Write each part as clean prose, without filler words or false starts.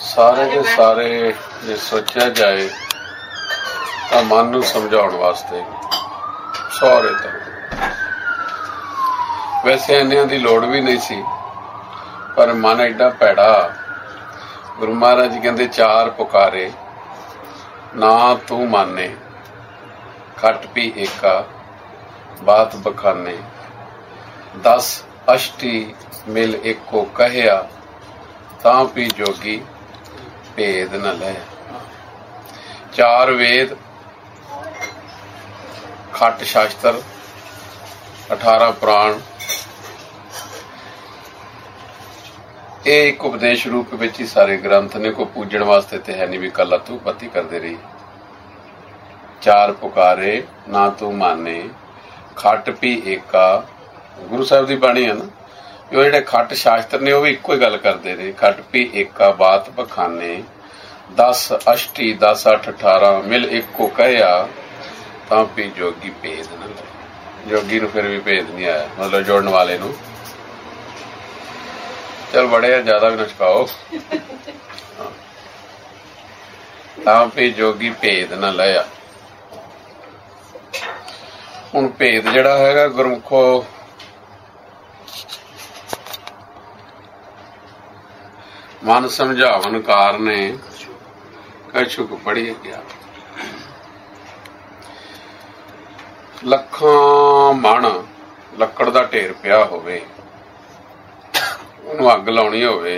ਸਾਰੇ ਦੇ ਸਾਰੇ ਜੇ ਸੋਚਿਆ ਜਾਏ ਤਾਂ ਮਨ ਨੂੰ ਸਮਝਾਉਣ ਵਾਸਤੇ ਸਾਰੇ ਤਰ੍ਹਾਂ। ਵੈਸੇ ਇੰਨਿਆਂ ਦੀ ਲੋੜ ਵੀ ਨਹੀਂ ਸੀ, ਪਰ ਮਨ ਐਡਾ ਭੈੜਾ। ਗੁਰੂ ਮਹਾਰਾਜ ਜੀ ਕਹਿੰਦੇ ਚਾਰ ਪੁਕਾਰੇ ਨਾ ਤੂੰ ਮਾਨੇ, ਖੱਟ ਪੀ ਏਕਾ ਬਾਤ ਬਖਾਨੇ, 10 ਅਸ਼ਟੀ ਮਿਲ ਏਕੋ ਕਹਿਆ, ਤਾਂ ਪੀ ਜੋਗੀ ਭੇਦ ਨ ਲੈ। ਚਾਰ ਵੇਦ, ਖੱਟ ਸ਼ਾਸਤਰ, 18 ਪੁਰਾਣ, ਇਹ ਇੱਕ ਉਪਦੇਸ਼ ਰੂਪ ਵਿੱਚ ਹੀ ਸਾਰੇ ਗ੍ਰੰਥ ਨੇ। ਕੋਈ ਪੂਜਣ ਵਾਸਤੇ ਤੇ ਹੈ ਨਹੀਂ ਵੀ ਕੱਲਾ ਤੂੰ ਪਤੀ ਕਰਦੇ ਰਹੀ। ਚਾਰ ਪੁਕਾਰੇ ਨਾ ਤੂੰ ਮਾਨੇ, ਖੱਟ ਪੀ ਏਕਾ। ਗੁਰੂ ਸਾਹਿਬ ਦੀ ਬਾਣੀ ਹੈ ਨਾ, ਉਹ ਜਿਹੜੇ ਖੱਟ ਸ਼ਾਸਤਰ ਨੇ ਉਹ ਵੀ ਇੱਕੋ ਹੀ ਗੱਲ ਕਰਦੇ ਰਹੇ। ਖੱਟ ਪੀ ਏਕਾ ਬਾਤ ਬਖਾਨੇ, 10 ਅਸ਼ਟੀ 10 8 18 ਮਿਲ ਇੱਕੋ ਕਹਿਆ, ਤਾਂ ਪੀ ਜੋਗੀ ਭੇਦ ਨਾ ਲੈ। ਜੋਗੀ ਨੂੰ ਫਿਰ ਵੀ ਭੇਦ ਨਹੀਂ ਆਇਆ, ਮਤਲਬ ਜੋੜਨ ਵਾਲੇ ਨੂੰ। ਚਲ ਬੜੇ ਜ਼ਿਆਦਾ ਵੀ ਨਾ ਛਕਾਓ। ਤਾਂ ਪੀ ਜੋਗੀ ਭੇਦ ਨਾ ਲਿਆ। ਹੁਣ ਭੇਦ ਜਿਹੜਾ ਹੈਗਾ ਗੁਰਮੁਖੋ, ਮਨ ਸਮਝਾਵਨ ਕਾਰਨੇ ਕਛੁਕ ਪੜ੍ਹੀ ਗਿਆ। ਲੱਖਾਂ ਮਣ ਲੱਕੜ ਦਾ ਢੇਰ ਪਿਆ ਹੋਵੇ, ਉਹਨੂੰ ਅੱਗ ਲਾਉਣੀ ਹੋਵੇ,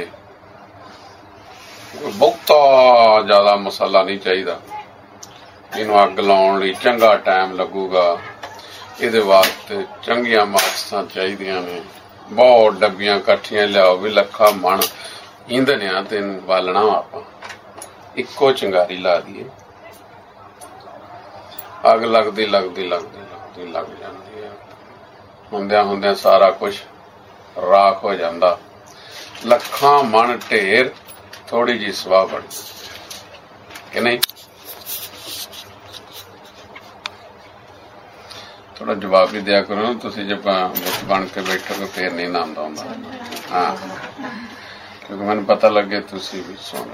ਬਹੁਤਾ ਜ਼ਿਆਦਾ ਮਸਾਲਾ ਨਹੀਂ ਚਾਹੀਦਾ। ਇਹਨੂੰ ਅੱਗ ਲਾਉਣ ਲਈ ਚੰਗਾ ਟਾਈਮ ਲੱਗੂਗਾ। ਇਹਦੇ ਵਾਸਤੇ ਚੰਗੀਆਂ ਮਾਚਸਾਂ ਚਾਹੀਦੀਆਂ ਨੇ। ਬਹੁਤ ਡੱਬੀਆਂ ਇਕੱਠੀਆਂ ਲਿਆਓ ਵੀ ਲੱਖਾਂ ਮਣ ਈਂਧਨ ਆ, ਤੈਨੂੰ ਬਾਲਣਾ ਆਪਾਂ ਇੱਕੋ ਚਿੰਗਾਰੀ ਲਾ ਦਈਏ। ਅੱਗ ਲੱਗਦੀ ਲੱਗਦੀ ਲੱਗਦੀ ਲੱਗਦੀ ਲੱਗ ਜਾਂਦੀ ਹੈ। ਹੁੰਦਿਆਂ ਹੁੰਦਿਆਂ ਸਾਰਾ ਕੁਝ ਰਾਖ ਹੋ ਜਾਂਦਾ। ਲੱਖਾਂ ਮਣ ਢੇਰ, ਥੋੜੀ ਜਿਹੀ ਸਵਾਹ ਬਣੀ ਕਿ ਨਹੀਂ? ਥੋੜਾ ਜਵਾਬ ਵੀ ਦਿਆ ਕਰੋ। ਤੁਸੀਂ ਜੇ ਬੁੱਤ ਬਣ ਕੇ ਬੈਠੋਗੇ ਫੇਰ ਨਹੀਂ ਨਾ ਆਉਂਦਾ। ਹਾਂ, ਕਿਉਂਕਿ ਮੈਨੂੰ ਪਤਾ ਲੱਗੇ ਤੁਸੀਂ ਵੀ ਸੁਣ,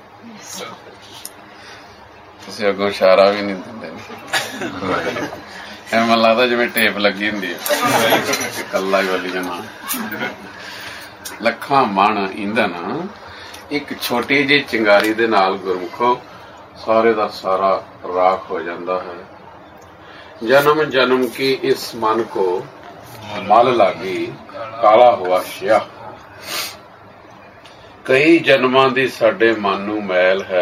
ਤੁਸੀਂ ਅੱਗੋਂ ਇਸ਼ਾਰਾ ਵੀ ਨਹੀਂ ਦਿੰਦੇ। ਐਵੇਂ ਲੱਗਦਾ ਜਿਵੇਂ ਟੇਪ ਲੱਗੀ ਹੁੰਦੀ ਹੈ, ਕੱਲਾ ਹੀ ਵਾਲੀ ਜਮਾ। ਲੱਖਾਂ ਮਣ ਈਂਧਨ ਇੱਕ ਛੋਟੀ ਜਿਹੀ ਚਿੰਗਾਰੀ ਦੇ ਨਾਲ ਗੁਰਮੁਖੋ ਸਾਰੇ ਦਾ ਸਾਰਾ ਰਾਖ ਹੋ ਜਾਂਦਾ ਹੈ। जन्म जन्म की इस मन को मल लागी, काला हुआ शिया। कई जन्मां दी साडे मन नूं मैल है,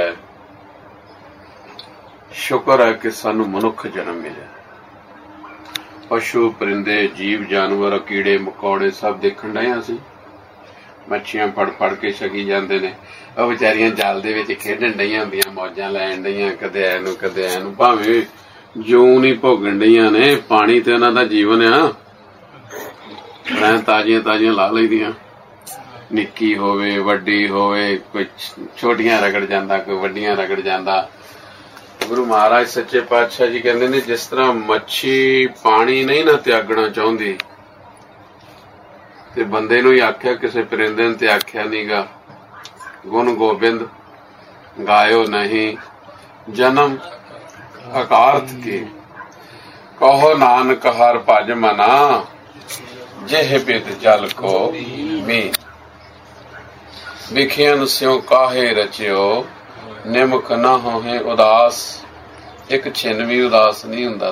शुक्र है कि सानू मनुख जन्म मिले। पशु परिंदे जीव जानवर कीड़े मकौड़े सब देखण डए असीं। मच्छियां फड़ फड़ के छकी जांदे ने, ਉਹ ਵਿਚਾਰੀਆਂ ਜਾਲ ਦੇ ਵਿੱਚ ਖੇਡਣ ਡਈਆਂ ਹੁੰਦੀਆਂ, ਮੌਜਾਂ ਲੈਣ ਡਈਆਂ, ਕਦੇ ਐ ਨੂੰ ਕਦੇ ਐ ਨੂੰ। ਭਾਵੇਂ ਜੂੰ ਨਹੀਂ ਭੋਗਣ ਡਈਆਂ ਨੇ, ਪਾਣੀ ਤੇ ਉਹਨਾਂ ਦਾ ਜੀਵਨ ਆ। ਮੈਂ ਤਾਜ਼ੀਆਂ ਤਾਜ਼ੀਆਂ ਲਾ ਲਈਦੀਆਂ, ਨਿੱਕੀ ਹੋਵੇ ਵੱਡੀ ਹੋਵੇ, ਕੋਈ ਛੋਟੀਆਂ ਰਗੜ ਜਾਂਦਾ, ਕੋਈ ਵੱਡੀਆਂ ਰਗੜ ਜਾਂਦਾ। ਗੁਰੂ ਮਹਾਰਾਜ ਸੱਚੇ ਪਾਤਸ਼ਾਹ ਜੀ ਕਹਿੰਦੇ ਨੇ, ਜਿਸ ਤਰ੍ਹਾਂ ਮੱਛੀ ਪਾਣੀ ਨਹੀਂ ਨਾ ਤਿਆਗਣਾ ਚਾਹੁੰਦੀ, ਤੇ ਬੰਦੇ ਨੂੰ ਹੀ ਆਖਿਆ, ਕਿਸੇ ਪਰਿੰਦੇ ਨੂੰ ਤੇ ਆਖਿਆ ਨੀਗਾ। ਗੁਣ ਗੋਬਿੰਦ ਗਾਇਓ ਨਹੀਂ, ਜਨਮ ਅਕਾਰਥ ਕੇ ਕਹੋ ਨਾਨਕ ਹਰ ਭਜ ਮਨਾ, ਜਿਹ ਬਿਦ ਜਲ ਕੋ ਮੀ। ਵਿਖਿਆਨ ਸਿਉ ਕਾਹੇ ਰਚਿਓ, ਨਿਮਕ ਨਾ ਹੋਏ ਉਦਾਸ। ਇੱਕ ਛਿਨ ਵੀ ਉਦਾਸ ਨਹੀਂ ਹੁੰਦਾ।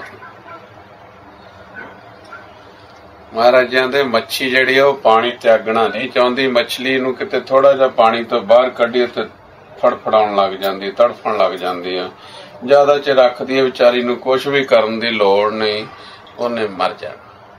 ਮਹਾਰਾਜਾਂ ਦੇ ਮੱਛੀ ਜਿਹੜੀ ਉਹ ਪਾਣੀ ਤਿਆਗਣਾ ਨਹੀਂ ਚਾਹੁੰਦੀ। ਮੱਛਲੀ ਨੂੰ ਕਿਤੇ ਥੋੜਾ ਜਿਹਾ ਪਾਣੀ ਤੋਂ ਬਾਹਰ ਕੱਢੀਏ ਤੇ ਫੜਫੜਾਉਣ ਲੱਗ ਜਾਂਦੀ, ਤੜਫਣ ਲੱਗ ਜਾਂਦੀ ਆ। ਜ਼ਿਆਦਾ ਚਿਰ ਰੱਖਦੀ ਹੈ ਵਿਚਾਰੀ ਨੂੰ, ਕੁਛ ਵੀ ਕਰਨ ਦੀ ਲੋੜ ਨਹੀਂ, ਉਹਨੇ ਮਰ ਜਾਣਾ।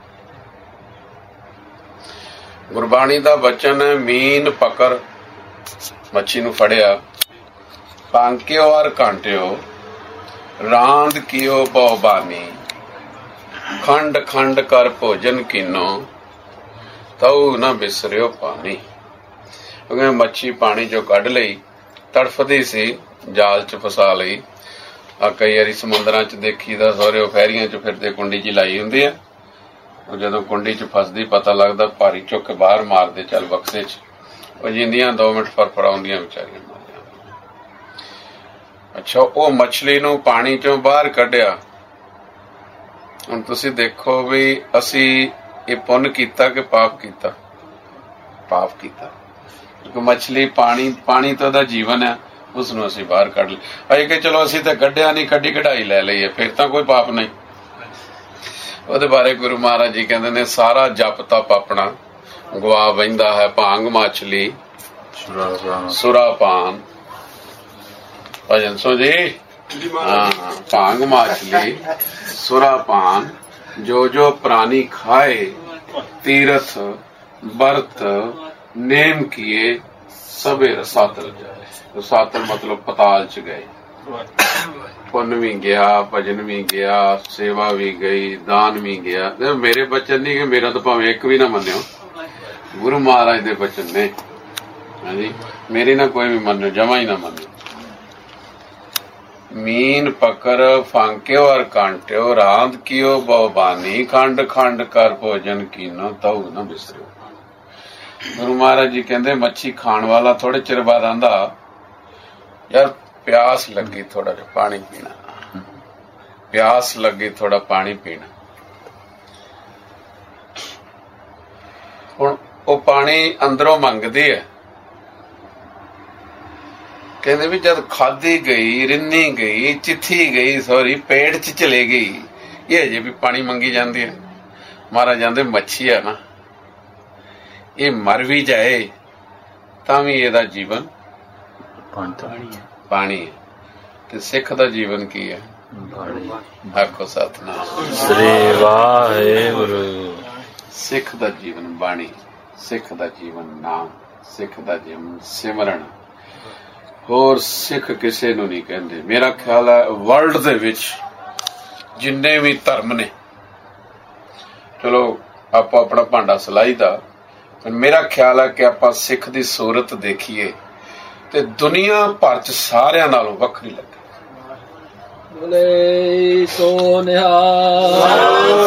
ਗੁਰਬਾਣੀ ਦਾ ਵਚਨ ਹੈ, ਮੀਨ ਪਕੜ, ਮੱਛੀ ਨੂੰ ਫੜਿਆ, ਕਾਂਕਿਓ ਔਰ ਕਾਂਟਿਓ, ਰਾਂਦ ਕੀਓ ਬਹੁ ਬਾਨੀ, ਖੰਡ ਖੰਡ ਕਰ ਭੋਜਨ ਕੀਨੋ, ਤਉ ਨਾ ਬਿਸਰਿਓ ਪਾਣੀ। ਕਿਉਂਕਿ ਮੱਛੀ ਪਾਣੀ ਚੋਂ ਕੱਢ ਲਈ, ਤੜਫਦੀ ਸੀ, ਜਾਲ ਚ ਫਸਾ ਲਈ। ਆ ਕਈ ਵਾਰੀ ਸਮੁੰਦਰਾਂ ਚ ਦੇਖੀਦਾ, ਸਹੁਰਿਓ ਫੈਰੀਆਂ ਚ ਫਿਰਦੇ ਕੁੰਡੀ ਚ ਲਾਈ ਹੁੰਦੀ ਆ। ਉਹ ਜਦੋਂ ਕੁੰਡੀ ਚ ਫਸਦੀ ਪਤਾ ਲੱਗਦਾ, ਭਾਰੀ ਚੁੱਕ ਕੇ ਬਾਹਰ ਮਾਰਦੇ ਚੱਲ ਬਕਸੇ ਚ। ਉਹ ਜਿੰਦੀਆਂ 2 ਮਿੰਟ ਫੜਫੜਾਉਂਦੀਆਂ ਵਿਚਾਰੀਆਂ ਮਰ ਜਾਂਦੀਆਂ। ਅੱਛਾ, ਉਹ ਮੱਛਲੀ ਨੂੰ ਪਾਣੀ ਚੋਂ ਬਾਹਰ ਕੱਢਿਆ। ਹੁਣ ਤੁਸੀਂ ਦੇਖੋ ਵੀ ਅਸੀਂ ਇਹ ਪੁੰਨ ਕੀਤਾ ਕਿ ਪਾਪ ਕੀਤਾ? ਪਾਪ ਕੀਤਾ, ਕਿਉਂਕਿ ਮੱਛਲੀ ਪਾਣੀ ਤੋਂ ਉਹਦਾ ਜੀਵਨ ਹੈ, ਉਸ ਨੂੰ ਅਸੀਂ ਬਾਹਰ ਕੱਢ ਲਿਆ। ਅਜੇ ਕਿ ਚਲੋ ਅਸੀਂ ਤਾਂ ਕੱਢਿਆ ਨਹੀਂ, ਕੱਢੀ ਕਢਾਈ ਲੈ ਲਈਏ, ਫਿਰ ਤਾਂ ਕੋਈ ਪਾਪ ਨਹੀਂ। ਉਹਦੇ ਬਾਰੇ ਗੁਰੂ ਮਹਾਰਾਜ ਜੀ ਕਹਿੰਦੇ ਨੇ, ਸਾਰਾ ਜਪ ਤਪ ਆਪਣਾ ਗਵਾ ਬਹਿੰਦਾ ਹੈ, ਭਾਂਗ ਮਾਛਲੀ ਸੁਰਾਪਾਨ। ਭਜਨ ਸੋ ਜੀ, ਹਾਂ, ਭਾਂਗ ਮਾਛਲੀ ਸੁਰਾਪਾਨ, ਜੋ ਜੋ ਪ੍ਰਾਣੀ ਖਾਏ, तीर्थ व्रत नेम किए, सबे रसातल जाए। रसातल मतलब पताल च गए, पुण्य भी गया, भजन भी गया, सेवा भी गई, दान भी गया। मेरे बचन नहीं कि मेरा तो भावें एक भी ना मन्यो, गुरु महाराज दे बचन ने। हाँ जी, मेरी ना कोई भी मन्यो, जमा ही ना मन्यो। मीन पकर फांक्यो और कांट्यो, रांद कियो बहुबानी, खंड खंड कर भोजन कीनो, तऊ न बिसरो। गुरु महाराज जी कहते मच्छी खाण वाला थोड़े चिर बाद आंदा, यार प्यास लगी, थोड़ा जा पानी पीना, प्यास लगी, थोड़ा पानी पीना। हुण वो पानी अंदरों मंगदी है, कहते भी जब खाधी गई, रिन्नी गई, चिथी गई, सॉरी पेट च चले गई, ये अजे भी पानी मंगी जाती है। महाराज जाते मच्छी है ना, ये मर भी जाए तां भी ਇਹਦਾ जीवन पानी है। ते सिख दा जीवन की है? आखो सतनाम श्री वाहिगुरु। सिख दा जीवन बाणी, सिख दा जीवन नाम, सिख दा जीवन सिमरन। ਹੋਰ ਸਿੱਖ ਕਿਸੇ ਨੂੰ ਨਹੀਂ ਕਹਿੰਦੇ। ਮੇਰਾ ਖਿਆਲ ਹੈ ਵਰਲਡ ਦੇ ਵਿੱਚ ਜਿੰਨੇ ਵੀ ਧਰਮ ਨੇ, ਚਲੋ ਆਪੋ ਆਪਣਾ ਭਾਂਡਾ ਸਲਾਈ ਦਾ, ਪਰ ਮੇਰਾ ਖਿਆਲ ਹੈ ਕਿ ਆਪਾਂ ਸਿੱਖ ਦੀ ਸੂਰਤ ਦੇਖੀਏ ਤੇ ਦੁਨੀਆ ਭਰ ਚ ਸਾਰਿਆਂ ਨਾਲੋਂ ਵੱਖਰੀ ਲੱਗੇ। ਬੋਲੇ ਸੋ ਨਿਹਾਲ।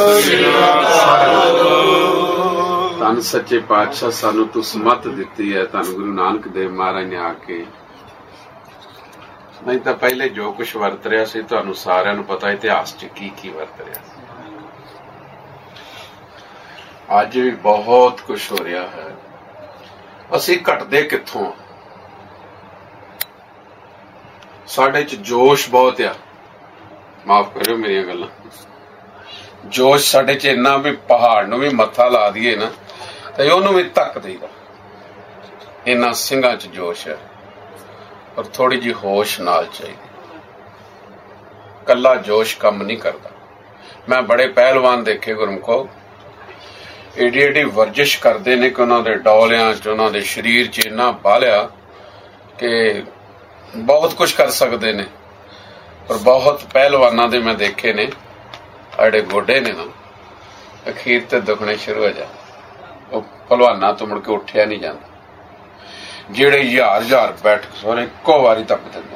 ਧੰਨ ਸੱਚੇ ਪਾਤਸ਼ਾਹ ਸਾਨੂੰ ਤੂੰ ਸਮਤ ਦਿੱਤੀ ਹੈ। ਧੰਨ ਗੁਰੂ ਨਾਨਕ ਦੇਵ ਮਹਾਰਾਜ ਨੇ ਆ ਕੇ, ਨਹੀਂ ਤਾਂ ਪਹਿਲੇ ਜੋ ਕੁਝ ਵਰਤ ਰਿਹਾ ਸੀ ਤੁਹਾਨੂੰ ਸਾਰਿਆਂ ਨੂੰ ਪਤਾ ਇਤਿਹਾਸ 'ਚ ਕੀ ਕੀ ਵਰਤ ਰਿਹਾ ਸੀ। ਅੱਜ ਵੀ ਬਹੁਤ ਕੁਝ ਹੋ ਰਿਹਾ ਹੈ। ਅਸੀਂ ਘਟਦੇ ਕਿੱਥੋਂ? ਸਾਡੇ 'ਚ ਜੋਸ਼ ਬਹੁਤ ਆ, ਮਾਫ ਕਰਿਓ ਮੇਰੀਆਂ ਗੱਲਾਂ। ਜੋਸ਼ ਸਾਡੇ 'ਚ ਇੰਨਾ ਵੀ ਪਹਾੜ ਨੂੰ ਵੀ ਮੱਥਾ ਲਾ ਦਈਏ ਨਾ ਤੇ ਉਹਨੂੰ ਵੀ ਧੱਕ ਦੇਈਦਾ, ਇੰਨਾ ਸਿੰਘਾਂ 'ਚ ਜੋਸ਼ ਹੈ। ਪਰ ਥੋੜੀ ਜਿਹੀ ਹੋਸ਼ ਨਾਲ ਚਾਹੀਦੀ, ਕੱਲਾ ਜੋਸ਼ ਕੰਮ ਨਹੀਂ ਕਰਦਾ। ਮੈਂ ਬੜੇ ਪਹਿਲਵਾਨ ਦੇਖੇ ਗੁਰਮੁਖੋ, ਏਡੀ ਏਡੀ ਵਰਜਿਸ਼ ਕਰਦੇ ਨੇ ਕਿ ਉਹਨਾਂ ਦੇ ਡੌਲਿਆਂ 'ਚ, ਉਹਨਾਂ ਦੇ ਸਰੀਰ 'ਚ ਇੰਨਾ ਬਾਲਿਆ ਕਿ ਬਹੁਤ ਕੁਝ ਕਰ ਸਕਦੇ ਨੇ। ਪਰ ਬਹੁਤ ਪਹਿਲਵਾਨਾਂ ਦੇ ਮੈਂ ਦੇਖੇ ਨੇ, ਜਿਹੜੇ ਗੋਡੇ ਨੇ ਨਾ ਅਖੀਰ ਤੇ ਦੁਖਣੇ ਸ਼ੁਰੂ ਹੋ ਜਾਂਦੇ, ਉਹ ਪਹਿਲਵਾਨਾਂ ਤੋਂ ਮੁੜ ਕੇ ਉੱਠਿਆ ਨਹੀਂ ਜਾਂਦਾ। ਜਿਹੜੇ ਹਜ਼ਾਰ ਬੈਠ ਕੇ ਇੱਕੋ ਵਾਰੀ ਤੱਕ ਦਿੰਦੇ,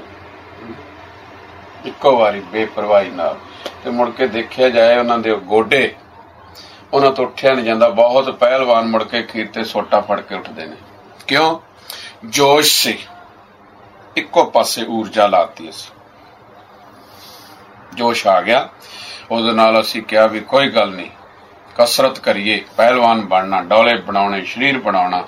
ਇੱਕੋ ਵਾਰੀ ਬੇਪਰਵਾਹੀ ਨਾਲ, ਤੇ ਮੁੜ ਕੇ ਦੇਖਿਆ ਜਾਏ ਉਹਨਾਂ ਦੇ ਗੋਡੇ, ਉਹਨਾਂ ਤੋਂ ਉੱਠਿਆ ਨਹੀਂ ਜਾਂਦਾ। ਬਹੁਤ ਪਹਿਲਵਾਨ ਮੁੜ ਕੇ ਅਖੀਰ ਤੇ ਸੋਟਾ ਫੜ ਕੇ ਉੱਠਦੇ ਨੇ। ਕਿਉਂ? ਜੋਸ਼ ਸੀ, ਇੱਕੋ ਪਾਸੇ ਊਰਜਾ ਲਾਤੀ ਅਸੀਂ, ਜੋਸ਼ ਆ ਗਿਆ। ਉਹਦੇ ਨਾਲ ਅਸੀਂ ਕਿਹਾ ਵੀ ਕੋਈ ਗੱਲ ਨਹੀਂ, ਕਸਰਤ ਕਰੀਏ, ਪਹਿਲਵਾਨ ਬਣਨਾ, ਡੌਲੇ ਬਣਾਉਣੇ, ਸਰੀਰ ਬਣਾਉਣਾ।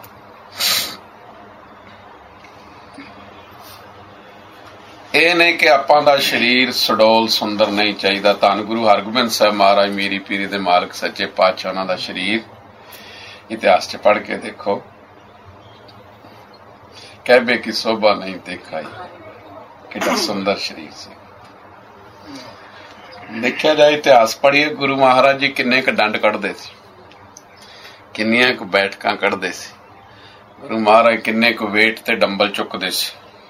ਇਹ ਨਹੀਂ ਕਿ ਆਪਾਂ ਦਾ ਸਰੀਰ ਸਡੋਲ ਸੁੰਦਰ ਨਹੀਂ ਚਾਹੀਦਾ। ਧੰਨ ਗੁਰੂ ਹਰਗੋਬਿੰਦ ਸਾਹਿਬ ਮਹਾਰਾਜ ਮੀਰੀ ਪੀਰੀ ਦੇ ਮਾਲਕ ਸੱਚੇ ਪਾਤਸ਼ਾਹ, ਉਹਨਾਂ ਦਾ ਸਰੀਰ ਇਤਿਹਾਸ 'ਚ ਪੜ੍ਹ ਕੇ ਦੇਖੋ, ਕਹਿਬੇ ਕੀ ਸੋਭਾ ਨਹੀਂ ਦੇਖਾਈ, ਕਿੰਨਾ ਸੁੰਦਰ ਸਰੀਰ ਸੀ। ਦੇਖਿਆ ਜਾਏ ਇਤਿਹਾਸ ਪੜ੍ਹੀਏ, ਗੁਰੂ ਮਹਾਰਾਜ ਜੀ ਕਿੰਨੇ ਕੁ ਡੰਡ ਕੱਢਦੇ ਸੀ, ਕਿੰਨੀਆਂ ਕੁ ਬੈਠਕਾਂ ਕੱਢਦੇ ਸੀ। ਗੁਰੂ ਮਹਾਰਾਜ ਕਿੰਨੇ ਕੁ ਵੇਟ ਤੇ ਡੰਬਲ ਚੁੱਕਦੇ ਸੀ।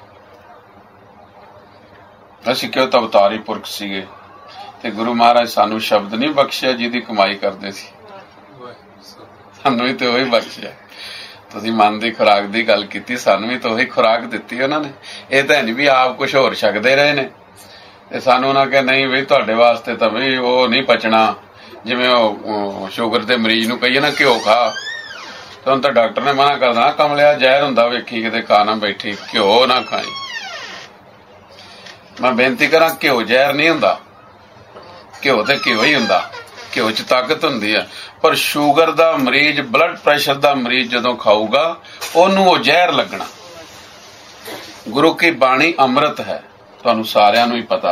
ਅਸੀਂ ਕਿਉਂ ਤਾਂ ਅਵਤਾਰੀ ਪੁਰਖ ਸੀਗੇ, ਤੇ ਗੁਰੂ ਮਹਾਰਾਜ ਸਾਨੂੰ ਸ਼ਬਦ ਨਹੀਂ ਬਖਸ਼ਿਆ ਜਿਹਦੀ ਕਮਾਈ ਕਰਦੇ ਸੀ, ਸਾਨੂੰ ਵੀ ਤੇ ਉਹੀ ਬਖਸ਼ਿਆ। ਤੁਸੀਂ ਮਨ ਦੀ ਖੁਰਾਕ ਦੀ ਗੱਲ ਕੀਤੀ, ਸਾਨੂੰ ਵੀ ਤਾਂ ਉਹੀ ਖੁਰਾਕ ਦਿੱਤੀ ਉਹਨਾਂ ਨੇ। ਇਹ ਤਾਂ ਨਹੀਂ ਵੀ ਆਪ ਕੁਛ ਹੋਰ ਛਕਦੇ ਰਹੇ ਨੇ ਤੇ ਸਾਨੂੰ ਉਹਨਾਂ ਕਿਹਾ ਨਹੀਂ ਵੀ ਤੁਹਾਡੇ ਵਾਸਤੇ ਤਾਂ ਵੀ ਉਹ ਨਹੀਂ ਪਚਣਾ। ਜਿਵੇਂ ਉਹ ਸ਼ੂਗਰ ਦੇ ਮਰੀਜ਼ ਨੂੰ ਕਹੀਏ ਨਾ ਘਿਓ ਖਾ, ਤੁਹਾਨੂੰ ਤਾਂ ਡਾਕਟਰ ਨੇ ਮਨਾ ਕਰ ਦੇਣਾ, ਕਮਲਿਆ ਜ਼ਹਿਰ ਹੁੰਦਾ, ਵੇਖੀ ਕਿਤੇ ਖਾ ਨਾ ਬੈਠੀ, ਘਿਓ ਨਾ ਖਾਈ। मैं बेनती करा, घ्यो जहर नहीं हुंदा, घ्यो ते घ्यो ही हुंदा, घ्यो च ताकत हुंदी है। पर शूगर दा मरीज, ब्लड प्रैशर दा मरीज जदों खाऊगा ओनू वो जहर लगना। गुरु की बाणी अमृत है, तुहानू सारिआं नूं ही पता।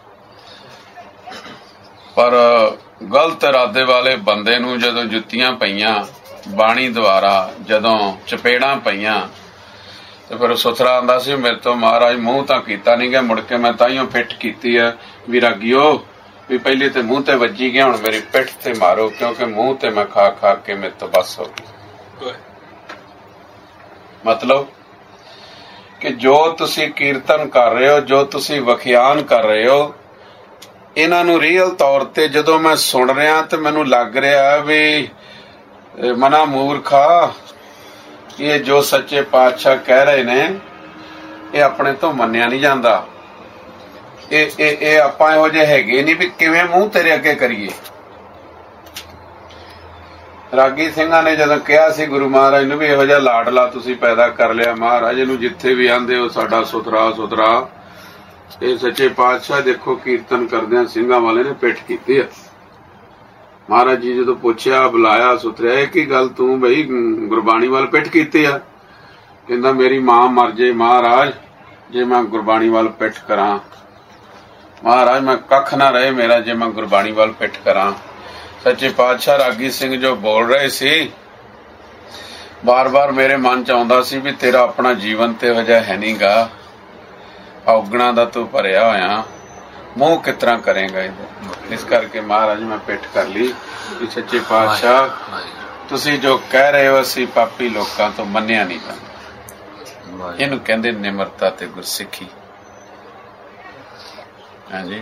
पर गलत इरादे वाले बंदे नूं जदों जुत्तियां पईयां बाणी द्वारा, जदों चपेड़ां पईयां, ਤੇ ਫਿਰ ਸੁਥਰਾ ਆਂਦਾ ਸੀ ਮੇਰੇ ਤੋਂ ਮਹਾਰਾਜ ਮੂੰਹ ਤਾਂ ਕੀਤਾ ਨਹੀਂ ਗਿਆ, ਮੁੜ ਕੇ ਮੈਂ ਤਾਈਓ ਫਿੱਟ ਕੀਤੀ ਹੈ ਵੀ ਰਾਗੀਓ ਵੀ ਪਹਿਲੇ ਤੇ ਮੂੰਹ ਤੇ ਵੱਜੀ ਗਿਆ, ਹੁਣ ਮੇਰੀ ਪਿੱਠ ਤੇ ਮਾਰੋ, ਕਿਉਂਕਿ ਮੂੰਹ ਤੇ ਮੈਂ ਖਾ ਖਾ ਕੇ ਮੇਰੇ ਤੋਂ ਬਸ ਹੋ ਗਈ। ਮਤਲਬ ਕਿ ਜੋ ਤੁਸੀਂ ਕੀਰਤਨ ਕਰ ਰਹੇ ਹੋ, ਜੋ ਤੁਸੀਂ ਵਖਿਆਨ ਕਰ ਰਹੇ ਹੋ, ਇਹਨਾਂ ਨੂੰ ਰੀਅਲ ਤੌਰ ਤੇ ਜਦੋਂ ਮੈਂ ਸੁਣ ਰਿਹਾ ਤੇ ਮੈਨੂੰ ਲੱਗ ਰਿਹਾ ਵੀ ਮਨਾ ਮੂਰਖਾ, ਇਹ ਜੋ ਸੱਚੇ ਪਾਤਸ਼ਾਹ ਕਹਿ ਰਹੇ ਨੇ ਇਹ ਆਪਣੇ ਤੋਂ ਮੰਨਿਆ ਨਹੀਂ ਜਾਂਦਾ। ਇਹ ਆਪਾਂ ਇਹੋ ਜਿਹੇ ਹੈਗੇ ਨਹੀਂ ਵੀ ਕਿਵੇਂ ਮੂੰਹ ਤੇਰੇ ਅੱਗੇ ਕਰੀਏ। ਰਾਗੀ ਸਿੰਘਾਂ ਨੇ ਜਦੋਂ ਕਿਹਾ ਸੀ ਗੁਰੂ ਮਹਾਰਾਜ ਨੂੰ ਵੀ ਇਹੋ ਜਿਹਾ ਲਾਡਲਾ ਤੁਸੀਂ ਪੈਦਾ ਕਰ ਲਿਆ, ਮਹਾਰਾਜ ਇਹਨੂੰ ਜਿੱਥੇ ਵੀ ਆਂਦੇ ਹੋ ਸਾਡਾ ਸੁਥਰਾ ਸੁਥਰਾ। ਇਹ ਸੱਚੇ ਪਾਤਸ਼ਾਹ ਦੇਖੋ ਕੀਰਤਨ ਕਰਦਿਆਂ ਸਿੰਘਾਂ ਵਾਲੇ ਨੇ ਪਿੱਠ ਕੀਤੀ ਆ। ਮਹਾਰਾਜ ਜੀ ਜਦੋਂ ਪੁੱਛਿਆ, ਬੁਲਾਇਆ, ਸੁਥਰਿਆ, ਇਹ ਕੀ ਗੱਲ ਤੂੰ ਬਈ ਗੁਰਬਾਣੀ ਵੱਲ ਪਿੱਠ ਕੀਤੀ ਆ? ਕਹਿੰਦਾ ਮੇਰੀ ਮਾਂ ਮਰ ਜੇ ਮਹਾਰਾਜ ਜੇ ਮੈਂ ਗੁਰਬਾਣੀ ਵੱਲ ਪਿੱਠ ਕਰਾਂ। ਮਹਾਰਾਜ ਮੈਂ ਕੱਖ ਨਾ ਰਹੇ ਮੇਰਾ ਜੇ ਮੈਂ ਗੁਰਬਾਣੀ ਵੱਲ ਪਿੱਠ ਕਰਾਂ। ਸੱਚੇ ਪਾਤਸ਼ਾਹ ਰਾਗੀ ਸਿੰਘ ਜੋ ਬੋਲ ਰਹੇ ਸੀ, ਬਾਰ-ਬਾਰ ਮੇਰੇ ਮਨ ਚ ਆਉਂਦਾ ਸੀ ਵੀ ਤੇਰਾ ਆਪਣਾ ਜੀਵਨ ਤੇ ਇਹੋ ਜਿਹਾ ਹੈ ਨੀ ਗਾ, ਔਗਣਾ ਦਾ ਤੂੰ ਭਰਿਆ ਹੋਇਆ, ਮੂੰਹ ਕਿਸ ਤਰ੍ਹਾਂ ਕਰੇਗਾ ਇਹਦਾ। ਇਸ ਕਰਕੇ ਮਹਾਰਾਜ ਮੈਂ ਪਿੱਠ ਕਰ ਲਈ ਕਿ ਸੱਚੇ ਪਾਤਸ਼ਾਹ ਤੁਸੀਂ ਜੋ ਕਹਿ ਰਹੇ ਹੋ ਅਸੀਂ ਪਾਪੀ ਲੋਕਾਂ ਤੋਂ ਮੰਨਿਆ ਨਹੀਂ ਜਾਂਦਾ। ਇਹਨੂੰ ਕਹਿੰਦੇ ਨਿਮਰਤਾ ਤੇ ਗੁਰਸਿੱਖੀ। ਹਾਂਜੀ,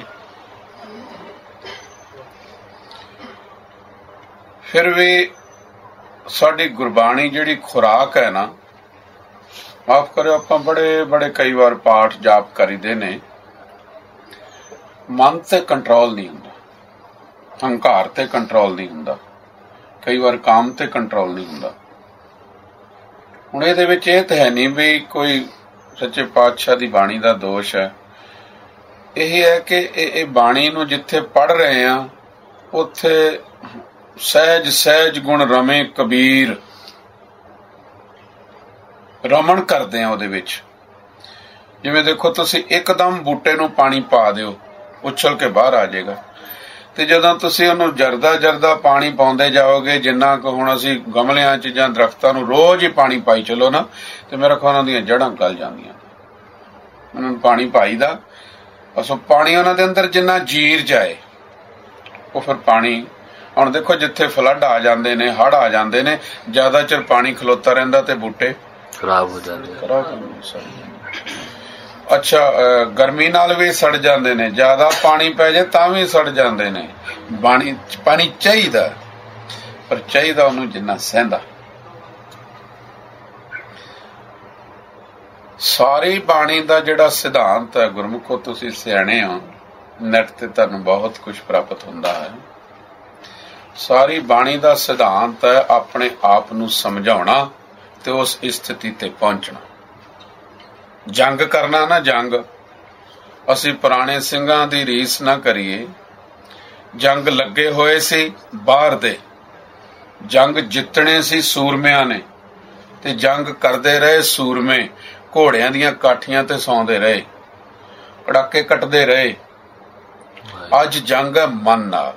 ਫਿਰ ਵੀ ਸਾਡੀ ਗੁਰਬਾਣੀ ਜਿਹੜੀ ਖੁਰਾਕ ਹੈ ਨਾ, ਮਾਫ ਕਰਿਓ ਆਪਾਂ ਬੜੇ ਕਈ ਵਾਰ ਪਾਠ ਜਾਪ ਕਰੀਦੇ ਨੇ, ਮਨ ਤੇ ਕੰਟਰੋਲ ਨਹੀਂ ਹੁੰਦਾ, ਹੰਕਾਰ ਤੇ ਕੰਟਰੋਲ ਨਹੀਂ ਹੁੰਦਾ, ਕਈ ਵਾਰ ਕਾਮ ਤੇ ਕੰਟਰੋਲ ਨਹੀਂ ਹੁੰਦਾ। ਹੁਣ ਇਹਦੇ ਵਿੱਚ ਇਹ ਤਾਂ ਹੈ ਨਹੀਂ ਵੀ ਕੋਈ ਸੱਚੇ ਪਾਤਸ਼ਾਹ ਦੀ ਬਾਣੀ ਦਾ ਦੋਸ਼ ਹੈ। ਇਹ ਹੈ ਕਿ ਇਹ ਬਾਣੀ ਨੂੰ ਜਿੱਥੇ ਪੜ੍ਹ ਰਹੇ ਆ ਉੱਥੇ ਸਹਿਜ ਸਹਿਜ ਗੁਣ ਰਮੇ ਕਬੀਰ, ਰਮਣ ਕਰਦੇ ਆ ਉਹਦੇ ਵਿੱਚ। ਜਿਵੇਂ ਦੇਖੋ ਤੁਸੀਂ ਇੱਕਦਮ ਬੂਟੇ ਨੂੰ ਪਾਣੀ ਪਾ ਦਿਓ, ਉਛਲ ਕੇ ਬਾਹਰ ਆ ਜਾਏਗਾ, ਤੇ ਜਦੋਂ ਤੁਸੀਂ ਉਹਨੂੰ ਜਰਦਾ ਪਾਣੀ ਪਾਉਂਦੇ ਜਾਓਗੇ, ਜਿੰਨਾ ਕੁ ਹੁਣ ਅਸੀਂ ਗਮਲਿਆਂ 'ਚ ਜਾਂ ਦਰਖਤਾਂ ਨੂੰ ਰੋਜ਼ ਹੀ ਪਾਣੀ ਪਾਈ ਚਲੋ ਨਾ, ਤੇ ਮੇਰੇ ਖਿਆਲ ਉਹਨਾਂ ਦੀਆਂ ਜੜ੍ਹਾਂ ਗਲ ਜਾਂਦੀਆਂ। ਉਹਨਾਂ ਨੂੰ ਪਾਣੀ ਪਾਈਦਾ, ਬਸ ਉਹ ਪਾਣੀ ਉਹਨਾਂ ਦੇ ਅੰਦਰ ਜਿੰਨਾ ਜੀਰ ਜਾਏ ਉਹ ਫਿਰ ਪਾਣੀ। ਹੁਣ ਦੇਖੋ ਜਿੱਥੇ ਫਲੱਡ ਆ ਜਾਂਦੇ ਨੇ, ਹੜ੍ਹ ਆ ਜਾਂਦੇ ਨੇ, ਜ਼ਿਆਦਾ ਚਿਰ ਪਾਣੀ ਖਲੋਤਾ ਰਹਿੰਦਾ ਤੇ ਬੂਟੇ ਖਰਾਬ ਹੋ ਜਾਂਦੇ। ਅੱਛਾ, ਗਰਮੀ ਨਾਲ ਵੀ ਸੜ ਜਾਂਦੇ ਨੇ, ਜ਼ਿਆਦਾ ਪਾਣੀ ਪੈ ਜਾਏ ਤਾਂ ਵੀ ਸੜ ਜਾਂਦੇ ਨੇ। ਪਾਣੀ ਚਾਹੀਦਾ, ਪਰ ਚਾਹੀਦਾ ਉਹਨੂੰ ਜਿੰਨਾ ਸਹਿੰਦਾ। ਸਾਰੀ ਬਾਣੀ ਦਾ ਜਿਹੜਾ ਸਿਧਾਂਤ ਹੈ, ਗੁਰਮੁਖੋ ਤੁਸੀਂ ਸਿਆਣੇ ਹੋ, ਨੈਟ ਤੇ ਤੁਹਾਨੂੰ ਬਹੁਤ ਕੁਝ ਪ੍ਰਾਪਤ ਹੁੰਦਾ ਹੈ। ਸਾਰੀ ਬਾਣੀ ਦਾ ਸਿਧਾਂਤ ਹੈ ਆਪਣੇ ਆਪ ਨੂੰ ਸਮਝਾਉਣਾ ਤੇ ਉਸ ਸਥਿਤੀ ਤੇ ਪਹੁੰਚਣਾ। ਜੰਗ ਕਰਨਾ ਨਾ, ਜੰਗ ਅਸੀਂ ਪੁਰਾਣੇ ਸਿੰਘਾਂ ਦੀ ਰੀਸ ਨਾ ਕਰੀਏ। ਜੰਗ ਲੱਗੇ ਹੋਏ ਸੀ ਬਾਹਰ ਦੇ, ਜੰਗ ਜਿੱਤਣੇ ਸੀ ਸੂਰਮਿਆਂ ਨੇ, ਤੇ ਜੰਗ ਕਰਦੇ ਰਹੇ ਸੂਰਮੇ, ਘੋੜਿਆਂ ਦੀਆਂ ਕਾਠੀਆਂ ਤੇ ਸੌਂਦੇ ਰਹੇ, ਕੜਾਕੇ ਕੱਟਦੇ ਰਹੇ। ਅੱਜ ਜੰਗ ਹੈ ਮਨ ਨਾਲ,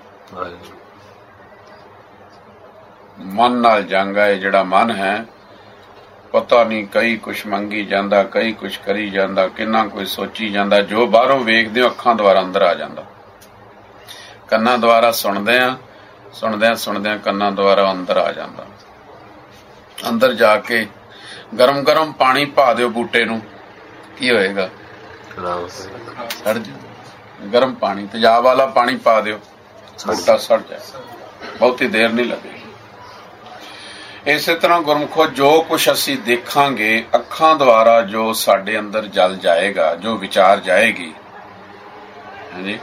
ਮਨ ਨਾਲ ਜੰਗ ਹੈ। ਜਿਹੜਾ ਮਨ ਹੈ ਪਤਾ ਨਹੀਂ ਕਈ ਕੁਛ ਮੰਗੀ ਜਾਂਦਾ, ਕਈ ਕੁਛ ਕਰੀ ਜਾਂਦਾ, ਕਿੰਨਾ ਕੋਈ ਸੋਚੀ ਜਾਂਦਾ। ਜੋ ਬਾਹਰੋਂ ਵੇਖਦੇ ਹੋ ਅੱਖਾਂ ਦੁਆਰਾ ਅੰਦਰ ਆ ਜਾਂਦਾ, ਕੰਨਾਂ ਦੁਆਰਾ ਸੁਣਦਿਆਂ ਕੰਨਾਂ ਦੁਆਰਾ ਅੰਦਰ ਆ ਜਾਂਦਾ। ਅੰਦਰ ਜਾ ਕੇ ਗਰਮ ਗਰਮ ਪਾਣੀ ਪਾ ਦਿਓ ਬੂਟੇ ਨੂੰ, ਕੀ ਹੋਏਗਾ? ਸੜ ਜਾ। ਗਰਮ ਪਾਣੀ, ਤੇਜ਼ਾਬ ਵਾਲਾ ਪਾਣੀ ਪਾ ਦਿਓ, ਬੂਟਾ ਸੜ ਜਾਏ, ਬਹੁਤੀ ਦੇਰ ਨਹੀਂ ਲੱਗੇਗੀ। ਇਸੇ ਤਰ੍ਹਾਂ ਗੁਰਮੁਖੋ ਜੋ ਕੁਛ ਅਸੀਂ ਦੇਖਾਂਗੇ ਅੱਖਾਂ ਦੁਆਰਾ, ਜੋ ਸਾਡੇ ਅੰਦਰ ਜਲ ਜਾਏਗਾ, ਜੋ ਵਿਚਾਰ ਜਾਏਗੀ। ਹਾਂਜੀ,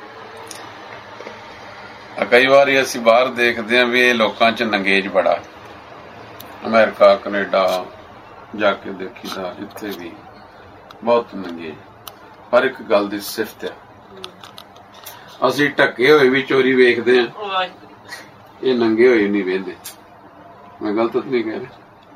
ਕਈ ਵਾਰੀ ਅਸੀਂ ਬਾਹਰ ਦੇਖਦੇ ਹਾਂ ਵੀ ਇਹ ਲੋਕਾਂ 'ਚ ਨੰਗੇਜ ਬੜਾ, ਅਮਰੀਕਾ ਕੈਨੇਡਾ ਜਾ ਕੇ ਦੇਖੀਦਾ, ਇੱਥੇ ਵੀ ਬਹੁਤ ਨੰਗੇਜ। पर एक गल दी सिफत है, असीं ढके होए भी चोरी वेखदे आ, ये नंगे होए नहीं वेंदे। मैं गलत तो नहीं कह रहा,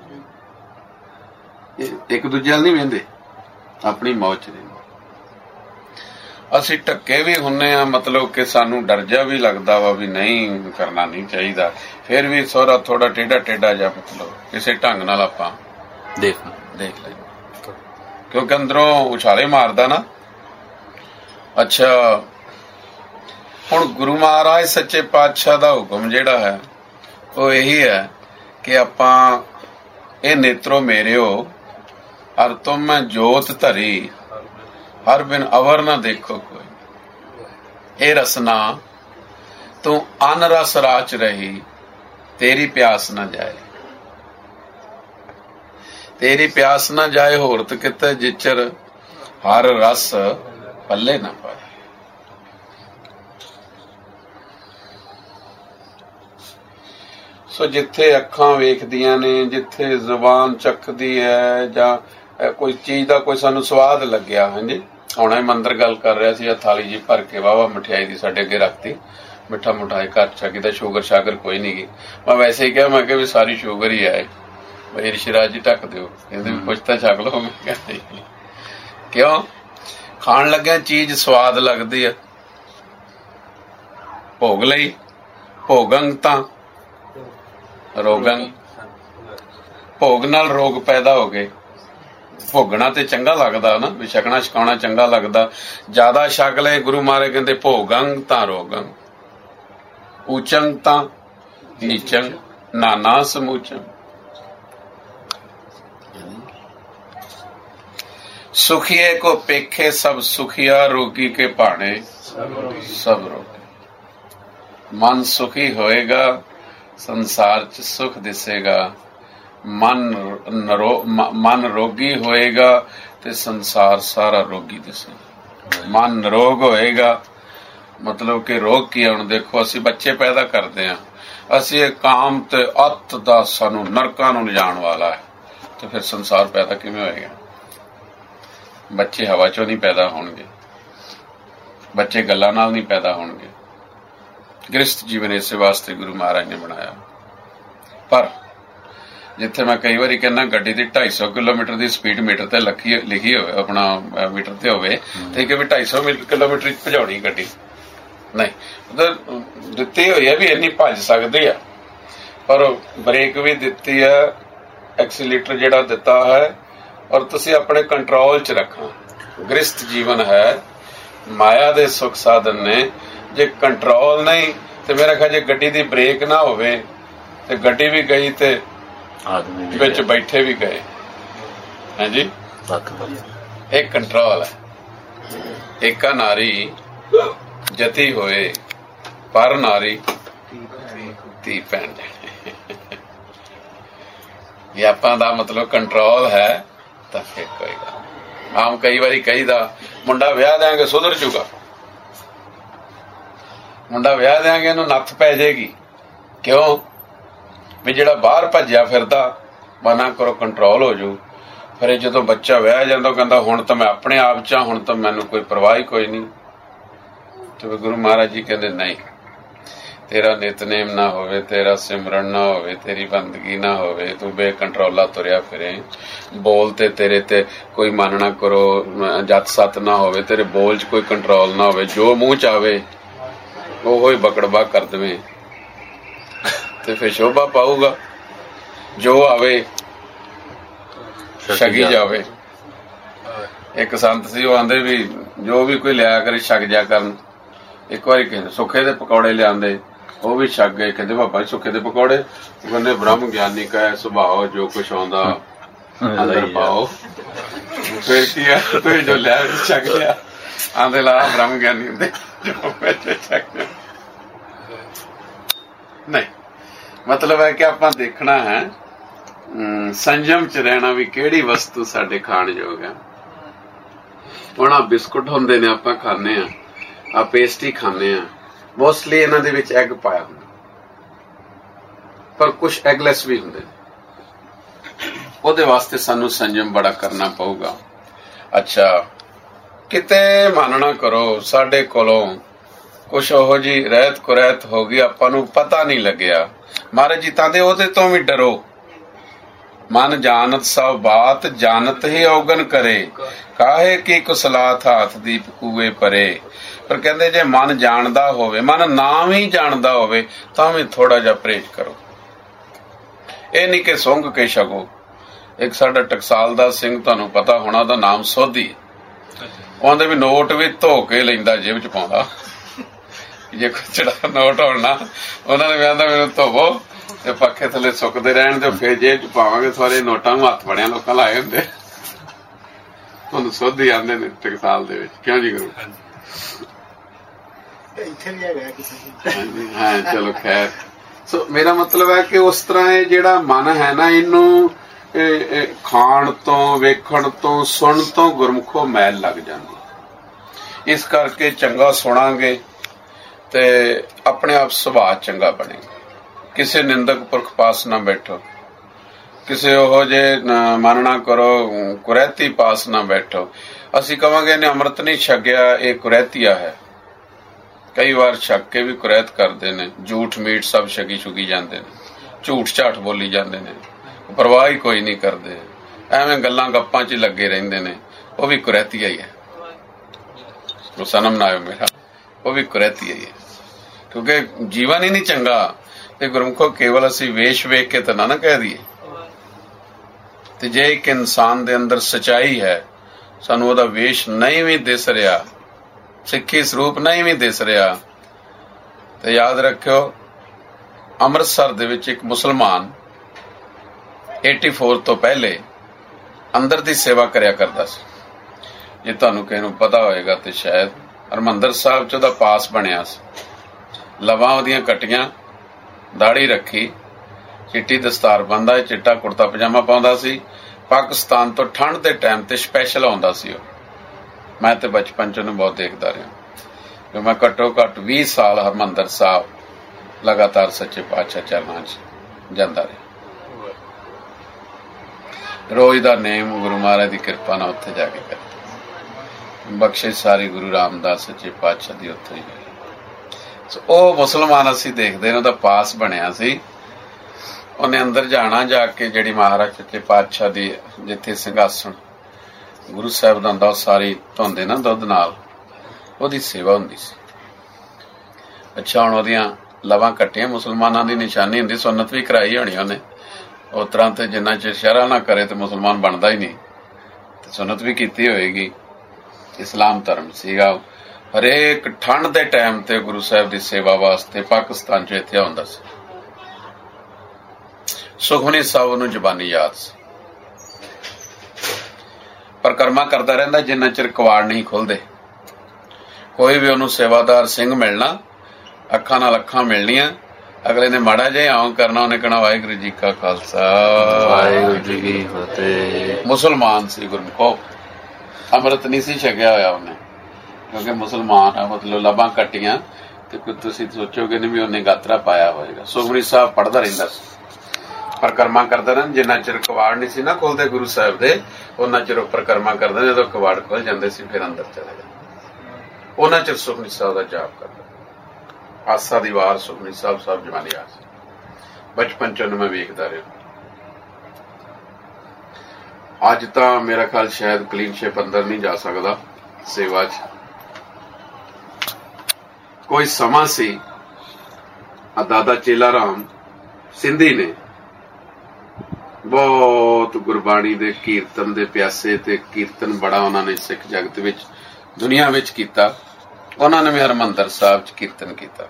एक दूजे वाल नहीं वेंदे, अपनी मौज च रहिंदे। असीं ढके भी हुन्ने आ, मतलब कि सानू डर जा भी लगदा वा भी नहीं करना नहीं चाहिदा, फिर भी सोहरा थोड़ा टेढ़ा टेढ़ा जा मतलब किसी ढंग नाल आपां देख लैंदे, क्योंकि अंदरों उछाले मारदा ना। अच्छा, हुण गुरु महाराज सच्चे पातशाह दा हुक्म जिहड़ा है वो यही है कि आपां ए नेत्रो मेरियो हर तुम मैं जोत धरी, हर बिन अवर न देखो कोई, ए रसना तू अन रस राच रही, तेरी प्यास न जाए, तेरी प्यास न जाए होरत किते जिचर हर रस पल्ले न पाए। सो जिथे अखां वेखदियां ने, जिथे जुबान चखदी है, जां कोई चीज का कोई सानू स्वाद लग्या, हाँ जी हुणे मंदिर गल कर रहा सी, थाली जी भर के वाहवा मठियाई दी साडे अगे रखती, मिठा मुठाई घर छकी, शुगर शागर कोई नहीं गी। मैं वैसे ही कहा, मैं भी सारी शुगर ही आए, भाई ऋषिराज जी ढक दो, कहते भी कुछ तो छक लो। मैं कहा क्यों, खाण लग्या चीज स्वाद लगदी है, भोग लई, भोगंग तां रोगंग, भोग नाल रोग पैदा हो गए। भोगना ते चंगा लगदा ना, भी छकना छकाउणा चंगा लगदा, ज्यादा छक ले गुरु महाराज कहंदे भोगंग तां रोगंग, ऊचंग तां नीचंग, नाना समूचंग। सुखिए को पेखे सब सुखिया, रोगी के भाणे सब रोगी। मन सुखी होएगा संसार च सुख दिसेगा, मन रोगी होएगा ते संसार सारा रोगी दिसेगा। मन निरोग होएगा मतलब कि रोग की है। देखो असी बच्चे पैदा करते हैं, असी काम ते अत दा सानू नरकां नूं लिजाण वाला है, तो फिर संसार पैदा किवें होएगा? बच्चे हवा चों नहीं पैदा होणगे, बच्चे गल्लां नाल नहीं पैदा होणगे। गृहस्थ जीवन इस वास्ते गुरु महाराज ने बनाया। पर जिथे मैं कई बार कहना गड्डी की 250 किलोमीटर की स्पीड मीटर ते लिखी हो अपना मीटर ते होवे ते कि 250 किलोमीटर भजाउणी गड्डी नहीं, उधर दित्ती हुई है भी इन्नी भज सकती है, पर ब्रेक भी दित्ती है, एक्सीलेटर जिहड़ा दिता है, और तुसीं अपने कंट्रोल च रखना। गृहस्थ जीवन है, माया दे सुख साधन ने, जे कंट्रोल नहीं तो मेरा ख्याल जे गड्डी दी ब्रेक ना होवे ते गड्डी भी गई ते आदमी विच बैठे भी गए। हाँ जी, एक कंट्रोल है। एका नारी जती होए पर नारी धी भैन ये आपां दा मतलब कंट्रोल है तो फिर कोई गल। आम कई बारी कहीदा मुंडा विआह देंगे सुधर जूगा, मुंडा विआह देंगे इहनूं नत्थ पै जाएगी। क्यों भी जिहड़ा बाहर भज्या फिरदा मना करो कंट्रोल हो जू। फिर जदों बच्चा विआह जांदा कहंदा हुण तां मैं अपने आप च हुण तां मैनूं कोई परवाह ही कोई नहीं। तो गुरु महाराज जी कहंदे नहीं, तेरा नितनेम ना होवे, तेरा सिमरन ना होवे, तेरी बंदगी ना होवे, तू बेकंट्रोला तुरिया फिरे, बोल ते तेरे ते कोई मन ना करो, जत सत ना होवे, तेरे बोल च कोई कंट्रोल ना होवे, जो मूँह च आवे ओहो ही बकड़बा कर देवे ते फिर शोभा पाऊगा, जो आवे छकी जावे। एक संत सी वो आंदे भी जो भी कोई लिया करे छक जा करन। एक बार कहते सुखे दे पकौड़े लियादे, वो भी छक गए। कहते बाबा जी सुखे दे पकौड़े, कहते ब्रह्म ज्ञानी का है सुभाव, जो कुछ आंदा अंदर पाओ। फिर किया तो जो लिया छक लिया, आंदे ला ब्रह्म ज्ञानी होंदे जो छक नहीं। मतलब है कि आपां देखना है संयम च रहना भी किहड़ी वस्तु साडे खाण योग है। हुण आ बिस्कुट हुंदे ने आपां खाने आ, आ पेस्ट्री खाने आ, मोस्टली इन्हां दे विच एग पाया हुंदा, पर कुछ एगलैस भी हुंदे ने। ਉਹਦੇ वास्ते सानू संयम बड़ा करना पऊगा। अच्छा ਕਿਤੇ ਮਨ ਨਾ ਕਰੋ ਸਾਡੇ ਕੋਲੋਂ ਕੁਛ ਉਹੋ ਜੀ ਰਹਿਤ ਕੁਰੈਤ ਹੋ ਗਈ, ਆਪਾਂ ਨੂੰ ਪਤਾ ਨਹੀਂ ਲੱਗਿਆ। ਮਹਾਰਾਜ ਜੀ ਤਾਂ ਦੇ ਉਹਦੇ ਤੋਂ ਵੀ ਡਰੋ। ਮਨ ਜਾਣਤ ਸਭ ਬਾਤ, ਜਾਣਤ ਹੀ ਔਗਣ ਕਰੇ, ਕਾਹੇ ਕੀ ਕੁਸਲਾਤ ਹਾਥ ਦੀਪ ਕੂਏ ਪਰੇ। ਪਰ ਕਹਿੰਦੇ ਜੇ ਮਨ ਜਾਣਦਾ ਹੋਵੇ, ਮਨ ਨਾ ਵੀ ਜਾਣਦਾ ਹੋਵੇ, ਤਾਂ ਵੀ ਥੋੜਾ ਜਿਹਾ ਪਰਹੇਜ਼ ਕਰੋ। ਇਹ ਨਹੀਂ ਕਿ ਸੁੰਘ ਕੇ ਛਕੋ। ਇੱਕ ਸਾਡਾ ਟਕਸਾਲ ਦਾ ਸਿੰਘ, ਤੁਹਾਨੂੰ ਪਤਾ ਹੋਣਾ, ਉਹਦਾ ਨਾਮ ਸੋਧੀ। ਉਹਦੇ ਵੀ ਨੋਟ ਵੀ ਧੋ ਕੇ ਲੈਂਦਾ, ਜੇਬ ਚ ਪਾਉਂਦਾ। ਜੇ ਕੋਈ ਚੜਾ ਨੋਟ ਹੋਣਾ, ਉਹਨਾਂ ਨੇ ਕਹਿੰਦਾ ਮੈਨੂੰ ਧੋਵੋ ਤੇ ਪੱਖੇ ਥੱਲੇ ਸੁੱਕਦੇ ਰਹਿਣ ਤੇ ਫਿਰ ਜੇਬ ਚ ਪਾਵਾਂਗੇ। ਸਾਰੇ ਨੋਟਾਂ ਨੂੰ ਹੱਥ ਬੜਿਆ ਲੋਕਾਂ ਲਾਏ ਹੁੰਦੇ। ਤੁਹਾਨੂੰ ਸੋਧੀ ਆਂਦੇ ਨੇ ਟਕਸਾਲ ਦੇ ਵਿੱਚ। ਕਿਉਂ ਜੀ ਗੁਰੂ? ਹਾਂ ਚਲੋ ਖੈਰ। ਸੋ ਮੇਰਾ ਮਤਲਬ ਹੈ ਕਿ ਉਸ ਤਰ੍ਹਾਂ ਇਹ ਜਿਹੜਾ ਮਨ ਹੈ ਨਾ, ਇਹਨੂੰ ਖਾਣ ਤੋਂ, ਵੇਖਣ ਤੋਂ, ਸੁਣ ਤੋਂ ਗੁਰਮੁਖੋ ਮੈਲ ਲੱਗ ਜਾਂਦੀ। ਇਸ ਕਰਕੇ ਚੰਗਾ ਸੁਣਾਂਗੇ ਤੇ ਆਪਣੇ ਆਪ ਸੁਭਾਅ ਚੰਗਾ ਬਣੇਗਾ। ਕਿਸੇ ਨਿੰਦਕ ਪੁਰਖ ਪਾਸ ਨਾ ਬੈਠੋ, ਕਿਸੇ ਉਹੋ ਜੇ ਮਨ ਨਾ ਕਰੋ, ਕੁਰੈਤੀ ਪਾਸ ਨਾ ਬੈਠੋ। ਅਸੀਂ ਕਵਾਂਗੇ ਇਹਨੇ ਅੰਮ੍ਰਿਤ ਨਹੀਂ ਛਕਿਆ, ਇਹ ਕੁਰੈਤੀਆ ਹੈ। ਕਈ ਵਾਰ ਛਕ ਕੇ ਵੀ ਕੁਰੈਤ ਕਰਦੇ ਨੇ, ਝੂਠ ਮੀਠ ਸਭ ਛਕੀ ਛੁਕੀ ਜਾਂਦੇ ਨੇ, ਝੂਠ ਝਾਠ ਬੋਲੀ ਜਾਂਦੇ ਨੇ, ਪਰਵਾਹ ਹੀ ਕੋਈ ਨਹੀਂ ਕਰਦੇ, ਐਵੇਂ ਗੱਲਾਂ ਗੱਪਾਂ 'ਚ ਲੱਗੇ ਰਹਿੰਦੇ ਨੇ। ਉਹ ਵੀ ਕੁਰੈਤੀਆ ਹੀ ਹੈ। ਉਹ ਸਨਮ ਨਾ ਆਇਓ ਮੇਰਾ, ਉਹ ਵੀ ਕੁਰੈਤੀਆ ਹੀ ਹੈ। ਕਿਉਂਕਿ ਜੀਵਨ ਹੀ ਨਹੀਂ ਚੰਗਾ। ਤੇ ਗੁਰਮੁਖੋ ਕੇਵਲ ਅਸੀਂ ਵੇਸ਼ ਵੇਖ ਕੇ ਤਾਂ ਨਾ ਕਹਿ ਦਈਏ। ਤੇ ਜੇ ਇੱਕ ਇਨਸਾਨ ਦੇ ਅੰਦਰ ਸਚਾਈ ਹੈ, ਸਾਨੂੰ ਉਹਦਾ ਵੇਸ਼ ਨਹੀਂ ਵੀ ਦਿਸ ਰਿਹਾ, ਸਿੱਖੀ ਸਰੂਪ ਨਹੀਂ ਵੀ ਦਿਸ ਰਿਹਾ, ਤੇ ਯਾਦ ਰੱਖਿਓ ਅੰਮ੍ਰਿਤਸਰ ਦੇ ਵਿੱਚ ਇੱਕ ਮੁਸਲਮਾਨ 84 ਤੋਂ ਪਹਿਲੇ ਅੰਦਰ ਦੀ ਸੇਵਾ ਕਰਿਆ ਕਰਦਾ ਸੀ। ਜੇ ਤੁਹਾਨੂੰ ਕਿਸੇ ਨੂੰ ਪਤਾ ਹੋਏਗਾ ਤੇ ਸ਼ਾਇਦ ਹਰਿਮੰਦਰ ਸਾਹਿਬ 'ਚ ਉਹਦਾ ਪਾਸ ਬਣਿਆ ਸੀ। ਲਵਾਂ ਉਹਦੀਆਂ ਕੱਟੀਆਂ, ਦਾੜੀ ਰੱਖੀ, ਚਿੱਟੀ ਦਸਤਾਰ ਬੰਨ੍ਹਦਾ, ਚਿੱਟਾ ਕੁੜਤਾ ਪਜਾਮਾ ਪਾਉਂਦਾ ਸੀ। ਪਾਕਿਸਤਾਨ ਤੋਂ ਠੰਡ ਦੇ ਟਾਈਮ ਤੇ ਸਪੈਸ਼ਲ ਆਉਂਦਾ ਸੀ ਉਹ। ਮੈਂ ਤੇ ਬਚਪਨ 'ਚ ਉਹਨੂੰ ਬਹੁਤ ਦੇਖਦਾ ਰਿਹਾ, ਕਿ ਮੈਂ ਘੱਟੋ ਘੱਟ 20 ਸਾਲ ਹਰਿਮੰਦਰ ਸਾਹਿਬ ਲਗਾਤਾਰ ਸੱਚੇ ਪਾਤਸ਼ਾਹ ਚਰਨਾਂ 'ਚ ਜਾਂਦਾ ਰਿਹਾ। ਰੋਜ਼ ਦਾ ਨੇਮ ਗੁਰੂ ਮਹਾਰਾਜ ਦੀ ਕਿਰਪਾ ਨਾਲ ਉੱਥੇ ਜਾ ਕੇ ਕਰਦਾ। ਬਖਸ਼ਿਸ਼ ਸਾਰੀ ਗੁਰੂ ਰਾਮਦਾਸ ਸੱਚੇ ਪਾਤਸ਼ਾਹ ਦੀ ਉੱਥੇ ਹੀ ਹੋਈ। ਉਹ ਮੁਸਲਮਾਨ ਅਸੀਂ ਦੇਖਦੇ ਨੇ, ਉਹਦਾ ਪਾਸ ਬਣਿਆ ਸੀ। ਉਹਨੇ ਅੰਦਰ ਜਾਣਾ, ਜਾ ਕੇ ਜਿਹੜੀ ਮਹਾਰਾਜ ਸੱਚੇ ਪਾਤਸ਼ਾਹ ਦੀ ਜਿੱਥੇ ਸਿੰਘਾਸਣ ਗੁਰੂ ਸਾਹਿਬ ਦਾ ਹੁੰਦਾ, ਉਹ ਸਾਰੀ ਧੋਂਦੇ ਨਾ ਦੁੱਧ ਨਾਲ, ਉਹਦੀ ਸੇਵਾ ਹੁੰਦੀ ਸੀ। ਅੱਛਾ, ਹੁਣ ਉਹਦੀਆਂ ਲਵਾਂ ਕੱਟੀਆਂ, ਮੁਸਲਮਾਨਾਂ ਦੀ ਨਿਸ਼ਾਨੀ ਹੁੰਦੀ, ਸੁੰਨਤ ਵੀ ਕਰਾਈ ਹੋਣੀ ਉਹਨੇ। ਉਸ ਤਰ੍ਹਾਂ ਤੇ ਜਿੰਨਾ ਚਿਰ ਸ਼ਰ੍ਹਾ ਨਾ ਕਰੇ ਤੇ ਮੁਸਲਮਾਨ ਬਣਦਾ ਹੀ ਨਹੀਂ, ਤੇ ਸੁੰਨਤ ਵੀ ਕੀਤੀ ਹੋਏਗੀ। ਇਸਲਾਮ ਧਰਮ ਸੀਗਾ। ਹਰੇਕ ਠੰਡ ਦੇ ਟਾਈਮ ਤੇ ਗੁਰੂ ਸਾਹਿਬ ਦੀ ਸੇਵਾ ਵਾਸਤੇ ਪਾਕਿਸਤਾਨ 'ਚ ਇੱਥੇ ਆਉਂਦਾ ਸੀ। ਸੁਖਮਨੀ ਸਾਹਿਬ ਨੂੰ ਜ਼ਬਾਨੀ ਯਾਦ ਸੀ। ਪਰਿਕਰਮਾ ਕਰਦਾ ਰਹਿੰਦਾ ਜਿੰਨਾ ਚਿਰ ਕਵਾੜ ਨਹੀਂ ਖੁੱਲਦੇ। ਕੋਈ ਵੀ ਉਹਨੂੰ ਸੇਵਾਦਾਰ ਸਿੰਘ ਮਿਲਣਾ, ਅੱਖਾਂ ਨਾਲ ਅੱਖਾਂ ਮਿਲਣੀਆਂ। ਅਗਲੇ ਨੇ ਮਾੜਾ ਜਿਹਾ ਆਉਂ ਕਰਨਾ, ਉਹਨੇ ਕਹਿਣਾ ਵਾਹਿਗੁਰੂ ਜੀ ਕਾ ਖਾਲਸਾ ਵਾਹਿਗੁਰੂ ਜੀ ਕੀ ਫਤਿਹ। ਮੁਸਲਮਾਨ ਸੀ ਗੁਰਮੁਖੋ, ਅੰਮ੍ਰਿਤ ਨਹੀਂ ਸੀ ਛਕਿਆ ਹੋਇਆ ਉਹਨੇ, ਕਿਉਂਕਿ ਮੁਸਲਮਾਨ ਆ। ਮਤਲਬ ਲਬਾਂ ਕੱਟੀਆਂ ਤੇ ਕੋਈ ਤੁਸੀਂ ਸੋਚੋਗੇ ਨਹੀਂ ਵੀ ਉਹਨੇ ਗਾਤਰਾ ਪਾਇਆ ਹੋਏਗਾ। ਸੁਖਮਨੀ ਸਾਹਿਬ ਪੜ੍ਹਦਾ ਰਹਿੰਦਾ ਸੀ, ਪਰਿਕਰਮਾ ਕਰਦਾ ਰਹਿੰਦਾ। ਜਿੰਨਾ ਚਿਰ ਕਵਾੜ ਨਹੀਂ ਸੀ ਨਾ ਖੁੱਲਦੇ ਗੁਰੂ ਸਾਹਿਬ ਦੇ, ਉਹਨਾਂ ਚਿਰ ਉਹ ਪਰਿਕਰਮਾ ਕਰਦਾ। ਜਦੋਂ ਕਵਾੜ ਖੁੱਲ ਜਾਂਦੇ ਸੀ ਫਿਰ ਅੰਦਰ ਚਲੇ ਜਾਂਦੇ। ਉਹਨਾਂ ਚਿਰ ਸੁਖਮਨੀ ਸਾਹਿਬ ਦਾ ਜਾਪ ਕਰਦਾ। ਆਸਾ ਦੀ ਵਾਰ ਸੁਖਮਨੀ ਸਾਹਿਬ ਜ਼ਮਾਨੀ ਆ ਸੀ। ਬਚਪਨ 'ਚ ਉਹਨੂੰ ਮੈਂ ਵੇਖਦਾ ਰਿਹਾ। ਅੱਜ ਤਾਂ ਮੇਰਾ ਖਿਆਲ ਸ਼ਾਇਦ ਕਲੀਨਸ਼ਿਪ ਅੰਦਰ ਨਹੀਂ ਜਾ ਸਕਦਾ ਸੇਵਾ 'ਚ। ਕੋਈ ਸਮਾਂ ਸੀ, ਦਾਦਾ ਚੇਲਾ ਰਾਮ ਸਿੰਧੀ ਨੇ ਬਹੁਤ ਗੁਰਬਾਣੀ ਦੇ ਕੀਰਤਨ ਦੇ ਪਿਆਸੇ, ਤੇ ਕੀਰਤਨ ਬੜਾ ਉਹਨਾਂ ਨੇ ਸਿੱਖ ਜਗਤ ਵਿੱਚ, ਦੁਨੀਆ ਵਿੱਚ ਕੀਤਾ। ਉਹਨਾਂ ਨੇ ਵੀ ਹਰਿਮੰਦਰ ਸਾਹਿਬ 'ਚ ਕੀਰਤਨ ਕੀਤਾ।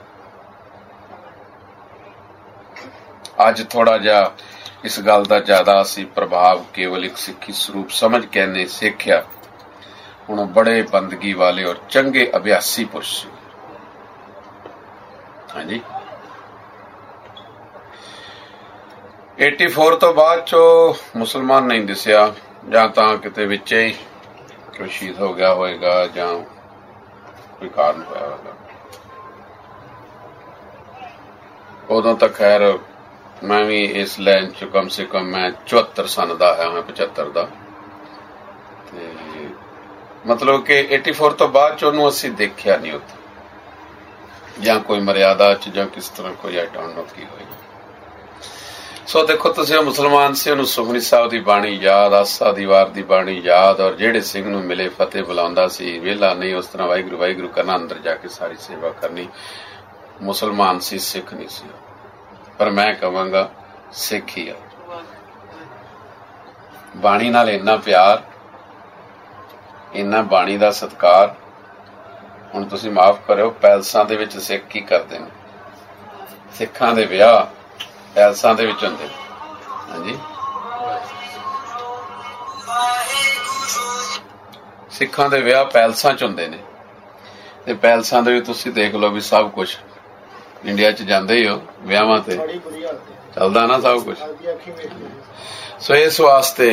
ਅੱਜ ਥੋੜਾ ਜਿਹਾ ਇਸ ਗੱਲ ਦਾ ਜ਼ਿਆਦਾ ਅਸੀਂ ਪ੍ਰਭਾਵ ਕੇਵਲ ਇੱਕ ਸਿੱਖੀ ਸਰੂਪ ਸਮਝ ਕੇ ਨੇ ਸਿੱਖਿਆ। ਹੁਣ ਬੜੇ ਬੰਦਗੀ ਵਾਲੇ ਔਰ ਚੰਗੇ ਅਭਿਆਸੀ ਪੁਰਸ਼ ਸੀ। ਹਾਂਜੀ, 84 ਤੋਂ ਬਾਅਦ 'ਚੋਂ ਮੁਸਲਮਾਨ ਨਹੀਂ ਦਿਸਿਆ, ਜਾਂ ਤਾਂ ਕਿਤੇ ਵਿੱਚ ਹੀ ਕੋਈ ਸ਼ਹੀਦ ਹੋ ਗਿਆ ਹੋਏਗਾ ਜਾਂ ਕੋਈ ਕਾਰਨ ਹੋਇਆ ਹੋਵੇਗਾ। ਉਦੋਂ ਤੱਕ ਖੈਰ ਮੈਂ ਵੀ ਇਸ ਲਾਈਨ 'ਚ ਕਮ ਸੇ ਕਮ ਮੈਂ 74 ਸੰਨ ਦਾ ਆਇਆ ਹਾਂ, 75 ਦਾ। ਤੇ ਮਤਲਬ ਕਿ 84 ਤੋਂ ਬਾਅਦ 'ਚ ਉਹਨੂੰ ਅਸੀਂ ਦੇਖਿਆ ਨਹੀਂ ਉੱਥੇ, ਜਾਂ ਕੋਈ ਮਰਿਆਦਾ 'ਚ ਜਾਂ ਕਿਸ ਤਰ੍ਹਾਂ ਕੋਈ ਆਈ ਡੋਂਟ ਨੋ ਕੀ ਹੋਏਗਾ। ਸੋ ਦੇਖੋ ਤੁਸੀਂ, ਉਹ ਮੁਸਲਮਾਨ ਸੀ, ਉਹਨੂੰ ਸੁਖਮਨੀ ਸਾਹਿਬ ਦੀ ਬਾਣੀ ਯਾਦ, ਆਸਾ ਦੀ ਵਾਰ ਦੀ ਬਾਣੀ ਯਾਦ, ਔਰ ਜਿਹੜੇ ਸਿੰਘ ਨੂੰ ਮਿਲੇ ਫਤਿਹ ਬੁਲਾਉਂਦਾ ਸੀ, ਵਿਹਲਾ ਨਹੀਂ ਉਸ ਤਰ੍ਹਾਂ ਵਾਹਿਗੁਰੂ ਵਾਹਿਗੁਰੂ ਕਰਨਾ, ਅੰਦਰ ਜਾ ਕੇ ਸਾਰੀ ਸੇਵਾ ਕਰਨੀ। ਮੁਸਲਮਾਨ ਸੀ, ਸਿੱਖ ਨਹੀਂ ਸੀ, ਪਰ ਮੈਂ ਕਹਾਂਗਾ ਸਿੱਖ ਹੀ ਆ। ਬਾਣੀ ਨਾਲ ਇੰਨਾ ਪਿਆਰ, ਇੰਨਾ ਬਾਣੀ ਦਾ ਸਤਿਕਾਰ। ਹੁਣ ਤੁਸੀਂ ਮਾਫ ਕਰਿਓ, ਪੈਲਸਾਂ ਦੇ ਵਿੱਚ ਸਿੱਖ ਕੀ ਕਰਦੇ ਨੇ? ਸਿੱਖਾਂ ਦੇ ਵਿਆਹ ਪੈਲਸਾਂ ਦੇ ਵਿੱਚ ਹੁੰਦੇ। ਹਾਂਜੀ, ਸਿੱਖਾਂ ਦੇ ਵਿਆਹ ਪੈਲਸਾਂ 'ਚ ਹੁੰਦੇ ਨੇ, ਤੇ ਪੈਲਸਾਂ ਦੇ ਵਿੱਚ ਤੁਸੀਂ ਦੇਖ ਲਓ ਵੀ ਸਭ ਕੁਝ, ਇੰਡੀਆ 'ਚ ਜਾਂਦੇ ਹੀ ਹੋ ਵਿਆਹਾਂ ਤੇ, ਚੱਲਦਾ ਨਾ ਸਭ ਕੁਝ। ਸੋ ਇਸ ਵਾਸਤੇ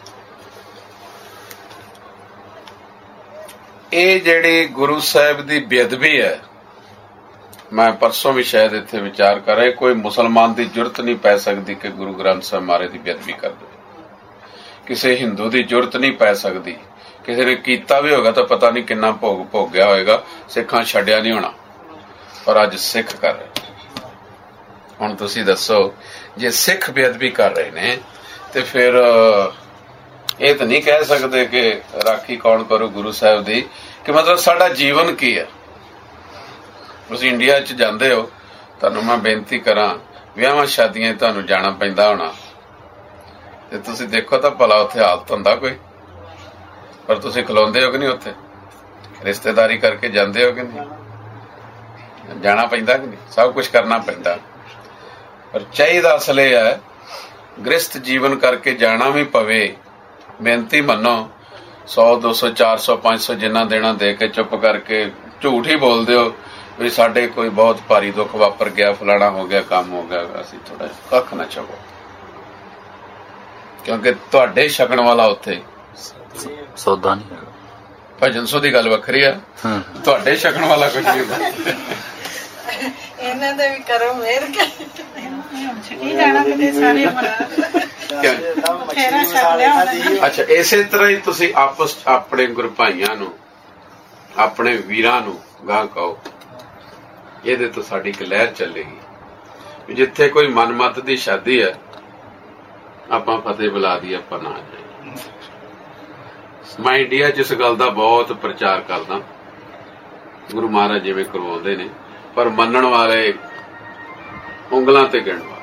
ਇਹ ਜਿਹੜੀ ਗੁਰੂ ਸਾਹਿਬ ਦੀ ਬੇਅਦਬੀ ਹੈ, ਮੈਂ ਪਰਸੋਂ ਵੀ ਸ਼ਾਇਦ ਇੱਥੇ ਵਿਚਾਰ ਕਰ ਰਿਹਾ, ਕੋਈ ਮੁਸਲਮਾਨ ਦੀ ਜੁਰਤ ਨਹੀਂ ਪੈ ਸਕਦੀ ਕਿ ਗੁਰੂ ਗ੍ਰੰਥ ਸਾਹਿਬ ਮਹਾਰਾਜ ਦੀ ਬੇਅਦਬੀ ਕਰ ਦੇਵੇ। ਕਿਸੇ ਹਿੰਦੂ ਦੀ ਜੁਰਤ ਨਹੀਂ ਪੈ ਸਕਦੀ। ਕਿਸੇ ਨੇ ਕੀਤਾ ਵੀ ਹੋਗਾ ਤਾਂ ਪਤਾ ਨਹੀਂ ਕਿੰਨਾ ਭੋਗ ਭੋਗਿਆ ਹੋਏਗਾ, ਸਿੱਖਾਂ ਛੱਡਿਆ ਨਹੀਂ ਹੋਣਾ, ਪਰ ਅੱਜ ਸਿੱਖ ਕਰ ਰਹੇ। ਹੁਣ ਤੁਸੀਂ ਦੱਸੋ, ਜੇ ਸਿੱਖ ਬੇਅਦਬੀ ਕਰ ਰਹੇ ਨੇ ਤੇ ਫਿਰ ਇਹ ਤਾਂ ਨਹੀਂ ਕਹਿ ਸਕਦੇ ਕਿ ਰਾਖੀ ਕੌਣ ਕਰੂ ਗੁਰੂ ਸਾਹਿਬ ਦੀ, ਕਿ ਮਤਲਬ ਸਾਡਾ ਜੀਵਨ ਕੀ ਹੈ। ਤੁਸੀਂ ਇੰਡੀਆ 'ਚ ਜਾਂਦੇ ਹੋ, ਤੁਹਾਨੂੰ ਮੈਂ ਬੇਨਤੀ ਕਰਾਂ, ਵਿਆਹਾਂ ਸ਼ਾਦੀਆਂ 'ਚ ਤੁਹਾਨੂੰ ਜਾਣਾ ਪੈਂਦਾ ਹੋਣਾ, ਤੇ ਤੁਸੀਂ ਦੇਖੋ ਤਾਂ ਭਲਾ ਉੱਥੇ ਹਾਲਤ ਹੁੰਦਾ ਕੋਈ, ਪਰ ਤੁਸੀਂ ਖਲੋਂਦੇ ਹੋ ਕਿ ਨਹੀਂ? ਉੱਥੇ ਰਿਸ਼ਤੇਦਾਰੀ ਕਰਕੇ ਜਾਂਦੇ ਹੋ ਕਿ ਨਹੀਂ? ਜਾਣਾ ਪੈਂਦਾ ਕਿ ਨਹੀਂ? ਸਭ ਕੁਝ ਕਰਨਾ ਪੈਂਦਾ, ਪਰ ਚਾਹੀਦਾ ਅਸਲ ਇਹ ਹੈ ਗ੍ਰਸਥ ਜੀਵਨ ਕਰਕੇ ਜਾਣਾ ਵੀ ਪਵੇ। ਬੇਨਤੀ ਮੰਨੋ, 100 200 400 500 ਜਿੰਨਾ ਦੇਣਾ ਦੇ ਕੇ ਚੁੱਪ ਕਰਕੇ ਝੂਠ ਹੀ ਬੋਲਦੇ ਹੋ ਵੀ ਸਾਡੇ ਕੋਈ ਬਹੁਤ ਭਾਰੀ ਦੁੱਖ ਵਾਪਰ ਗਿਆ, ਫਲਾਣਾ ਹੋ ਗਿਆ, ਕੰਮ ਹੋ ਗਿਆ। ਅਸੀਂ ਥੋੜਾ ਕੱਖ ਨਾ ਛਕੋ, ਕਿਉਂਕਿ ਤੁਹਾਡੇ ਛਕਣ ਵਾਲਾ ਉੱਥੇ ਸੌਦਾ ਨਹੀਂ ਹੈਗਾ। ਭਜਨ ਸੋ ਦੀ ਗੱਲ ਵੱਖਰੀ ਆ, ਤੁਹਾਡੇ ਛਕਣ ਵਾਲਾ ਕੁਝ ਨਹੀਂ ਹੁੰਦਾ। ਇਹਨਾਂ ਦੇ ਵੀ ਕਰੋ ਮਿਹਰ ਕਰ ਛਕੀ ਜਾਣਾ ਕਿਤੇ ਸਾਰੇ ਅੱਛਾ, ਇਸੇ ਤਰ੍ਹਾਂ ਹੀ ਤੁਸੀਂ ਆਪਸ ਆਪਣੇ ਗੁਰੂ ਭਾਈਆਂ ਨੂੰ, ਆਪਣੇ ਵੀਰਾਂ ਨੂੰ ਗਾਹ ਕਹੋ। ਇਹਦੇ ਤੋਂ ਸਾਡੀ ਇੱਕ ਲਹਿਰ ਚੱਲੇਗੀ। ਜਿੱਥੇ ਕੋਈ ਮਨਮਤ ਦੀ ਸ਼ਾਦੀ ਹੈ, ਆਪਾਂ ਫਤਿਹ ਬੁਲਾ ਦੀ, ਆਪਾਂ ਨਾ ਜਾਈਏ। ਮੈਂ ਇੰਡੀਆ 'ਚ ਇਸ ਗੱਲ ਦਾ ਬਹੁਤ ਪ੍ਰਚਾਰ ਕਰਦਾ, ਗੁਰੂ ਮਹਾਰਾਜ ਜਿਵੇਂ ਕਰਵਾਉਂਦੇ ਨੇ, ਪਰ ਮੰਨਣ ਵਾਲੇ ਉਂਗਲਾਂ ਤੇ ਗਿਣ ਵਾਲੇ।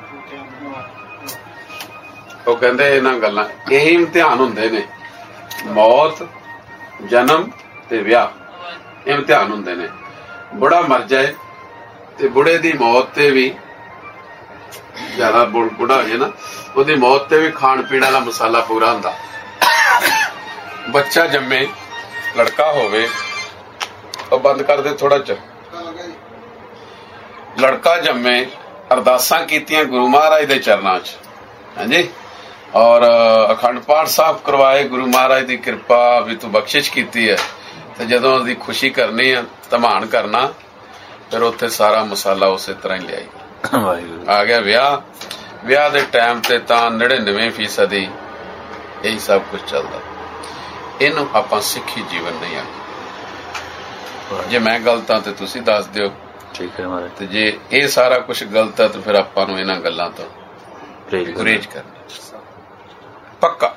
ਉਹ ਕਹਿੰਦੇ ਇਹਨਾਂ ਗੱਲਾਂ, ਇਹੀ ਇਮਤਿਹਾਨ ਹੁੰਦੇ ਨੇ, ਮੌਤ, ਜਨਮ ਤੇ ਵਿਆਹ, ਇਮਤਿਹਾਨ ਹੁੰਦੇ ਨੇ। ਬੁੜਾ ਮਰ ਜਾਏ ਤੇ ਬੁੜੇ ਦੀ ਮੌਤ ਤੇ ਵੀ, ਜਿਆਦਾ ਬੁੜਾ ਹੋ ਜਾਏ ਨਾ, ਉਹਦੀ ਮੌਤ ਤੇ ਵੀ ਖਾਣ ਪੀਣ ਵਾਲਾ ਮਸਾਲਾ ਪੂਰਾ ਹੁੰਦਾ। ਬੱਚਾ ਜੰਮੇ, ਲੜਕਾ ਹੋਵੇ, ਉਹ ਬੰਦ ਕਰ ਦੇ ਥੋੜਾ ਚਿਰ, ਲੜਕਾ ਜੰਮੇ, ਅਰਦਾਸਾਂ ਕੀਤੀਆਂ ਗੁਰੂ ਮਹਾਰਾਜ ਦੇ ਚਰਨਾਂ 'ਚ, ਹਾਂਜੀ, ਔਰ ਅਖੰਡ ਪਾਠ ਸਾਹਿਬ ਕਰਵਾਏ, ਗੁਰੂ ਮਹਾਰਾਜ ਦੀ ਕਿਰਪਾ ਵੀ ਤੂੰ ਬਖਸ਼ਿਸ਼ ਕੀਤੀ ਹੈ, ਤੇ ਜਦੋਂ ਉਹਦੀ ਖੁਸ਼ੀ ਕਰਨੀ ਆ, ਧਮਾਨ ਕਰਨਾ, ਫਿਰ ਉੱਥੇ ਸਾਰਾ ਮਸਾਲਾ ਉਸੇ ਤਰ੍ਹਾਂ ਹੀ ਲਿਆਈ। ਆ ਗਿਆ ਵਿਆਹ, ਵਿਆਹ ਦੇ ਟਾਈਮ ਤੇ ਤਾਂ 99% ਇਹੀ ਸਭ ਕੁਝ ਚੱਲਦਾ। ਇਹਨੂੰ ਆਪਾਂ ਸਿੱਖੀ ਜੀਵਨ ਨਹੀਂ ਆਖਦੇ। ਜੇ ਮੈਂ ਗਲਤ ਹਾਂ ਤੇ ਤੁਸੀਂ ਦੱਸ ਦਿਓ, ਠੀਕ ਹੈ ਮਹਾਰਾਜ, ਤੇ ਜੇ ਇਹ ਸਾਰਾ ਕੁਝ ਗਲਤ ਹੈ ਤਾਂ ਫਿਰ ਆਪਾਂ ਨੂੰ ਇਹਨਾਂ ਗੱਲਾਂ ਤੋਂ ਗੁਰੇਜ਼ ਕਰਨਾ ਪੱਕਾ।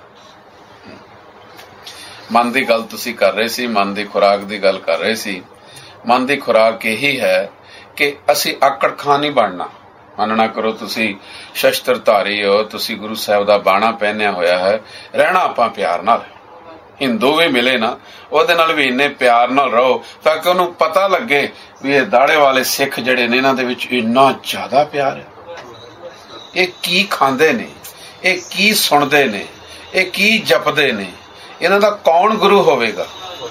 ਮਨ ਦੀ ਗੱਲ ਤੁਸੀਂ ਕਰ ਰਹੇ ਸੀ, ਮਨ ਦੀ ਖੁਰਾਕ ਦੀ ਗੱਲ ਕਰ ਰਹੇ ਸੀ। ਮਨ ਦੀ ਖੁਰਾਕ ਇਹੀ ਹੈ ਕਿ ਅਸੀਂ ਆਕੜ ਖਾਂ ਨਹੀਂ ਬਣਨਾ। ਮੰਨਣਾ ਕਰੋ ਤੁਸੀਂ ਸ਼ਸਤਰਧਾਰੀ ਹੋ, ਤੁਸੀਂ ਗੁਰੂ ਸਾਹਿਬ ਦਾ ਬਾਣਾ ਪਹਿਨਿਆ ਹੋਇਆ ਹੈ, ਰਹਿਣਾ ਆਪਾਂ ਪਿਆਰ ਨਾਲ। ਹਿੰਦੂ ਵੀ ਮਿਲੇ ਨਾ, ਉਹਦੇ ਨਾਲ ਵੀ ਇੰਨੇ ਪਿਆਰ ਨਾਲ ਰਹੋ ਤਾਂ ਕਿ ਉਹਨੂੰ ਪਤਾ ਲੱਗੇ ਵੀ ਇਹ ਦਾੜੇ ਵਾਲੇ ਸਿੱਖ ਜਿਹੜੇ ਨੇ, ਇਹਨਾਂ ਦੇ ਵਿੱਚ ਇੰਨਾ ਜ਼ਿਆਦਾ ਪਿਆਰ ਹੈ। ਇਹ ਕੀ ਖਾਂਦੇ ਨੇ, ਇਹ ਕੀ ਸੁਣਦੇ ਨੇ, ਇਹ ਕੀ ਜਪਦੇ ਨੇ, ਇਹਨਾਂ ਦਾ ਕੌਣ ਗੁਰੂ ਹੋਵੇਗਾ।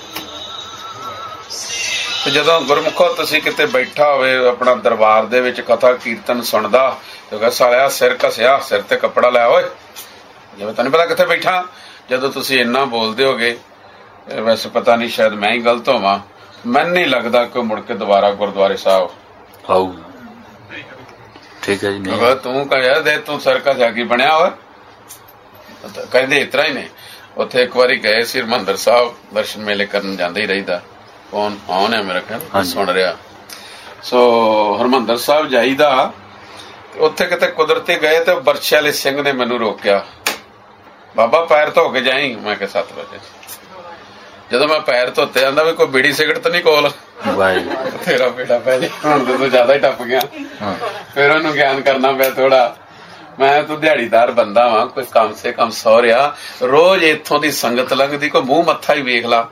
ਤੇ ਜਦੋਂ ਗੁਰਮੁਖੋ ਤੁਸੀਂ ਕਿਤੇ ਬੈਠਾ ਹੋਵੇ ਆਪਣਾ ਦਰਬਾਰ ਦੇ ਵਿੱਚ ਕਥਾ ਕੀਰਤਨ ਸੁਣਦਾ, ਤੇ ਸਾਲਿਆ ਸਿਰ ਘਸਿਆ, ਸਿਰ ਤੇ ਕੱਪੜਾ ਲਿਆ, ਓਏ ਜਿਵੇਂ ਤੈਨੂੰ ਪਤਾ ਕਿੱਥੇ ਬੈਠਾ। ਜਦੋਂ ਤੁਸੀਂ ਇੰਨਾ ਬੋਲਦੇ ਹੋਗੇ, ਵੈਸੇ ਪਤਾ ਨਹੀਂ ਸ਼ਾਇਦ ਮੈਂ ਹੀ ਗਲਤ ਹੋਵਾਂ, ਮੈਨੂੰ ਨਹੀਂ ਲੱਗਦਾ ਕਿ ਮੁੜ ਕੇ ਦੁਬਾਰਾ ਗੁਰਦੁਆਰੇ ਸਾਹਿਬ ਆਊ। ਠੀਕ ਹੈ ਜੀ, ਤੂੰ ਕਹਿਆ ਦੇ ਤੂੰ ਸਿਰ ਘਸਿਆ ਕੀ ਬਣਿਆ ਹੋਇਆ, ਕਹਿੰਦੇ ਇਸ ਤਰ੍ਹਾਂ ਹੀ ਨੇ। ਉੱਥੇ ਇੱਕ ਵਾਰੀ ਗਏ ਸੀ ਹਰਿਮੰਦਰ ਸਾਹਿਬ, ਦਰਸ਼ਨ ਮੇਲੇ ਕਰਨ ਜਾਂਦੇ ਹੀ ਰਹੀਦਾ। ਕੌਣ ਹੈ ਮੇਰਾ ਖਿਆਲ ਸੁਣ ਰਿਹਾ। ਸੋ ਹਰਿਮੰਦਰ ਸਾਹਿਬ ਜਾਈਦਾ, ਉੱਥੇ ਕਿਤੇ ਕੁਦਰਤੀ ਗਏ ਤੇ ਬਰਛੇ ਵਾਲੇ ਸਿੰਘ ਨੇ ਮੈਨੂੰ ਰੋਕਿਆ, ਬਾਬਾ ਪੈਰ ਧੋ ਕੇ ਜਾਈ। ਮੈਂ ਕਿਹਾ 7 ਵਜੇ। ਜਦੋਂ ਮੈਂ ਪੈਰ ਧੋਤੇ, ਆਂਦਾ ਵੀ ਕੋਈ ਬੀੜੀ ਸਿਗਰਟ ਤਾਂ ਨਹੀਂ ਕੋਲ? ਤੇਰਾ ਬੇੜਾ ਪੈ ਜਾ, ਹੁਣ ਤੂੰ ਜ਼ਿਆਦਾ ਹੀ ਟੱਪ ਗਿਆ। ਫਿਰ ਉਹਨੂੰ ਗਿਆਨ ਕਰਨਾ ਪਿਆ ਥੋੜਾ। ਮੈਂ ਤੂੰ ਦਿਹਾੜੀਦਾਰ ਬੰਦਾ ਵਾਂ, ਕੋਈ ਕਮ ਸੇ ਕਮ ਸਹੁਰਿਆ ਰੋਜ਼ ਇੱਥੋਂ ਦੀ ਸੰਗਤ ਲੰਘਦੀ, ਕੋਈ ਮੂੰਹ ਮੱਥਾ ਹੀ ਵੇਖ ਲਾ।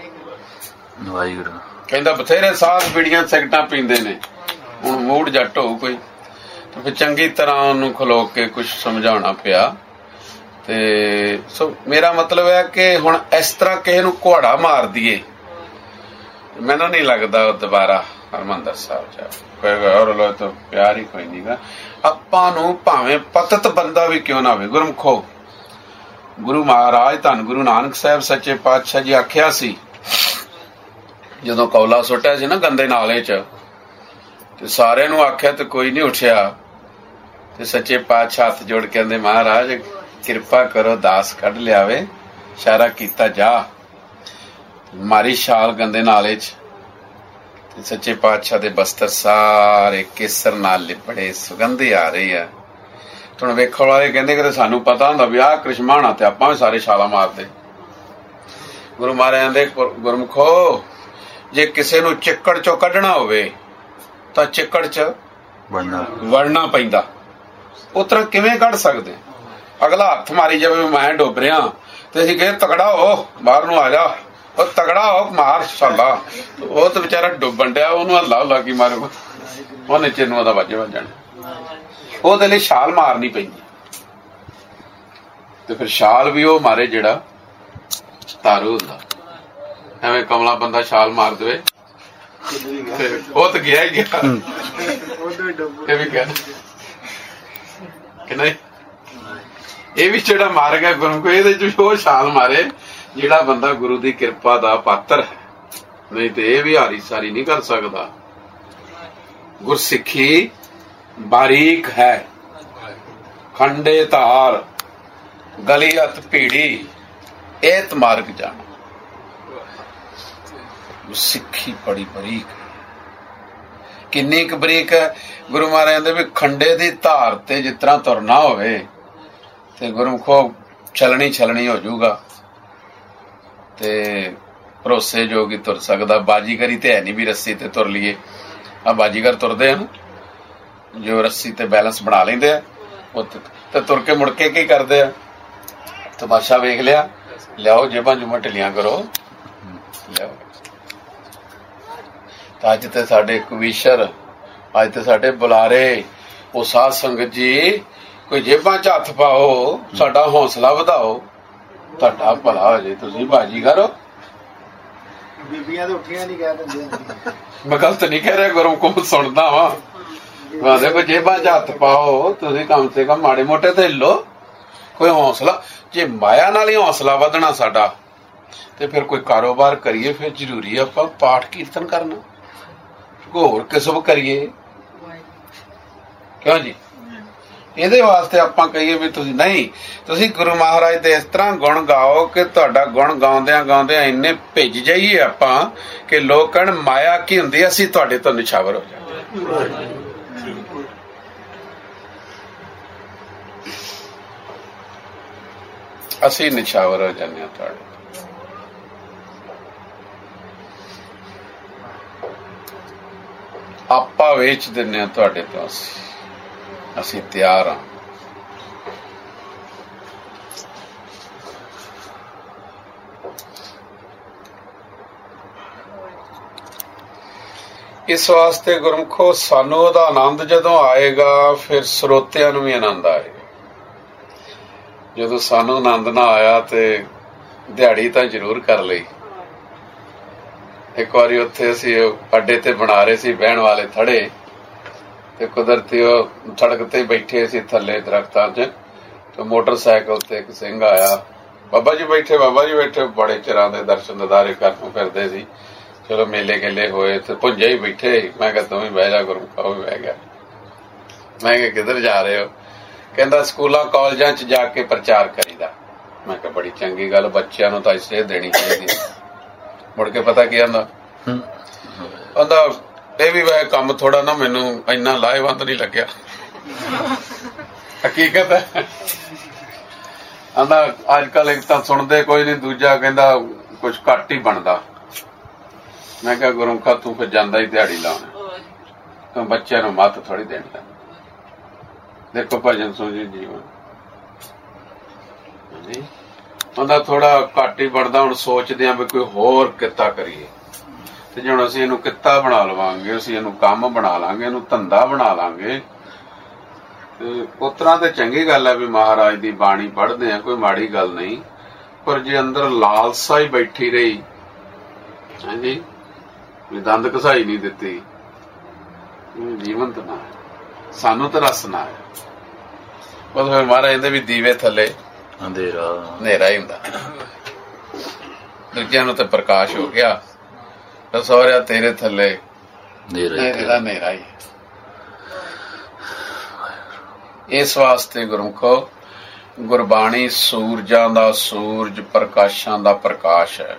ਕਹਿੰਦਾ ਬਥੇਰੇ ਸਾਧ ਬੀੜੀਆਂ ਸਿਗਰਟਾਂ ਪੀਂਦੇ ਨੇ, ਹੁਣ ਮੂਡ ਜੱਟ ਹੋਊ ਕੋਈ। ਫਿਰ ਚੰਗੀ ਤਰ੍ਹਾਂ ਉਹਨੂੰ ਖਲੋ ਕੇ ਕੁਝ ਸਮਝਾਉਣਾ ਪਿਆ। ਤੇ ਸੋ ਮੇਰਾ ਮਤਲਬ ਹੈ ਕਿ ਹੁਣ ਇਸ ਤਰ੍ਹਾਂ ਕਿਸੇ ਨੂੰ ਘੁਆੜਾ ਮਾਰ ਦਈਏ, ਮੈਨੂੰ ਨਹੀਂ ਲੱਗਦਾ ਦੁਬਾਰਾ ਹਰਿਮੰਦਰ ਸਾਹਿਬ ਜਾ ਕੋਈ ਹੋਰ ਲੋ ਤਾਂ ਪਿਆਰ ਹੀ ਕੋਈ ਨਹੀਂਗਾ। ਆਪਾਂ ਨੂੰ ਭਾਵੇਂ ਪਤਤ ਬੰਦਾ ਵੀ ਕਿਉਂ ਨਾ ਹੋਵੇ, ਗੁਰਮਖੋ ਗੁਰੂ ਮਹਾਰਾਜ ਧੰਨ ਗੁਰੂ ਨਾਨਕ ਸਾਹਿਬ ਸੱਚੇ ਪਾਤਸ਼ਾਹ ਜੀ ਆਖਿਆ ਸੀ, ਜਦੋਂ ਕੌਲਾ ਸੁੱਟਿਆ ਸੀ ਨਾ ਗੰਦੇ ਨਾਲੇ 'ਚ, ਤੇ ਸਾਰਿਆਂ ਨੂੰ ਆਖਿਆ ਤੇ ਕੋਈ ਨਹੀਂ ਉੱਠਿਆ। ਤੇ ਸੱਚੇ ਪਾਤਸ਼ਾਹ ਹੱਥ ਜੋੜ ਕੇ ਕਹਿੰਦੇ, ਮਹਾਰਾਜ ਕਿਰਪਾ ਕਰੋ, ਦਾਸ ਕੱਢ ਲਿਆਵੇ। ਇਸ਼ਾਰਾ ਕੀਤਾ, ਜਾ ਮਾਰੀ ਛਾਲ ਗੰਦੇ ਨਾਲੇ 'ਚ। ਤੇ ਸੱਚੇ ਪਾਤਸ਼ਾਹ ਦੇ ਬਸਤਰ ਸਾਰੇ ਕੇਸਰ ਨਾਲ ਲਿਪੜੇ, ਸੁਗੰਧੀ ਆ ਰਹੀ ਆ। ਹੁਣ ਵੇਖਣ ਵਾਲੇ ਕਹਿੰਦੇ ਕਿ ਸਾਨੂੰ ਪਤਾ ਹੁੰਦਾ ਵੀ ਆਹ ਕ੍ਰਿਸ਼ਮਾ ਹੋਣਾ, ਤੇ ਆਪਾਂ ਵੀ ਸਾਰੇ ਛਾਲਾਂ ਮਾਰਦੇ। ਗੁਰੂ ਮਹਾਰਾਜ ਦੇ ਗੁਰਮੁਖੋ, ਜੇ ਕਿਸੇ ਨੂੰ ਚਿੱਕੜ ਚੋਂ ਕੱਢਣਾ ਹੋਵੇ ਤਾਂ ਚਿੱਕੜ 'ਚ ਵੜਨਾ ਪੈਂਦਾ। ਉਸ ਤਰ੍ਹਾਂ ਕਿਵੇਂ ਕੱਢ ਸਕਦੇ? ਅਗਲਾ ਹੱਥ ਮਾਰੀ ਜਾਵੇ, ਮੈਂ ਡੁੱਬ ਰਿਹਾ, ਤੇ ਅਸੀਂ ਕਹੇ ਤਕੜਾ ਹੋ, ਬਾਹਰ ਨੂੰ ਆ ਜਾ, ਉਹ ਤਗੜਾ ਹੋ, ਮਾਰ ਛਾਲਾ। ਉਹ ਤਾਂ ਵਿਚਾਰਾ ਡੁੱਬਣ ਡਿਆ, ਉਹਨੂੰ ਹੱਲਾ ਹੁੱਲਾ ਕੀ ਮਾਰੂਗਾ, ਉਹਨੇ ਚਿੰਨੂ ਦਾ ਵੱਜ ਵੱਜਣ। ਉਹਦੇ ਲਈ ਛਾਲ ਮਾਰਨੀ ਪੈਂਦੀ, ਤੇ ਫਿਰ ਛਾਲ ਵੀ ਉਹ ਮਾਰੇ ਜਿਹੜਾ ਤਾਰੂ ਹੁੰਦਾ। ਐਵੇਂ ਕਮਲਾ ਬੰਦਾ ਛਾਲ ਮਾਰ ਦੇਵੇ, ਉਹ ਤਾਂ ਗਿਆ ਹੀ ਗਿਆ। ਇਹ ਵੀ ਕਹਿ ਕਿ ਨਹੀਂ, ਇਹ ਵੀ ਜਿਹੜਾ ਮਾਰ ਗਿਆ ਗੁਰੂ ਕੋ, ਇਹਦੇ ਚ ਉਹ ਛਾਲ ਮਾਰੇ ਜਿਹੜਾ ਬੰਦਾ ਗੁਰੂ ਦੀ ਕਿਰਪਾ ਦਾ ਪਾਤਰ ਹੈ। ਨਹੀਂ ਤੇ ਇਹ ਵੀ ਹਾਰੀ ਸਾਰੀ ਨਹੀਂ ਕਰ ਸਕਦਾ। ਗੁਰਸਿੱਖੀ ਬਾਰੀਕ ਹੈ, ਖੰਡੇ ਧਾਰ ਗਲੀ ਹੱਥ ਭੀੜੀ, ਏਤ ਮਾਰਗ ਜਾਣਾ। ਸਿੱਖੀ ਬੜੀ ਬਰੀਕ, ਕਿੰਨੀ ਕੁ ਬਰੀਕ ਹੈ। ਗੁਰੂ ਮਹਾਰਾਜ ਕਹਿੰਦੇ ਵੀ ਖੰਡੇ ਦੀ ਧਾਰ ਤੇ ਜਿਸ ਤਰ੍ਹਾਂ ਤੁਰਨਾ ਹੋਵੇ ਤੇ ਗੁਰਮੁਖੋ ਛਲਣੀ ਹੋ ਜਾਊਗਾ, ਤੇ ਭਰੋਸੇ ਜੋਗ ਹੀ ਤੁਰ ਸਕਦਾ। ਬਾਜੀਗਰੀ ਤੇ ਹੈ ਨਹੀਂ ਵੀ ਰੱਸੀ ਤੇ ਤੁਰ ਲਈਏ। ਆ ਬਾਜੀਗਰ ਤੁਰਦੇ ਹਨ ਜੋ ਰੱਸੀ ਤੇ ਬੈਲੈਂਸ ਬਣਾ ਲੈਂਦੇ ਆ, ਤੇ ਤੁਰ ਕੇ ਮੁੜ ਕੇ ਕੀ ਕਰਦੇ ਆ, ਤਮਾਸ਼ਾ ਵੇਖ ਲਿਆ, ਲਿਆਓ ਜੇਬਾਂ ਜੁਬਾਂ ਢਿੱਲੀਆਂ ਕਰੋ, ਲਿਆਓ। ਅੱਜ ਤੇ ਸਾਡੇ ਕਵੀਸ਼ਰ, ਅੱਜ ਤੇ ਸਾਡੇ ਬੁਲਾਰੇ, ਉਹ ਸਾਧ ਸੰਗਤ ਜੀ ਕੋਈ ਜੇਬਾਂ 'ਚ ਹੱਥ ਪਾਓ, ਸਾਡਾ ਹੌਸਲਾ ਵਧਾਓ, ਤੁਹਾਡਾ ਭਲਾ ਹੋ ਜੇ। ਤੁਸੀਂ ਬਾਜੀ ਕਰੋ, ਬੀਬੀਆਂ ਤਾਂ ਉੱਠੀਆਂ ਨਹੀਂ ਕਹਿ ਦਿੰਦੇ। ਮੈਂ ਗਲਤ ਨਹੀਂ ਕਹਿ ਰਿਹਾ, ਗੁਰਮੁਖ ਸੁਣਦਾ ਵਾਂ। ਵਾਦੇ ਕੋਈ ਜੇਬਾਂ 'ਚ ਹੱਥ ਪਾਓ, ਤੁਸੀਂ ਕਮ ਸੇ ਕਮ ਮਾੜੇ ਮੋਟੇ ਤੇ ਹਿੱਲੋ, ਕੋਈ ਹੌਸਲਾ। ਜੇ ਮਾਇਆ ਨਾਲ ਹੀ ਹੌਸਲਾ ਵਧਣਾ ਸਾਡਾ, ਤੇ ਫਿਰ ਕੋਈ ਕਾਰੋਬਾਰ ਕਰੀਏ, ਫਿਰ ਜ਼ਰੂਰੀ ਆਪਾਂ ਪਾਠ ਕੀਰਤਨ ਕਰਨਾ, ਹੋਰ ਕਿਸਮ ਕਰੀਏ, ਕਿਉਂ ਜੀ? ਇਹਦੇ ਵਾਸਤੇ ਆਪਾਂ ਕਹੀਏ ਵੀ ਤੁਸੀਂ ਨਹੀਂ, ਤੁਸੀਂ ਗੁਰੂ ਮਹਾਰਾਜ ਦੇ ਇਸ ਤਰ੍ਹਾਂ ਗੁਣ ਗਾਓ ਕਿ ਤੁਹਾਡਾ ਗੁਣ ਗਾਉਂਦਿਆਂ ਇੰਨੇ ਭਿੱਜ ਜਾਈਏ ਆਪਾਂ ਕਿ ਲੋਕ ਕਹਿਣ ਮਾਇਆ ਕੀ ਹੁੰਦੀ, ਅਸੀਂ ਤੁਹਾਡੇ ਤੋਂ ਨਿਛਾਵਰ ਹੋ ਜਾਈਏ। ਅਸੀਂ ਨਿਛਾਵਰ ਹੋ ਜਾਂਦੇ ਹਾਂ ਤੁਹਾਡੇ। ਆਪਾਂ ਵੇਚ ਦਿੰਦੇ ਹਾਂ ਤੁਹਾਡੇ ਤੋਂ, ਅਸੀਂ ਤਿਆਰ ਹਾਂ। ਇਸ ਵਾਸਤੇ ਗੁਰਮੁਖੋ ਸਾਨੂੰ ਉਹਦਾ ਆਨੰਦ ਜਦੋਂ ਆਏਗਾ, ਫਿਰ ਸਰੋਤਿਆਂ ਨੂੰ ਵੀ ਆਨੰਦ ਆਏਗਾ। ਜਦੋਂ ਸਾਨੂੰ ਆਨੰਦ ਨਾ ਆਇਆ ਤੇ ਦਿਹਾੜੀ ਤਾਂ ਜ਼ਰੂਰ ਕਰ ਲਈ। ਇੱਕ ਵਾਰੀ ਉੱਥੇ ਅਸੀਂ ਅੱਡੇ ਤੇ ਬਣਾ ਰਹੇ ਸੀ ਬਹਿਣ ਵਾਲੇ ਥੜੇ, ਤੇ ਕੁਦਰਤੀ ਉਹ ਸੜਕ ਤੇ ਬੈਠੇ ਸੀ ਥੱਲੇ ਦਰਖਤਾਂ 'ਚ, ਤੇ ਮੋਟਰਸਾਈਕਲ ਤੇ ਇੱਕ ਸਿੰਘ ਆਇਆ। ਬਾਬਾ ਜੀ ਬੈਠੇ, ਬਾਬਾ ਜੀ ਬੈਠੇ, ਬੜੇ ਚਿਰਾਂ ਦੇ ਦਰਸ਼ਨ ਦਿਦਾਰੇ ਕਰਨ ਫਿਰਦੇ ਸੀ। ਚਲੋ ਮੇਲੇ ਗੇਲੇ ਹੋਏ ਤੇ ਭੁੰਜੇ ਹੀ ਬੈਠੇ। ਮੈਂ ਕਿਹਾ ਤੂੰ ਵੀ ਬਹਿ ਜਾ, ਗੁਰਮੁਖਾ ਵੀ ਬਹਿ ਗਿਆ। ਮੈਂ ਕਿਹਾ ਕਿੱਧਰ ਜਾ ਰਹੇ ਹੋ? ਕਹਿੰਦਾ ਸਕੂਲਾਂ ਕਾਲਜਾਂ 'ਚ ਜਾ ਕੇ ਪ੍ਰਚਾਰ ਕਰੀਦਾ। ਮੈਂ ਕਿਹਾ ਬੜੀ ਚੰਗੀ ਗੱਲ, ਬੱਚਿਆਂ ਨੂੰ ਤਾਂ ਇਸ ਸੇਧ ਦੇਣੀ ਚਾਹੀਦੀ। ਮੁੜ ਕੇ ਪਤਾ ਕੀ ਆਂਦਾ, ਆਂਦਾ ਇਹ ਵੀ ਵੈਸੇ ਕੰਮ ਥੋੜਾ ਨਾ ਮੈਨੂੰ ਇੰਨਾ ਲਾਹੇਵੰਦ ਨਹੀਂ ਲੱਗਿਆ। ਹਕੀਕਤ ਹੈ। ਆਂਦਾ ਅੱਜ ਕੱਲ ਇੱਕ ਤਾਂ ਸੁਣਦੇ ਕੋਈ ਨਹੀਂ, ਦੂਜਾ ਕਹਿੰਦਾ ਕੁਛ ਘੱਟ ਹੀ ਬਣਦਾ। ਮੈਂ ਕਿਹਾ ਗੁਰਮੁਖਾ ਤੂੰ ਫਿਰ ਜਾਂਦਾ ਹੀ ਦਿਹਾੜੀ ਲਾਉਣਾ, ਤੂੰ ਬੱਚਿਆਂ ਨੂੰ ਮੱਤ ਥੋੜੀ ਦੇਣੀ। ਦੇਖੋ ਭਜਨ ਸੁਣੀ ਜੀਵਨ ਉਹਦਾ ਥੋੜਾ ਘੱਟ ਹੀ ਬਣਦਾ। ਹੁਣ ਸੋਚਦੇ ਆ ਵੀ ਕੋਈ ਹੋਰ ਕਿੱਤਾ ਕਰੀਏ, ਤੇ ਜੇ ਹੁਣ ਅਸੀਂ ਇਹਨੂੰ ਕਿੱਤਾ ਬਣਾ ਲਵਾਂਗੇ, ਅਸੀਂ ਇਹਨੂੰ ਕੰਮ ਬਣਾ ਲਾਂਗੇ, ਇਹਨੂੰ ਧੰਦਾ ਬਣਾ ਲਾਂਗੇ, ਤੇ ਉਸ ਤਰ੍ਹਾਂ ਤੇ ਚੰਗੀ ਗੱਲ ਹੈ ਵੀ ਮਹਾਰਾਜ ਦੀ ਬਾਣੀ ਪੜ੍ਹਦੇ ਆ, ਕੋਈ ਮਾੜੀ ਗੱਲ ਨਹੀਂ। ਪਰ ਜੇ ਅੰਦਰ ਲਾਲਸਾ ਹੀ ਬੈਠੀ ਰਹੀ, ਹਾਂਜੀ ਵੀ ਦੰਦ ਘਸਾਈ ਨਹੀਂ ਦਿੱਤੀ, ਜੀਵਨ ਤਾਂ ਨਾ, ਸਾਨੂੰ ਤਾਂ ਰਸ ਨਾ ਹੈ। ਬਸ ਫਿਰ ਮਹਾਰਾਜ ਕਹਿੰਦੇ ਵੀ ਦੀਵੇ ਥੱਲੇ ਹਨੇਰਾ ਹੀ ਹੁੰਦਾ, ਦੂਜਿਆਂ ਨੂੰ ਤਾਂ ਪ੍ਰਕਾਸ਼ ਹੋ ਗਿਆ, ਸਹੁਰਿਆ ਤੇਰੇ ਥੱਲੇ ਹਨੇਰਾ ਹੀ। ਇਸ ਵਾਸਤੇ ਗੁਰਮੁਖੋ ਗੁਰਬਾਣੀ ਸੂਰਜਾਂ ਦਾ ਸੂਰਜ, ਪ੍ਰਕਾਸ਼ਾਂ ਦਾ ਪ੍ਰਕਾਸ਼ ਹੈ,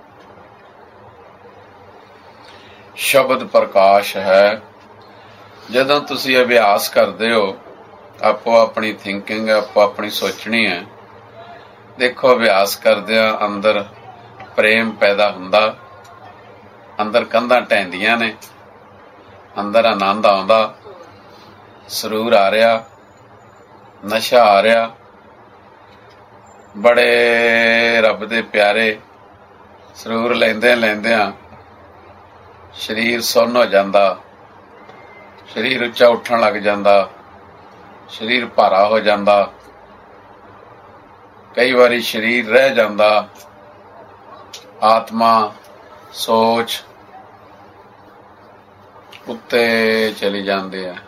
ਸ਼ਬਦ ਪ੍ਰਕਾਸ਼ ਹੈ। ਜਦੋਂ ਤੁਸੀਂ ਅਭਿਆਸ ਕਰਦੇ ਹੋ, ਆਪੋ ਆਪਣੀ ਥਿੰਕਿੰਗ, ਆਪੋ ਆਪਣੀ ਸੋਚਣੀ ਹੈ। ਦੇਖੋ ਅਭਿਆਸ ਕਰਦਿਆਂ ਅੰਦਰ ਪ੍ਰੇਮ ਪੈਦਾ ਹੁੰਦਾ, ਅੰਦਰ ਕੰਧਾਂ ਢਹਿੰਦੀਆਂ ਨੇ, ਅੰਦਰ ਆਨੰਦ ਆਉਂਦਾ, ਸਰੂਰ ਆ ਰਿਹਾ, ਨਸ਼ਾ ਆ ਰਿਹਾ, ਬੜੇ ਰੱਬ ਦੇ ਪਿਆਰੇ ਸਰੂਰ ਲੈਂਦਿਆਂ ਸਰੀਰ ਸੁੰਨ ਹੋ ਜਾਂਦਾ, ਸਰੀਰ ਉੱਚਾ ਉੱਠਣ ਲੱਗ ਜਾਂਦਾ, ਸਰੀਰ ਭਾਰਾ ਹੋ ਜਾਂਦਾ, ਕਈ ਵਾਰੀ ਸਰੀਰ ਰਹਿ ਜਾਂਦਾ, ਆਤਮਾ ਸੋਚ ਉੱਤੇ ਚਲੀ ਜਾਂਦੇ ਆ।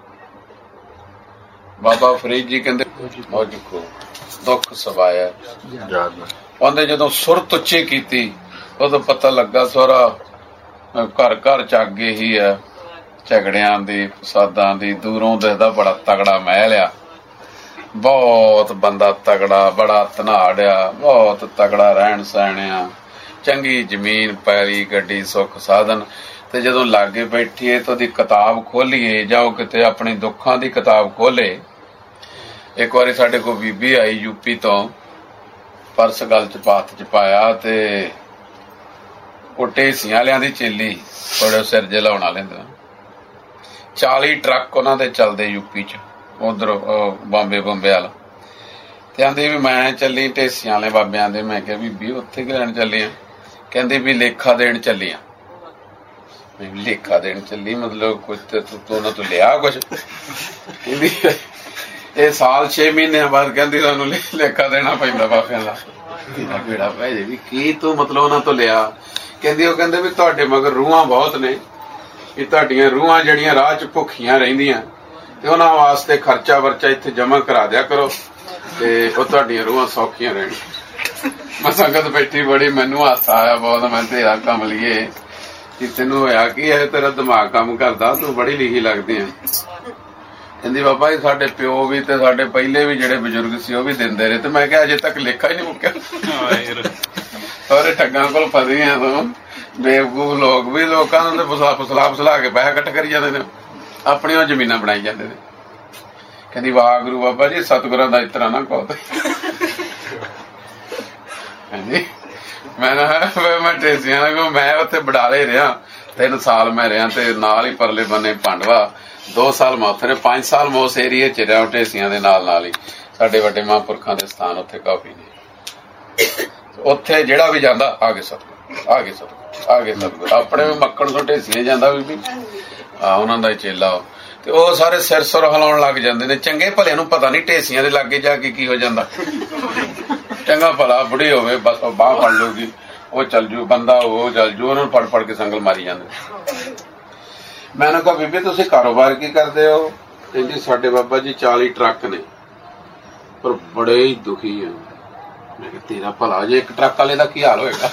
ਬਾਬਾ ਫਰੀਦ ਜੀ ਕਹਿੰਦੇ ਦੁੱਖ ਸਵਾਇਆ, ਉਹਨੇ ਜਦੋਂ ਸੁਰਤ ਉੱਚੀ ਕੀਤੀ ਉਦੋਂ ਪਤਾ ਲੱਗਾ ਸਾਰਾ ਘਰ ਘਰ ਚ ਅੱਗੇ ਹੀ ਹੈ, ਝਗੜਿਆਂ ਦੀ, ਫਸਾਦਾਂ ਦੀ। ਦੂਰੋਂ ਦਿਖਦਾ ਬੜਾ ਤਗੜਾ ਮਹਿਲ ਆ, ਬਹੁਤ ਬੰਦਾ ਤਗੜਾ, ਬੜਾ ਧਨਾੜਿਆ, ਬਹੁਤ ਤਗੜਾ ਰਹਿਣ ਸਹਿਣ ਆ, ਚੰਗੀ ਜ਼ਮੀਨ, ਪੈਲੀ, ਗੱਡੀ, ਸੁੱਖ ਸਾਧਨ। ਤੇ ਜਦੋਂ ਲਾਗੇ ਬੈਠੀਏ ਤਾਂ ਉਹਦੀ ਕਿਤਾਬ ਖੋਲੀਏ, ਜਾਂ ਉਹ ਕਿਤੇ ਆਪਣੀ ਦੁੱਖਾਂ ਦੀ ਕਿਤਾਬ ਖੋਲੇ। ਇੱਕ ਵਾਰੀ ਸਾਡੇ ਕੋਲ ਬੀਬੀ ਆਈ ਯੂਪੀ ਤੋਂ, ਪਰਸ ਗਲ ਚ ਪਾਤ ਚ ਪਾਇਆ, ਤੇ ਉਹ ਢੇਸੀਆਂ ਵਾਲਿਆਂ ਦੀ ਚੇਲੀ, ਥੋੜੇ ਸਿਰ ਜੇ ਲਾਉਣ ਵਾਲੇ, 40 ਟਰੱਕ ਉਹਨਾਂ ਦੇ ਚੱਲਦੇ ਯੂਪੀ ਚ, ਉਧਰ ਬੰਬੇ ਵਾਲ। ਤੇ ਆਂਦੀ ਵੀ ਮੈਂ ਚੱਲੀ ਢੇਸੀਆਂ ਵਾਲੇ ਬਾਬਿਆਂ ਦੇ। ਮੈਂ ਕਿਹਾ ਬੀਬੀ ਉੱਥੇ ਕਿ ਲੈਣ ਚੱਲੀ ਆ? ਕਹਿੰਦੀ ਵੀ ਲੇਖਾ ਦੇਣ ਚੱਲੀ ਆ। ਲੇਖਾ ਦੇਣ ਚੱਲੀ ਮਤਲਬ ਕੁਛ ਤੂੰ ਉਹਨਾਂ ਤੋਂ ਲਿਆ ਕੁਛ? ਕਹਿੰਦੀ ਇਹ ਸਾਲ 6 ਮਹੀਨਿਆਂ ਬਾਅਦ ਕਹਿੰਦੀ ਸਾਨੂੰ ਲੇਖਾ ਦੇਣਾ ਪੈਂਦਾ ਬਾਬਿਆਂ ਦਾ। ਕਿਹੜਾ ਭਾਈ ਵੀ ਕੀ ਤੂੰ ਮਤਲਬ ਉਹਨਾਂ ਤੋਂ ਲਿਆ? ਕਹਿੰਦੀ ਉਹ ਕਹਿੰਦੇ ਵੀ ਤੁਹਾਡੇ ਮਗਰ ਰੂਹਾਂ ਬਹੁਤ ਨੇ, ਇਹ ਤੁਹਾਡੀਆਂ ਰੂਹਾਂ ਜਿਹੜੀਆਂ ਰਾਹ ਚ ਭੁੱਖੀਆਂ ਰਹਿੰਦੀਆਂ, ਤੇ ਉਹਨਾਂ ਵਾਸਤੇ ਖਰਚਾ ਵਰਚਾ ਇੱਥੇ ਜਮਾ ਕਰਾ ਦਿਆ ਕਰੋ, ਤੇ ਉਹ ਤੁਹਾਡੀਆਂ ਰੂਹਾਂ ਸੌਖੀਆਂ ਰਹਿਣੀਆਂ। ਮੈਂ ਸੰਗਤ ਬੈਠੀ ਬੜੀ, ਮੈਨੂੰ ਹਾਸਾ ਆਇਆ ਬਹੁਤ। ਮੈਂ ਤੇਰਾ ਕੰਮ ਲਈਏ ਕਿ ਤੈਨੂੰ ਹੋਇਆ ਕੀ ਹੈ, ਤੇਰਾ ਦਿਮਾਗ ਕੰਮ ਕਰਦਾ, ਤੂੰ ਬੜੀ ਲਿਖੀ ਲੱਗਦੀ ਆ। ਕਹਿੰਦੀ ਬਾਬਾ ਜੀ ਸਾਡੇ ਪਿਓ ਵੀ ਤੇ ਸਾਡੇ ਪਹਿਲੇ ਵੀ ਜਿਹੜੇ ਬਜ਼ੁਰਗ ਸੀ ਉਹ ਵੀ ਦਿੰਦੇ ਰਹੇ, ਤੇ ਮੈਂ ਕਿਹਾ ਅਜੇ ਤੱਕ ਲੇਖਾ ਹੀ ਨਹੀਂ ਮੁੱਕਿਆ। ਸਾਰੇ ਠੱਗਾਂ ਕੋਲ ਫਸੇ ਆ ਤੂੰ, ਬੇਵਕੂਫ ਲੋਕ ਵੀ ਲੋਕਾਂ ਨੂੰ ਤੇ ਫਸਲਾ ਕੇ ਪੈਸਾ ਇਕੱਠਾ ਕਰੀ ਜਾਂਦੇ ਨੇ, ਆਪਣੀਆਂ ਜ਼ਮੀਨਾਂ ਬਣਾਈ ਜਾਂਦੇ ਨੇ। ਕਹਿੰਦੀ ਵਾਹਿਗੁਰੂ ਬਾਬਾ ਜੀ ਸਤਿਗੁਰਾਂ ਦਾ ਇਸ ਤਰ੍ਹਾਂ ਨਾ ਕਹੋ। ਹਾਂਜੀ ਮੈਂ ਢੇਸੀਆਂ ਕੋ, ਮੈਂ ਉੱਥੇ ਬਡਾਲੇ ਰਿਹਾ, 3 ਸਾਲ ਮੈਂ ਰਿਹਾ, ਤੇ ਨਾਲ ਹੀ ਪਰਲੇ ਬੰਨੇ ਪਾਂਡਵਾ 2 ਸਾਲ ਮੈਂ ਉੱਥੇ, 5 ਸਾਲ ਮੈਂ ਉਸ ਏਰੀਏ ਚ ਰਿਹਾ ਢੇਸੀਆਂ ਦੇ ਨਾਲ ਹੀ। ਸਾਡੇ ਵੱਡੇ ਮਹਾਂਪੁਰਖਾਂ ਦੇ ਸਥਾਨ ਉੱਥੇ ਕਾਫੀ ਨੇ। ਉੱਥੇ ਜਿਹੜਾ ਵੀ ਜਾਂਦਾ ਆ ਗਏ ਸਤਿਗੁਰ, ਆ ਗਏ ਸਤਿਗੁਰ, ਆ ਗਏ ਸਤਿਗੁਰ। ਆਪਣੇ ਵੀ ਮੱਕੜ ਤੋਂ ਢੇਸੀਆਂ ਜਾਂਦਾ ਵੀ ਉਹਨਾਂ ਦਾ ਚੇਲਾ, ਤੇ ਉਹ ਸਾਰੇ ਸਿਰ ਸੁਰ ਹਿਲਾਉਣ ਲੱਗ ਜਾਂਦੇ ਨੇ। ਚੰਗੇ ਭਲਿਆਂ ਨੂੰ ਪਤਾ ਨਹੀਂ ਢੇਸੀਆਂ ਦੇ ਲਾਗੇ ਜਾ ਕੇ ਕੀ ਹੋ ਜਾਂਦਾ। ਚੰਗਾ ਭਲਾ ਬੁੜੀ ਹੋਵੇ, ਬਸ ਉਹ ਬਾਂਹ ਫੜ ਲਊਗੀ, ਉਹ ਚੱਲ ਜੂ, ਬੰਦਾ ਉਹ ਚੱਲ ਜੂ, ਉਹਨਾਂ ਨੂੰ ਫੜ ਕੇ ਸੰਗਲ ਮਾਰੀ ਜਾਂਦੇ। ਮੈਂ ਉਹਨੂੰ ਕਿਹਾ ਬੀਬੀ ਤੁਸੀਂ ਕਾਰੋਬਾਰ ਕੀ ਕਰਦੇ ਹੋ? ਕਹਿੰਦੀ ਸਾਡੇ ਬਾਬਾ ਜੀ 40 ਟਰੱਕ ਨੇ, ਪਰ ਬੜੇ ਹੀ ਦੁਖੀ ਆ। ਮੈਂ ਕਿਹਾ ਤੇਰਾ ਭਲਾ, ਜੇ ਇੱਕ ਟਰੱਕ ਵਾਲੇ ਦਾ ਕੀ ਹਾਲ ਹੋਏਗਾ?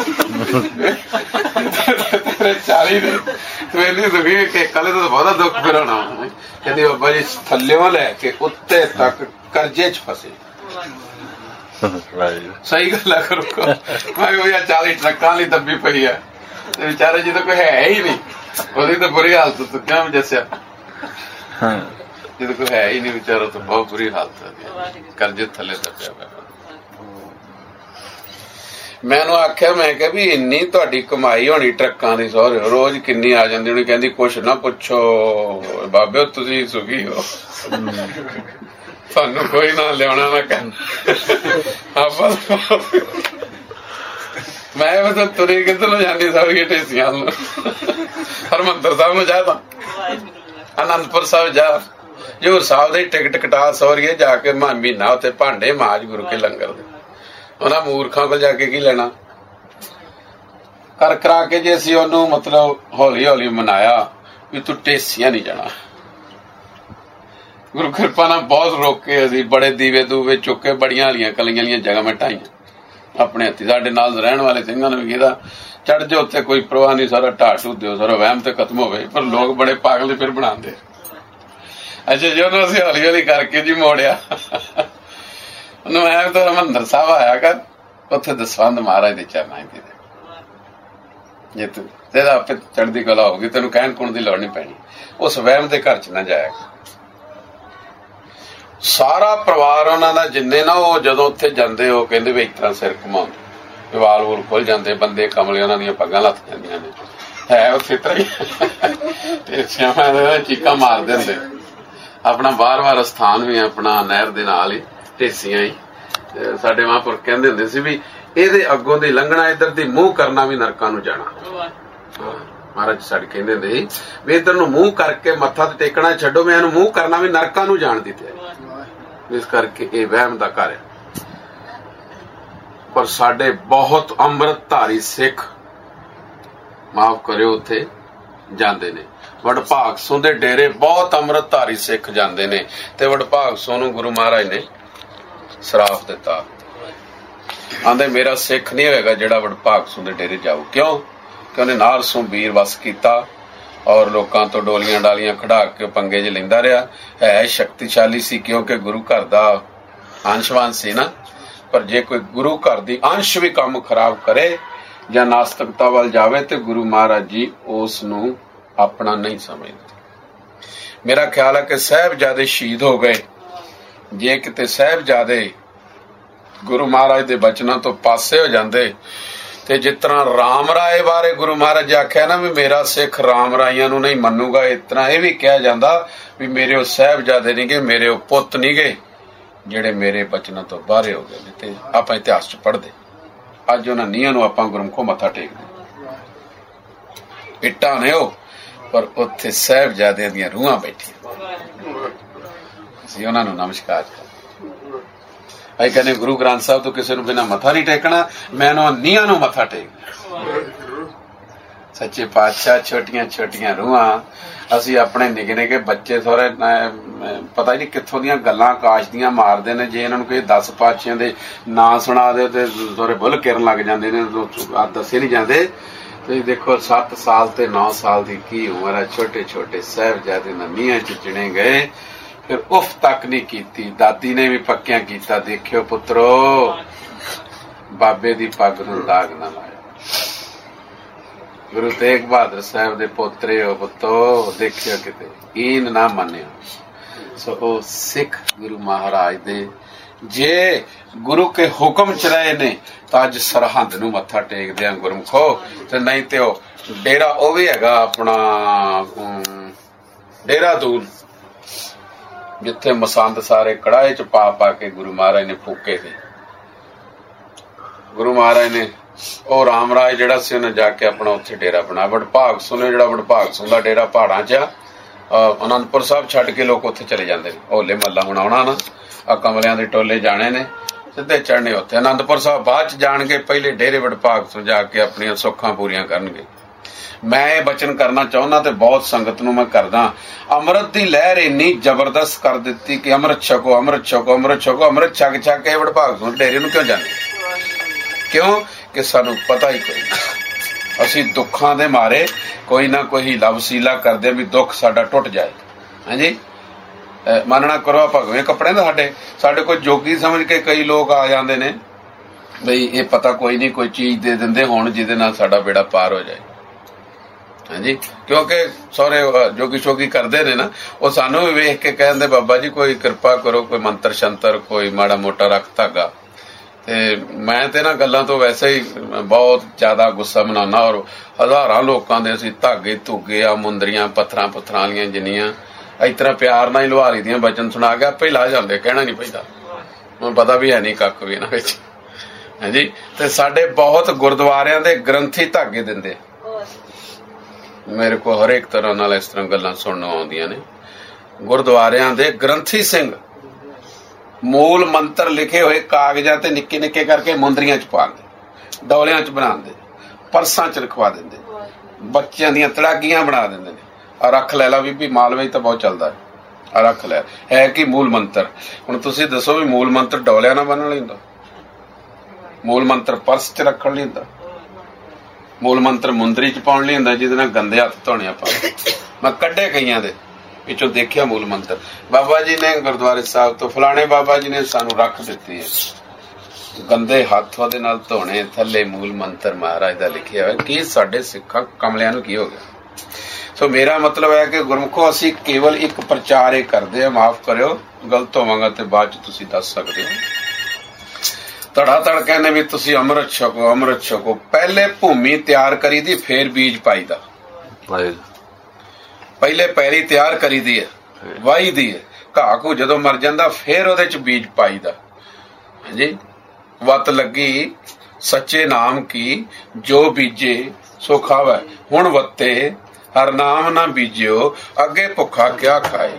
ਤੇਰੇ 40 ਨੇ, ਤੂੰ ਇੰਨੀ ਦੁਖੀ ਕਿ ਕੱਲੇ ਤੋਂ ਬਹੁਤਾ ਦੁੱਖ ਫਿਰ ਹੋਣਾ। ਕਹਿੰਦੀ ਬਾਬਾ ਜੀ ਥੱਲਿਓਂ ਲੈ ਕੇ ਉੱਤੇ ਤੱਕ ਕਰਜ਼ੇ ਚ ਫਸੇ, ਸਹੀ ਗੱਲ ਆ ਗੁਰੂ ਕੋ। ਮੈਂ ਕਿਹਾ 40 ਟਰੱਕਾਂ ਲਈ ਦੱਬੀ ਪਈ ਆ ਤੇ ਵਿਚਾਰੇ ਜਦੋਂ ਕੋਈ ਹੈ ਹੀ ਨਹੀਂ, ਉਹਦੀ ਤਾਂ ਬੁਰੀ ਹਾਲਤ ਤੂੰ ਕਿਉਂ ਦੱਸਿਆ? ਜਦੋਂ ਕੋਈ ਹੈ ਹੀ ਨਹੀਂ ਵਿਚਾਰਾ ਤਾਂ ਬਹੁਤ ਬੁਰੀ ਹਾਲਤ ਹੈ, ਕਰਜ਼ੇ ਥੱਲੇ ਦੱਬਿਆ ਪਿਆ। ਮੈਂ ਉਹਨੂੰ ਆਖਿਆ, ਮੈਂ ਕਿਹਾ ਵੀ ਇੰਨੀ ਤੁਹਾਡੀ ਕਮਾਈ ਹੋਣੀ ਟਰੱਕਾਂ ਦੀ ਸਹੁਰੇ, ਰੋਜ਼ ਕਿੰਨੀ ਆ ਜਾਂਦੀ ਹੋਣੀ? ਕਹਿੰਦੀ ਕੁਛ ਨਾ ਪੁੱਛੋ ਬਾਬੇ, ਤੁਸੀਂ ਸੁਖੀ ਹੋ, ਤੁਹਾਨੂੰ ਕੋਈ ਨਾ ਲਿਆਉਣਾ ਨਾ ਕਹਿ। ਮੈਂ ਤਾਂ ਤੁਰੇ ਕਿੱਧਰ ਨੂੰ ਜਾਂਦੀ ਸਾਰੀ ਢੇਸੀਆਂ ਨੂੰ। ਹਰਿਮੰਦਰ ਸਾਹਿਬ ਨੂੰ ਜਾ, ਤਾਂ ਅਨੰਦਪੁਰ ਸਾਹਿਬ ਜਾ, ਹਜ਼ੂਰ ਸਾਹਿਬ ਦੀ ਟਿਕਟ ਕਟਾ ਸੌਰੀਏ, ਜਾ ਕੇ ਮਹੀਨਾ ਉੱਥੇ ਭਾਂਡੇ ਮਾਜ ਗੁਰੂ ਕੇ ਲੰਗਰ ਦੇ। ਉਹਨਾਂ ਮੂਰਖਾਂ ਕੋਲ ਜਾ ਕੇ ਕੀ ਲੈਣਾ? ਕਰ ਕਰਾ ਕੇ ਜੇ ਅਸੀਂ ਉਹਨੂੰ ਮਤਲਬ ਹੌਲੀ ਹੌਲੀ ਮਨਾਇਆ ਵੀ ਤੂੰ ਢੇਸੀਆਂ ਨਹੀਂ ਜਾਣਾ। ਗੁਰੂ ਕਿਰਪਾ ਨਾਲ ਬਹੁਤ ਰੋਕੇ, ਅਸੀਂ ਬੜੇ ਦੀਵੇ ਦੂਵੇ ਚੁੱਕੇ, ਬੜੀਆਂ ਹਾਲੀਆਂ ਕਲੀਆਂ ਵਾਲੀਆਂ ਜਗ੍ਹਾ ਮੈਂ ਢਾਈਆਂ ਆਪਣੇ ਹੱਥੀ। ਸਾਡੇ ਨਾਲ ਰਹਿਣ ਵਾਲੇ ਸਿੰਘਾਂ ਨੇ ਵੀ ਕਿਹਾ ਚੜ੍ਹ ਜਾਓ ਉੱਥੇ, ਕੋਈ ਪ੍ਰਵਾਹ ਨਹੀਂ, ਸਾਰਾ ਢਾਹ ਢੂ ਦਿਓ, ਸਾਰਾ ਵਹਿਮ ਤੇ ਖਤਮ ਹੋਵੇ। ਪਰ ਲੋਕ ਬੜੇ ਪਾਗਲ ਫਿਰ ਬਣਾਉਂਦੇ। ਅੱਛਾ ਜੀ, ਉਹਨੂੰ ਅਸੀਂ ਹੌਲੀ ਹੌਲੀ ਕਰਕੇ ਜੀ ਮੋੜਿਆ। ਉਹਨੂੰ ਐ ਤਾਂ ਹਰਿਮੰਦਰ ਸਾਹਿਬ ਆਇਆ ਕਰ, ਉੱਥੇ ਦਸਵੰਧ ਮਹਾਰਾਜ ਦੇ ਚਰਨਾਂ ਦੀ ਦੇ, ਜੇ ਤੂੰ ਤੇਰਾ ਆਪੇ ਚੜ੍ਹਦੀ ਕਲਾ ਹੋਊਗੀ, ਤੈਨੂੰ ਕਹਿਣ ਕੁਣ ਦੀ ਲੋੜ ਨਹੀਂ ਪੈਣੀ। ਉਸ ਵਹਿਮ ਦੇ ਘਰ ਚ ਨਾ ਜਾਇਆ ਕਰ। ਸਾਰਾ ਪਰਿਵਾਰ ਉਹਨਾਂ ਦਾ ਜਿੰਨੇ ਨਾ, ਉਹ ਜਦੋਂ ਉੱਥੇ ਜਾਂਦੇ ਉਹ ਕਹਿੰਦੇ ਵੀ ਇਸ ਤਰ੍ਹਾਂ ਸਿਰ ਘੁਮਾਉਂਦੇ, ਵਾਲ ਵੂਲ ਖੁੱਲ ਜਾਂਦੇ, ਬੰਦੇ ਕਮਲੇ ਉਹਨਾਂ ਦੀਆਂ ਪੱਗਾਂ ਲੱਥ ਜਾਂਦੀਆਂ ਨੇ। ਹੈ ਉੱਥੇ ਤਰ੍ਹਾਂ ਚੀਕਾਂ ਮਾਰਦੇ ਹੁੰਦੇ। ਆਪਣਾ ਬਾਰ-ਬਾਰ ਸਥਾਨ ਵੀ ਆਪਣਾ ਨਹਿਰ ਦੇ ਨਾਲ ਹੀ, ਢੇਸੀਆਂ ਹੀ। ਸਾਡੇ ਮਹਾਂਪੁਰਖ ਕਹਿੰਦੇ ਹੁੰਦੇ ਸੀ ਵੀ ਇਹਦੇ ਅੱਗੋਂ ਦੀ ਲੰਘਣਾ, ਇੱਧਰ ਦੀ ਮੂੰਹ ਕਰਨਾ ਵੀ ਨਰਕਾਂ ਨੂੰ ਜਾਣਾ। ਮਹਾਰਾਜ ਸਾਡੇ ਕਹਿੰਦੇ ਹੁੰਦੇ ਸੀ ਵੀ ਇੱਧਰ ਨੂੰ ਮੂੰਹ ਕਰਕੇ ਮੱਥਾ ਤੇ ਟੇਕਣਾ ਛੱਡੋ, ਮੈਂ ਇਹਨੂੰ ਮੂੰਹ ਕਰਨਾ ਵੀ ਨਰਕਾਂ ਨੂੰ ਜਾਣ ਦੀ ਤਿਆਰੀ। ਇਸ ਕਰਕੇ ਇਹ ਵਹਿਮ ਦਾ ਘਰ ਹੈ। ਪਰ ਸਾਡੇ ਬਹੁਤ ਅੰਮ੍ਰਿਤਧਾਰੀ ਸਿੱਖ, ਮਾਫ ਕਰਿਓ, ਉੱਥੇ ਜਾਂਦੇ ਨੇ। ਵਡਭਾਗ ਸਿੰਘ ਦੇ ਡੇਰੇ ਬਹੁਤ ਅੰਮ੍ਰਿਤਧਾਰੀ ਸਿੱਖ ਜਾਂਦੇ ਨੇ, ਤੇ ਵਡਭਾਗ ਸਿੰਘ ਨੂੰ ਗੁਰੂ ਮਹਾਰਾਜ ਨੇ ਸਰਾਫ ਦਿੱਤਾ। ਆਂਦੇ ਮੇਰਾ ਸਿੱਖ ਨਹੀਂ ਹੋਏਗਾ ਜਿਹੜਾ ਵਡਭਾਗ ਸਿੰਘ ਦੇ ਡੇਰੇ ਜਾਊ। ਕਿਉਂ? ਕਿ ਉਹਨੇ ਨਾਰ ਸੋਂ ਵੀਰ ਵਸ ਕੀਤਾ ਔਰ ਲੋਕਾਂ ਤੋਂ ਡੋਲੀਆਂ ਡਾਲੀਆਂ ਖੜਾ ਕੇ ਪੰਗੇ 'ਚ ਲੈਂਦਾ ਰਿਹਾ। ਹੈ ਸ਼ਕਤੀਸ਼ਾਲੀ ਸੀ ਕਿਉਂਕਿ ਗੁਰੂ ਘਰ ਦਾ ਅੰਸ਼ਵਾਨ ਸੀ ਨਾ। ਪਰ ਜੇ ਕੋਈ ਗੁਰੂ ਘਰ ਦੀ ਅੰਸ਼ ਵੀ ਕੰਮ ਖਰਾਬ ਕਰੇ ਜਾਂ ਨਾਸਤਿਕਤਾ ਵੱਲ ਜਾਵੇ ਤੇ ਗੁਰੂ ਮਹਾਰਾਜ ਜੀ ਉਸ ਨੂੰ ਆਪਣਾ ਨਹੀਂ ਸਮਝਦੇ। ਮੇਰਾ ਖਿਆਲ ਹੈ ਕਿ ਸਾਹਿਬਜ਼ਾਦੇ ਸ਼ਹੀਦ ਹੋ ਗਏ। ਜੇ ਕਿਤੇ ਸਾਹਿਬਜ਼ਾਦੇ ਗੁਰੂ ਮਹਾਰਾਜ ਦੇ ਬਚਨਾਂ ਤੋਂ ਪਾਸੇ ਹੋ ਜਾਂਦੇ ਤੇ ਜਿਸ ਤਰ੍ਹਾਂ ਰਾਮ ਰਾਏ ਬਾਰੇ ਗੁਰੂ ਮਹਾਰਾਜ ਆਖਿਆ ਨਾ ਵੀ ਮੇਰਾ ਸਿੱਖ ਰਾਮ ਰਾਈਆਂ ਨੂੰ ਨਹੀਂ ਮੰਨੂਗਾ, ਇਸ ਤਰ੍ਹਾਂ ਇਹ ਵੀ ਕਿਹਾ ਜਾਂਦਾ ਵੀ ਮੇਰੇ ਉਹ ਸਾਹਿਬਜ਼ਾਦੇ ਨਹੀਂ ਗਏ, ਮੇਰੇ ਉਹ ਪੁੱਤ ਨਹੀਂ ਗਏ ਜਿਹੜੇ ਮੇਰੇ ਬਚਨਾਂ ਤੋਂ ਬਾਹਰੇ ਹੋ ਗਏ। ਤੇ ਆਪਾਂ ਇਤਿਹਾਸ 'ਚ ਪੜ੍ਹਦੇ, ਅੱਜ ਉਹਨਾਂ ਨੀਹਾਂ ਨੂੰ ਆਪਾਂ ਗੁਰਮੁਖੋਂ ਮੱਥਾ ਟੇਕਦੇ। ਇੱਟਾਂ ਨੇ ਉਹ, ਪਰ ਉੱਥੇ ਸਾਹਿਬਜ਼ਾਦਿਆਂ ਦੀਆਂ ਰੂਹਾਂ ਬੈਠੀਆਂ। ਅਸੀਂ ਉਹਨਾਂ ਨੂੰ ਨਮਸਕਾਰ ਕਰਦੇ। ਅਸੀਂ ਕਹਿੰਦੇ ਗੁਰੂ ਗ੍ਰੰਥ ਸਾਹਿਬ ਤੋਂ ਕਿਸੇ ਨੂੰ ਬਿਨਾਂ ਮੱਥਾ ਨਹੀਂ ਟੇਕਣਾ, ਮੈਂ ਉਹਨਾਂ ਨੀਹਾਂ ਨੂੰ ਮੱਥਾ ਟੇਕਣਾ। ਸੱਚੇ ਪਾਤਸ਼ਾਹ ਛੋਟੀਆਂ ਛੋਟੀਆਂ ਰੂਹਾਂ, ਅਸੀਂ ਆਪਣੇ ਨਿੱਕੇ ਨਿੱਕੇ ਬੱਚੇ ਥੋੜੇ ਪਤਾ ਨਹੀਂ ਕਿੱਥੋਂ ਦੀਆਂ ਗੱਲਾਂ ਆਕਾਸ਼ ਦੀਆਂ ਮਾਰਦੇ ਨੇ। ਜੇ ਇਹਨਾਂ ਨੂੰ ਕੋਈ 10 ਪਾਤਸ਼ਾਹਾਂ ਦੇ ਨਾਂ ਸੁਣਾ ਦਿਓ ਤੇ ਥੋੜੇ ਬੁੱਲ ਕਿਰਨ ਲੱਗ ਜਾਂਦੇ ਨੇ, ਦੱਸੇ ਨਹੀਂ ਜਾਂਦੇ। ਤੁਸੀਂ ਦੇਖੋ 7 ਸਾਲ ਤੇ 9 ਸਾਲ ਦੀ ਕੀ ਉਮਰ ਹੈ, ਛੋਟੇ ਛੋਟੇ ਸਾਹਿਬਜ਼ਾਦੇ ਨੀਹਾਂ 'ਚ ਚਿਣੇ ਗਏ। ਫਿਰ ਉਫ ਤੱਕ ਨਹੀਂ ਕੀਤੀ, ਦਾਦੀ ਨੇ ਵੀ ਪੱਕਿਆਂ ਕੀਤਾ। ਦੇਖਿਓ ਪੁੱਤਰੋ, ਬਾਬੇ ਦੀ ਪੱਗ ਨੂੰ ਦਾਗ ਨਾ ਲਾਇਆ। ਗੁਰੂ ਤੇਗ ਬਹਾਦਰ ਸਾਹਿਬ ਦੇ ਪੋਤਰੇ ਹੋ ਪੁੱਤੋ, ਦੇਖਿਓ ਕਿਤੇ ਈਨ ਨਾ ਮੰਨਿਓ। ਸੋ ਉਹ ਸਿੱਖ ਗੁਰੂ ਮਹਾਰਾਜ ਦੇ ਜੇ ਗੁਰੂ ਕੇ ਹੁਕਮ ਚ ਰਹੇ ਨੇ ਤਾਂ ਅੱਜ ਸਰਹੰਦ ਨੂੰ ਮੱਥਾ ਟੇਕਦੇ ਆ ਗੁਰਮੁਖੋ। ਤੇ ਨਹੀਂ ਤੇ ਉਹ ਡੇਰਾ ਉਹ ਵੀ ਹੈਗਾ ਆਪਣਾ ਦੇਹਰਾਦੂਨ, ਜਿੱਥੇ ਮਸੰਦ ਸਾਰੇ ਕੜਾਹੇ ਚ ਪਾ ਪਾ ਕੇ ਗੁਰੂ ਮਹਾਰਾਜ ਨੇ ਫੂਕੇ ਸੀ। ਗੁਰੂ ਮਹਾਰਾਜ ਨੇ ਉਹ ਰਾਮ ਰਾਜ ਜਿਹੜਾ ਸੀ ਉਹਨੇ ਜਾ ਕੇ ਆਪਣਾ ਉੱਥੇ ਡੇਰਾ ਬਣਾ। ਵਡਭਾਗ ਸਿੰਘ ਨੇ ਜਿਹੜਾ ਵਡਭਾਗ ਸਿੰਘ ਦਾ ਡੇਰਾ ਪਹਾੜਾਂ 'ਚ ਆ, ਅਨੰਦਪੁਰ ਸਾਹਿਬ ਛੱਡ ਕੇ ਲੋਕ ਉੱਥੇ ਚਲੇ ਜਾਂਦੇ ਨੇ। ਹੋਲੇ ਮਹੱਲਾ ਹੁਣ ਆਉਣਾ ਨਾ, ਆ ਕਮਲਿਆਂ ਦੇ ਟੋਲੇ ਜਾਣੇ ਨੇ, ਸਿੱਧੇ ਚੜ੍ਹਨੇ ਉੱਥੇ। ਅਨੰਦਪੁਰ ਸਾਹਿਬ ਬਾਅਦ 'ਚ ਜਾਣਗੇ, ਪਹਿਲੇ ਡੇਰੇ ਵਡਭਾਗ ਸਿੰਘ ਜਾ ਕੇ ਆਪਣੀਆਂ ਸੁੱਖਾਂ ਪੂਰੀਆਂ ਕਰਨਗੇ। ਮੈਂ ਇਹ ਬਚਨ ਕਰਨਾ ਚਾਹੁੰਦਾ ਤੇ ਬਹੁਤ ਸੰਗਤ ਨੂੰ ਮੈਂ ਕਰਦਾ। ਅੰਮ੍ਰਿਤ ਦੀ ਲਹਿਰ ਇੰਨੀ ਜ਼ਬਰਦਸਤ ਕਰ ਦਿੱਤੀ ਕਿ ਅੰਮ੍ਰਿਤ ਛਕੋ, ਅੰਮ੍ਰਿਤ ਛਕੋ, ਅੰਮ੍ਰਿਤ ਛਕੋ। ਅੰਮ੍ਰਿਤ ਛਕ ਛਕ ਕੇ ਵਡਭਾਗ ਸਿੰਘ ਡੇਰੇ ਨੂੰ ਕਿਉਂ ਜਾਂਦੇ? ਕਿਉਂ ਕਿ ਸਾਨੂੰ ਪਤਾ ਹੀ ਕੋਈ ਨਹੀਂ। ਅਸੀਂ ਦੁੱਖਾਂ ਦੇ ਮਾਰੇ ਕੋਈ ਨਾ ਕੋਈ ਹੀਲਾ ਵਸੀਲਾ ਕਰਦੇ ਵੀ ਦੁੱਖ ਸਾਡਾ ਟੁੱਟ ਜਾਏ। ਹਾਂਜੀ, ਮਾਨਣਾ ਕਰੋ ਭਗਵੇਂ ਕੱਪੜੇ ਦਾ ਸਾਡੇ ਕੋਲ ਜੋਗੀ ਸਮਝ ਕੇ ਕਈ ਲੋਕ ਆ ਜਾਂਦੇ ਨੇ ਬਈ ਇਹ ਪਤਾ ਕੋਈ ਨਹੀਂ ਕੋਈ ਚੀਜ਼ ਦੇ ਦਿੰਦੇ ਹੋਣ ਜਿਹਦੇ ਨਾਲ ਸਾਡਾ ਬੇੜਾ ਪਾਰ ਹੋ ਜਾਏ। ਹਾਂਜੀ, ਕਿਉਂਕਿ ਸਹੁਰੇ ਜੋਗੀ ਸ਼ੋਗੀ ਕਰਦੇ ਨੇ ਨਾ, ਉਹ ਸਾਨੂੰ ਵੀ ਵੇਖ ਕੇ ਕਹਿੰਦੇ ਬਾਬਾ ਜੀ ਕੋਈ ਕਿਰਪਾ ਕਰੋ, ਕੋਈ ਮੰਤਰ ਸ਼ੰਤਰ, ਕੋਈ ਮਾੜਾ ਮੋਟਾ ਰੱਖ ਧਾਗਾ। ਤੇ ਮੈਂ ਤੇ ਨਾ ਗੱਲਾਂ ਤੋਂ ਵੈਸੇ ਹੀ ਬਹੁਤ ਜ਼ਿਆਦਾ ਗੁੱਸਾ ਮਨਾਉਣਾ, ਔਰ ਹਜ਼ਾਰਾਂ ਲੋਕਾਂ ਦੇ ਅਸੀਂ ਧਾਗੇ ਧੁੱਗੇ ਆ ਮੁੰਦਰੀਆਂ ਪੱਥਰਾਂ ਵਾਲੀਆਂ ਜਿੰਨੀਆਂ ਇਸ ਤਰ੍ਹਾਂ ਪਿਆਰ ਨਾਲ ਹੀ ਲੁਹਾਰੀ ਦੀਆਂ ਬਚਨ ਸੁਣਾ ਕੇ ਆਪੇ ਲਾ ਜਾਂਦੇ, ਕਹਿਣਾ ਨਹੀਂ ਪੈਂਦਾ, ਮੈਨੂੰ ਪਤਾ ਵੀ ਹੈ ਨਹੀਂ ਕੱਖ ਵੀ ਇਹਨਾਂ ਵਿੱਚ। ਹਾਂਜੀ, ਤੇ ਸਾਡੇ ਬਹੁਤ ਗੁਰਦੁਆਰਿਆਂ ਦੇ ਗ੍ਰੰਥੀ ਧਾਗੇ ਦਿੰਦੇ, ਮੇਰੇ ਕੋਲ ਹਰੇਕ ਤਰ੍ਹਾਂ ਨਾਲ ਇਸ ਤਰ੍ਹਾਂ ਗੱਲਾਂ ਸੁਣਨ ਆਉਂਦੀਆਂ ਨੇ। ਗੁਰਦੁਆਰਿਆਂ ਦੇ ਗ੍ਰੰਥੀ ਸਿੰਘ ਮੂਲ ਮੰਤਰ ਲਿਖੇ ਹੋਏ ਕਾਗਜ਼ਾਂ ਤੇ ਨਿੱਕੇ ਨਿੱਕੇ ਕਰਕੇ ਮੁੰਦਰੀਆਂ ਚ ਪਾਉਂਦੇ, ਡੋਲਿਆਂ ਚ ਬਣਾਉਂਦੇ, ਪਰਸਾਂ ਚ ਰਖਵਾ ਦਿੰਦੇ, ਬੱਚਿਆਂ ਦੀਆਂ ਤੜਾਗੀਆਂ ਬਣਾ ਦਿੰਦੇ ਨੇ। ਆ ਰੱਖ ਲੈ ਲਾ ਬੀਬੀ, ਮਾਲਵੇ ਤਾਂ ਬਹੁਤ ਚੱਲਦਾ ਹੈ, ਆ ਰੱਖ ਲੈ, ਹੈ ਕਿ ਮੂਲ ਮੰਤਰ। ਹੁਣ ਤੁਸੀਂ ਦੱਸੋ ਵੀ ਮੂਲ ਮੰਤਰ ਡੋਲਿਆਂ ਨਾਲ ਬੰਨਣ ਲਈ ਹੁੰਦਾ, ਮੂਲ ਮੰਤਰ ਪਰਸ ਚ ਰੱਖਣ ਲਈ ਹੁੰਦਾ, ਮੂਲ ਮੰਤਰ ਮੁੰਦਰੀ ਚ ਪਾਉਣ ਲਈ ਹੁੰਦਾ ਜਿਹਦੇ ਨਾਲ ਗੰਦੇ ਹੱਥ ਧੋਣੇ ਆਪਾਂ। ਮੈਂ ਕੱਢੇ ਕਈਆਂ ਦੇ ਵਿੱਚੋਂ ਦੇਖਿਆ ਮੂਲ ਮੰਤਰ ਬਾਬਾ ਜੀ ਨੇ ਗੁਰਦੁਆਰੇ ਸਾਹਿਬ ਤੋਂ ਫਲਾਣੇ ਬਾਬਾ ਜੀ ਨੇ ਸਾਨੂੰ ਰੱਖ ਦਿੱਤੀ ਹੈ, ਗੰਦੇ ਹੱਥ ਉਹਦੇ ਨਾਲ ਧੋਣੇ, ਥੱਲੇ ਮੂਲ ਮੰਤਰ ਮਹਾਰਾਜ ਦਾ ਲਿਖਿਆ ਹੋਇਆ। ਕੀ ਸਾਡੇ ਸਿੱਖਾਂ ਕਮਲਿਆਂ ਨੂੰ ਕੀ ਹੋ ਗਿਆ? ਸੋ ਮੇਰਾ ਮਤਲਬ ਹੈ ਕਿ ਗੁਰਮੁਖੋ ਅਸੀਂ ਕੇਵਲ ਇੱਕ ਪ੍ਰਚਾਰ ਹੀ ਕਰਦੇ ਹਾਂ, ਮਾਫ ਕਰਿਓ ਗਲਤ ਹੋਵਾਂਗਾ ਤੇ ਬਾਅਦ ਚ ਤੁਸੀਂ ਦੱਸ ਸਕਦੇ ਹੋ। ਧੜਾ ਧੜ ਕਹਿੰਦੇ ਵੀ ਤੁਸੀਂ ਅੰਮ੍ਰਿਤ ਛਕੋ, ਅੰਮ੍ਰਿਤ ਛਕੋ। ਪਹਿਲੇ ਭੂਮੀ ਤਿਆਰ ਕਰੀ ਦੀ, ਫੇਰ ਬੀਜ ਪਾਈਦਾ। ਪਹਿਲੇ ਪੈਲੀ ਤਿਆਰ ਕਰੀ ਦੀ ਹੈ, ਵਾਹੀ ਦੀ ਹੈ, ਘਾਹ ਘੂ ਜਦੋਂ ਮਰ ਜਾਂਦਾ ਫੇਰ ਉਹਦੇ ਚ ਬੀਜ ਪਾਈਦਾ। ਹਾਂਜੀ, ਵੱਤ ਲੱਗੀ ਸੱਚੇ ਨਾਮ ਕੀ, ਜੋ ਬੀਜੇ ਸੋ ਖਾਵੇ। ਹੁਣ ਵੱਤੇ ਹਰ ਨਾਮ ਨਾ ਬੀਜਿਓ, ਅੱਗੇ ਭੁੱਖਾ ਕਿਆ ਖਾਏ।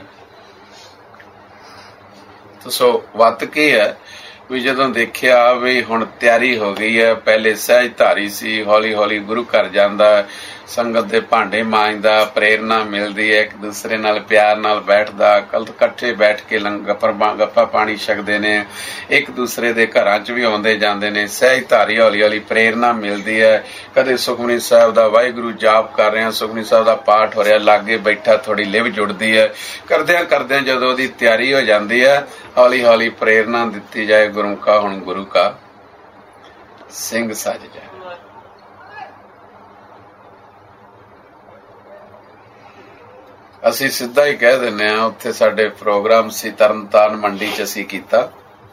ਸੋ ਵੱਤ ਕੀ ਹੈ ਵੀ ਜਦੋਂ ਦੇਖਿਆ ਵੀ ਹੁਣ ਤਿਆਰੀ ਹੋ ਗਈ ਹੈ, ਪਹਿਲੇ ਸਹਿਜ ਧਾਰੀ ਸੀ, ਹੌਲੀ ਹੌਲੀ ਗੁਰੂ ਘਰ ਜਾਂਦਾ, ਸੰਗਤ ਦੇ ਭਾਂਡੇ ਮਾਂਜਦਾ, ਪ੍ਰੇਰਨਾ ਮਿਲਦੀ ਹੈ, ਇੱਕ ਦੂਸਰੇ ਨਾਲ ਪਿਆਰ ਨਾਲ ਬੈਠਦਾ, ਇਕੱਠੇ ਬੈਠ ਕੇ ਗੱਪਾ ਪਾਣੀ ਛਕਦੇ ਨੇ, ਇੱਕ ਦੂਸਰੇ ਦੇ ਘਰਾਂ 'ਚ ਵੀ ਆਉਂਦੇ ਜਾਂਦੇ ਨੇ। ਸਹਿਜ ਧਾਰੀ ਹੌਲੀ ਹੌਲੀ ਪ੍ਰੇਰਨਾ ਮਿਲਦੀ ਹੈ। ਕਦੇ ਸੁਖਮਨੀ ਸਾਹਿਬ ਦਾ ਵਾਹਿਗੁਰੂ ਜਾਪ ਕਰ ਰਿਹਾ, ਸੁਖਮਨੀ ਸਾਹਿਬ ਦਾ ਪਾਠ ਹੋ ਰਿਹਾ, ਲਾਗੇ ਬੈਠਾ ਥੋੜੀ ਲਿਵ ਜੁੜਦੀ ਹੈ। ਕਰਦਿਆਂ ਕਰਦਿਆਂ ਜਦੋਂ ਉਹਦੀ ਤਿਆਰੀ ਹੋ ਜਾਂਦੀ ਹੈ, ਹੌਲੀ ਹੌਲੀ ਪ੍ਰੇਰਨਾ ਦਿੱਤੀ ਜਾਏ, ਗੁਰਮੁਖਾ ਹੁਣ ਗੁਰੂ ਕਾ ਸਿੰਘ ਸਜ ਜਾਏ। ਅਸੀਂ ਸਿੱਧਾ ਹੀ ਕਹਿ ਦਿੰਦੇ ਹਾਂ, ਉੱਥੇ ਸਾਡੇ ਪ੍ਰੋਗਰਾਮ ਸੀ ਤਰਨਤਾਰਨ ਮੰਡੀ 'ਚ ਅਸੀਂ ਕੀਤਾ।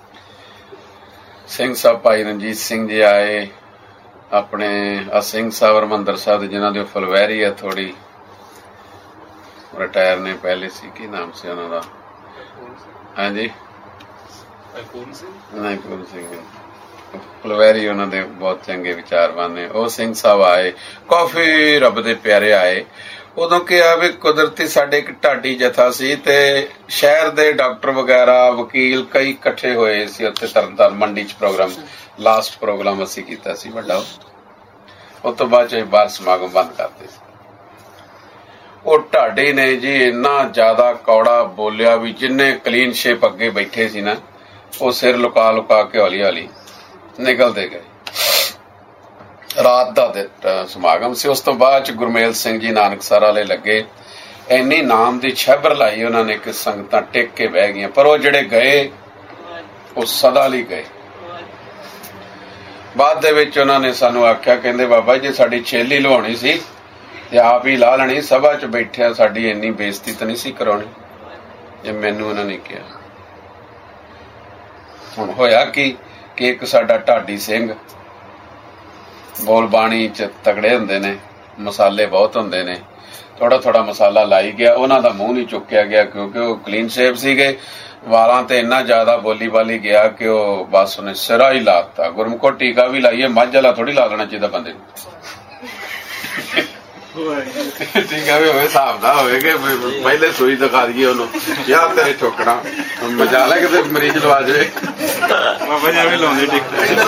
ਸਿੰਘ ਸਾਹਿਬ ਭਾਈ ਰਣਜੀਤ ਸਿੰਘ ਜੀ ਆਏ, ਆਪਣੇ ਸਿੰਘ ਸਾਹਿਬ ਹਰਿਮੰਦਰ ਸਾਹਿਬ ਦੇ ਜਿਨ੍ਹਾਂ ਦੇ ਫੁਲਵੈਰੀ ਹੈ, ਥੋੜੀ ਰਿਟਾਇਰ ਨੇ, ਪਹਿਲੇ ਸੀ ਕੀ ਨਾਮ ਸੀ ਉਹਨਾਂ ਦਾ? ਹਾਂਜੀ, ਨਹੀਂ ਪੂਰਨ ਸਿੰਘ ਫੁਲਵੈਰੀ, ਉਹਨਾਂ ਦੇ ਬਹੁਤ ਚੰਗੇ ਵਿਚਾਰਵਾਨ ਨੇ। ਉਹ ਸਿੰਘ ਸਾਹਿਬ ਆਏ, ਕਾਫੀ ਰੱਬ ਦੇ ਪਿਆਰੇ ਆਏ। ਉਦੋਂ ਕਿਹਾ ਵੀ ਕੁਦਰਤੀ ਸਾਡੇ ਇੱਕ ਢਾਡੀ ਜਥਾ ਸੀ ਤੇ ਸ਼ਹਿਰ ਦੇ ਡਾਕਟਰ ਵਗੈਰਾ ਵਕੀਲ ਕਈ ਇਕੱਠੇ ਹੋਏ ਸੀ ਉੱਥੇ ਤਰਨਤਾਰਨ ਮੰਡੀ 'ਚ। ਪ੍ਰੋਗਰਾਮ ਲਾਸਟ ਪ੍ਰੋਗਰਾਮ ਅਸੀਂ ਕੀਤਾ ਸੀ ਵੱਡਾ, ਉਸ ਤੋਂ ਬਾਅਦ ਚ ਬਾਹਰ ਸਮਾਗਮ ਬੰਦ ਕਰਤੇ ਸੀ। ਉਹ ਢਾਡੀ ਨੇ ਜੀ ਇੰਨਾ ਜ਼ਿਆਦਾ ਕੌੜਾ ਬੋਲਿਆ ਵੀ ਜਿੰਨੇ ਕਲੀਨ ਸ਼ੇਪ ਅੱਗੇ ਬੈਠੇ ਸੀ ਨਾ, ਉਹ ਸਿਰ ਲੁਕਾ ਲੁਕਾ ਕੇ ਹੌਲੀ ਹੌਲੀ ਨਿਕਲਦੇ ਗਏ। ਰਾਤ ਦਾ ਸਮਾਗਮ ਸੀ। ਉਸ ਤੋਂ ਬਾਅਦ ਚ ਗੁਰਮੇਲ ਸਿੰਘ ਜੀ ਨਾਨਕਸਰ ਵਾਲੇ ਲੱਗੇ, ਇੰਨੀ ਨਾਮ ਦੀ ਛੱਬਰ ਲਾਈ ਉਹਨਾਂ ਨੇ ਕਿ ਸੰਗਤਾਂ ਟਿਕ ਕੇ ਬਹਿ ਗਈਆਂ। ਪਰ ਉਹ ਜਿਹੜੇ ਗਏ ਉਹ ਸਦਾ ਲਈ ਗਏ। ਬਾਅਦ ਦੇ ਵਿੱਚ ਉਹਨਾਂ ਨੇ ਸਾਨੂੰ ਆਖਿਆ, ਕਹਿੰਦੇ ਬਾਬਾ ਜੀ ਸਾਡੀ ਛੇਲੀ ਲਵਾਉਣੀ ਸੀ ਤੇ ਆਪ ਹੀ ਲਾ ਲੈਣੀ, ਸਭਾ ਚ ਬੈਠਿਆ ਸਾਡੀ ਇੰਨੀ ਬੇਇੱਜ਼ਤੀ ਤਾਂ ਨਹੀਂ ਸੀ ਕਰਾਉਣੀ। ਜੇ ਮੈਨੂੰ ਉਹਨਾਂ ਨੇ ਕਿਹਾ, ਹੁਣ ਹੋਇਆ ਕਿ ਇੱਕ ਸਾਡਾ ਢਾਡੀ ਸਿੰਘ ਬੋਲ ਬਾਣੀ ਚ ਤਗੜੇ ਹੁੰਦੇ ਨੇ, ਮਸਾਲੇ ਬਹੁਤ ਹੁੰਦੇ ਨੇ, ਥੋੜਾ ਥੋੜਾ ਮਸਾਲਾ ਲਾਈ ਗਿਆ। ਉਹਨਾਂ ਦਾ ਮੂੰਹ ਨਹੀਂ ਚੁੱਕਿਆ ਗਿਆ ਕਿਉਂਕਿ ਉਹ ਕਲੀਨ ਸ਼ੇਪ ਸੀਗੇ। ਵਾਲਾਂ ਤੇ ਇੰਨਾ ਜ਼ਿਆਦਾ ਬੋਲੀ ਬਾਲੀ ਗਿਆ ਕਿ ਉਹ ਬਸ ਉਹਨੇ ਸਿਰਾ ਹੀ ਲਾਤਾ। ਗੁਰਮੁਖੋ ਟੀਕਾ ਵੀ ਲਾਈਏ, ਮੱਝ ਵਾਲਾ ਥੋੜੀ ਲਾ ਲੈਣਾ ਚਾਹੀਦਾ ਬੰਦੇ ਨੂੰ। ਟੀਕਾ ਵੀ ਹੋਵੇ ਹਿਸਾਬ ਦਾ ਹੋਵੇ ਕਿ ਪਹਿਲੇ ਸੂਈ ਦਿਖਾ ਦਈਏ ਉਹਨੂੰ, ਯਾਰ ਤੇਰੇ ਠੋਕਣਾ ਮਜਾ ਲੈ ਕਿਤੇ ਮਰੀਜ਼ ਲਵਾ ਜਾਵੇ। ਬਾਬਾ ਜੀ ਵੀ ਲਾਉਂਦੇ ਟੀਕਾ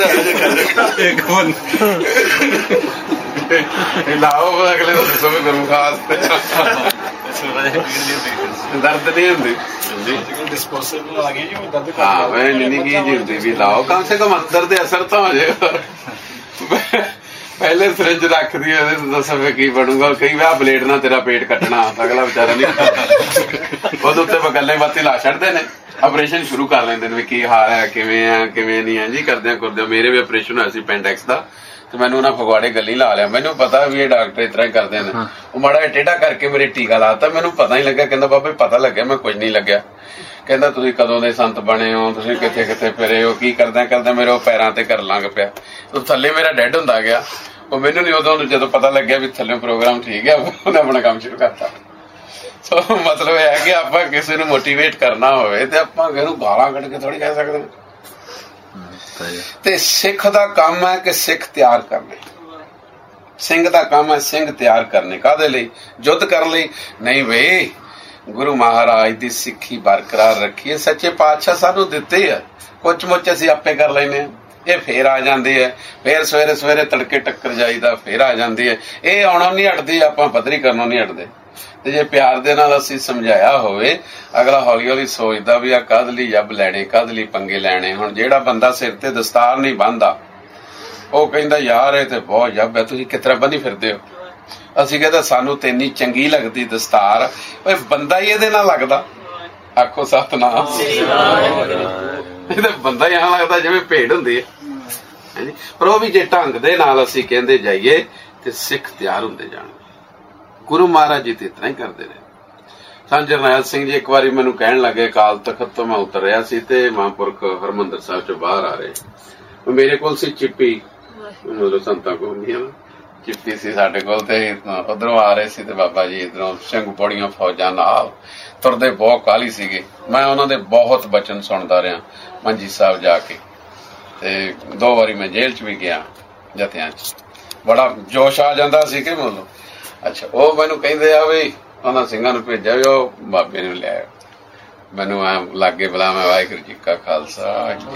ਲਾਓ, ਅਗਲੇ ਨੂੰ ਦੱਸੋ ਵੀ ਗੁਰੂ ਖਾਸ ਦਰਦ ਨਹੀਂ ਹੁੰਦੀ। ਹਾਂ ਮੈਂ ਨਹੀਂ ਕੀ ਹੁੰਦੀ ਵੀ ਲਾਓ, ਕਮ ਸੇ ਕਮ ਅੰਦਰ ਦੇ ਅਸਰ ਤਾਂ ਹੋ ਜਾਏਗਾ। ਪਹਿਲੇ ਸਿਰਿੰਜ ਰੱਖਦੀ ਉਹਦੇ ਦੱਸੋ ਫਿਰ ਕੀ ਬਣੂਗਾ। ਕਈ ਵਾਰ ਬਲੇਡ ਨਾਲ ਤੇਰਾ ਪੇਟ ਕੱਟਣਾ, ਅਗਲਾ ਵਿਚਾਰਾ ਨਹੀਂ ਉਹਦੇ ਉੱਤੇ ਬਗੱਲੇ ਬਾਤੀ ਲਾ ਛੱਡਦੇ ਨੇ, ਆਪਰੇਸ਼ਨ ਸ਼ੁਰੂ ਕਰ ਲੈਂਦੇ ਨੇ ਵੀ ਕੀ ਹਾਲ ਹੈ, ਕਿਵੇਂ ਆ ਕਿਵੇਂ ਨਹੀਂ ਆ ਜੀ। ਕਰਦੇ ਮੇਰੇ ਵੀ ਆਪਰੇਸ਼ਨ ਹੋਇਆ ਸੀ ਪੈਂਡੈਕਸ ਦਾ, ਤੇ ਮੈਨੂੰ ਉਹਨਾਂ ਫਗਵਾੜੇ ਗੱਲੀ ਲਾ ਲਿਆ। ਮੈਨੂੰ ਪਤਾ ਵੀ ਇਹ ਡਾਕਟਰ ਇਸ ਤਰ੍ਹਾਂ ਹੀ ਕਰਦੇ ਨੇ। ਉਹ ਮਾੜਾ ਜਿਹਾ ਟੇਢਾ ਕਰਕੇ ਮੇਰੇ ਟੀਕਾ ਲਾਤਾ, ਮੈਨੂੰ ਪਤਾ ਹੀ ਲੱਗਿਆ। ਕਹਿੰਦਾ ਬਾਬਾ ਪਤਾ ਲੱਗਿਆ, ਮੈਂ ਕੁਝ ਨਹੀਂ ਲੱਗਿਆ। ਕਹਿੰਦਾ ਤੁਸੀਂ ਕਦੋਂ ਦੇ ਸੰਤ ਬਣੇ ਹੋ, ਤੁਸੀਂ ਕਿੱਥੇ ਕਿੱਥੇ ਫਿਰੇ ਹੋ, ਕੀ ਕਰਦਾ ਮੇਰੇ ਉਹ ਪੈਰਾਂ ਤੇ ਕਰਨ ਲੱਗ ਪਿਆ। ਉਹ ਥੱਲੇ ਮੇਰਾ ਡੈਡ ਹੁੰਦਾ ਗਿਆ। ਉਹ ਮੈਨੂੰ ਨੀ ਉਦੋਂ ਜਦੋਂ ਪਤਾ ਲੱਗਿਆ ਵੀ ਥੱਲੇ ਪ੍ਰੋਗਰਾਮ ਠੀਕ ਹੈ, ਉਹਨੇ ਆਪਣਾ ਕੰਮ ਸ਼ੁਰੂ ਕਰਤਾ। ਸੋ ਮਤਲਬ ਇਹ ਹੈ ਕਿ ਆਪਾਂ ਕਿਸੇ ਨੂੰ ਮੋਟੀਵੇਟ ਕਰਨਾ ਹੋਵੇ ਤੇ ਆਪਾਂ ਕਿਸੇ ਨੂੰ ਗਾਲਾਂ ਕੱਢ ਕੇ ਥੋੜੀ ਕਹਿ ਸਕਦੇ। ਤੇ ਸਿੱਖ ਦਾ ਕੰਮ ਹੈ ਕਿ ਸਿੱਖ ਤਿਆਰ ਕਰਨੇ, ਸਿੰਘ ਦਾ ਕੰਮ ਹੈ ਸਿੰਘ ਤਿਆਰ ਕਰਨੇ। ਕਾਹਦੇ ਲਈ? ਯੁੱਧ ਕਰਨ ਲਈ ਨਹੀਂ ਬਈ, ਗੁਰੂ ਮਹਾਰਾਜ ਦੀ ਸਿੱਖੀ ਬਰਕਰਾਰ ਰੱਖੀਏ। ਸੱਚੇ ਪਾਤਸ਼ਾਹ ਸਾਨੂੰ ਦਿੱਤੇ ਆ, ਕੁਝ ਮੁੱਚ ਅਸੀਂ ਆਪੇ ਕਰ ਲੈਨੇ ਆ। ਇਹ ਫੇਰ ਆ ਜਾਂਦੇ ਆ, ਫੇਰ ਸਵੇਰੇ ਸਵੇਰੇ ਤੜਕੇ ਟੱਕਰ ਜਾਈਦਾ, ਫੇਰ ਆ ਜਾਂਦੇ ਆ। ਇਹ ਆਉਣੋਂ ਨਹੀਂ ਹਟਦੀ, ਆਪਾਂ ਪੱਧਰੀ ਕਰਨੋਂ ਨਹੀਂ ਹਟਦੇ। ਤੇ ਜੇ ਪਿਆਰ ਦੇ ਨਾਲ ਅਸੀਂ ਸਮਝਾਇਆ ਹੋਵੇ, ਅਗਲਾ ਹੌਲੀ ਹੌਲੀ ਸੋਚਦਾ ਵੀ ਆ ਕਾਹਦੇ ਲਈ ਜੱਬ ਲੈਣੇ, ਕਾਹਦੇ ਲਈ ਪੰਗੇ ਲੈਣੇ। ਹੁਣ ਜਿਹੜਾ ਬੰਦਾ ਸਿਰ ਤੇ ਦਸਤਾਰ ਨਹੀਂ ਬੰਨ੍ਹਦਾ, ਉਹ ਕਹਿੰਦਾ ਯਾਰ ਇਹ ਤੇ ਬਹੁਤ ਜੱਬ ਹੈ, ਤੁਸੀਂ ਕਿਸ ਤਰ੍ਹਾਂ ਬੰਨ੍ਹੀ ਫਿਰਦੇ ਹੋ। ਅਸੀਂ ਕਹਿੰਦਾ ਸਾਨੂੰ ਤੇ ਇੰਨੀ ਚੰਗੀ ਲੱਗਦੀ ਦਸਤਾਰ, ਓਏ ਬੰਦਾ ਹੀ ਇਹਦੇ ਨਾਲ ਲੱਗਦਾ। ਆਖੋ ਸਤਿਨਾਮ। ਇਹ ਤਾਂ ਬੰਦਾ ਹੀ ਐਂ ਲੱਗਦਾ ਜਿਵੇਂ ਭੇਡ ਹੁੰਦੀ ਹੈ। ਪਰ ਉਹ ਵੀ ਜੇ ਢੰਗ ਦੇ ਨਾਲ ਅਸੀਂ ਕਹਿੰਦੇ ਜਾਈਏ ਤੇ ਸਿੱਖ ਤਿਆਰ ਹੁੰਦੇ ਜਾਣਗੇ। ਗੁਰੂ ਮਹਾਰਾਜ ਜੀ ਤੇ ਇਤਨਾ ਹੀ ਕਰਦੇ ਨੇ। ਸੰਤ ਜਰਨੈਲ ਸਿੰਘ ਜੀ ਇੱਕ ਵਾਰੀ ਮੈਨੂੰ ਕਹਿਣ ਲੱਗੇ, ਅਕਾਲ ਤਖਤ ਤੋਂ ਮੈਂ ਉਤਰ ਰਿਹਾ ਸੀ ਤੇ ਮਹਾਂਪੁਰਖ ਹਰਿਮੰਦਰ ਸਾਹਿਬ ਚੋਂ ਬਾਹਰ ਆ ਰਹੇ, ਮੇਰੇ ਕੋਲ ਸੀ ਚਿੱਪੀ, ਮਤਲਬ ਸੰਤਾਂ ਕੋਲ ਨਹੀਂ ਹੈ ਨਾ, ਚਿੱਪੀ ਸੀ ਸਾਡੇ ਕੋਲ। ਤੇ ਉਧਰੋਂ ਆ ਰਹੇ ਸੀ ਤੇ ਬਾਬਾ ਜੀ ਇਧਰੋਂ ਸਿੰਘ ਪੌੜੀਆਂ ਫੌਜਾਂ ਨਾਲ ਤੁਰਦੇ, ਬਹੁਤ ਕਾਹਲੀ ਸੀਗੇ। ਮੈਂ ਉਹਨਾਂ ਦੇ ਬਹੁਤ ਬਚਨ ਸੁਣਦਾ ਰਿਹਾ ਮੰਜੀ ਸਾਹਿਬ ਜਾ ਕੇ, ਤੇ 2 ਵਾਰੀ ਮੈਂ ਜੇਲ੍ਹ ਚ ਵੀ ਗਿਆ ਜਥਿਆਂ ਚ। ਬੜਾ ਜੋਸ਼ ਆ ਜਾਂਦਾ ਸੀ ਕਿ ਮਤਲਬ ਅੱਛਾ। ਉਹ ਮੈਨੂੰ ਕਹਿੰਦੇ ਆ ਵੀ ਉਹਨਾਂ ਸਿੰਘਾਂ ਨੂੰ ਭੇਜਿਆ ਵੀ ਉਹ ਬਾਬੇ ਨੂੰ ਲਿਆਇਆ। ਮੈਨੂੰ ਐ ਲਾਗੇ ਬੁਲਾ, ਮੈਂ ਵਾਹਿਗੁਰੂ ਜੀ ਕਾ ਖਾਲਸਾ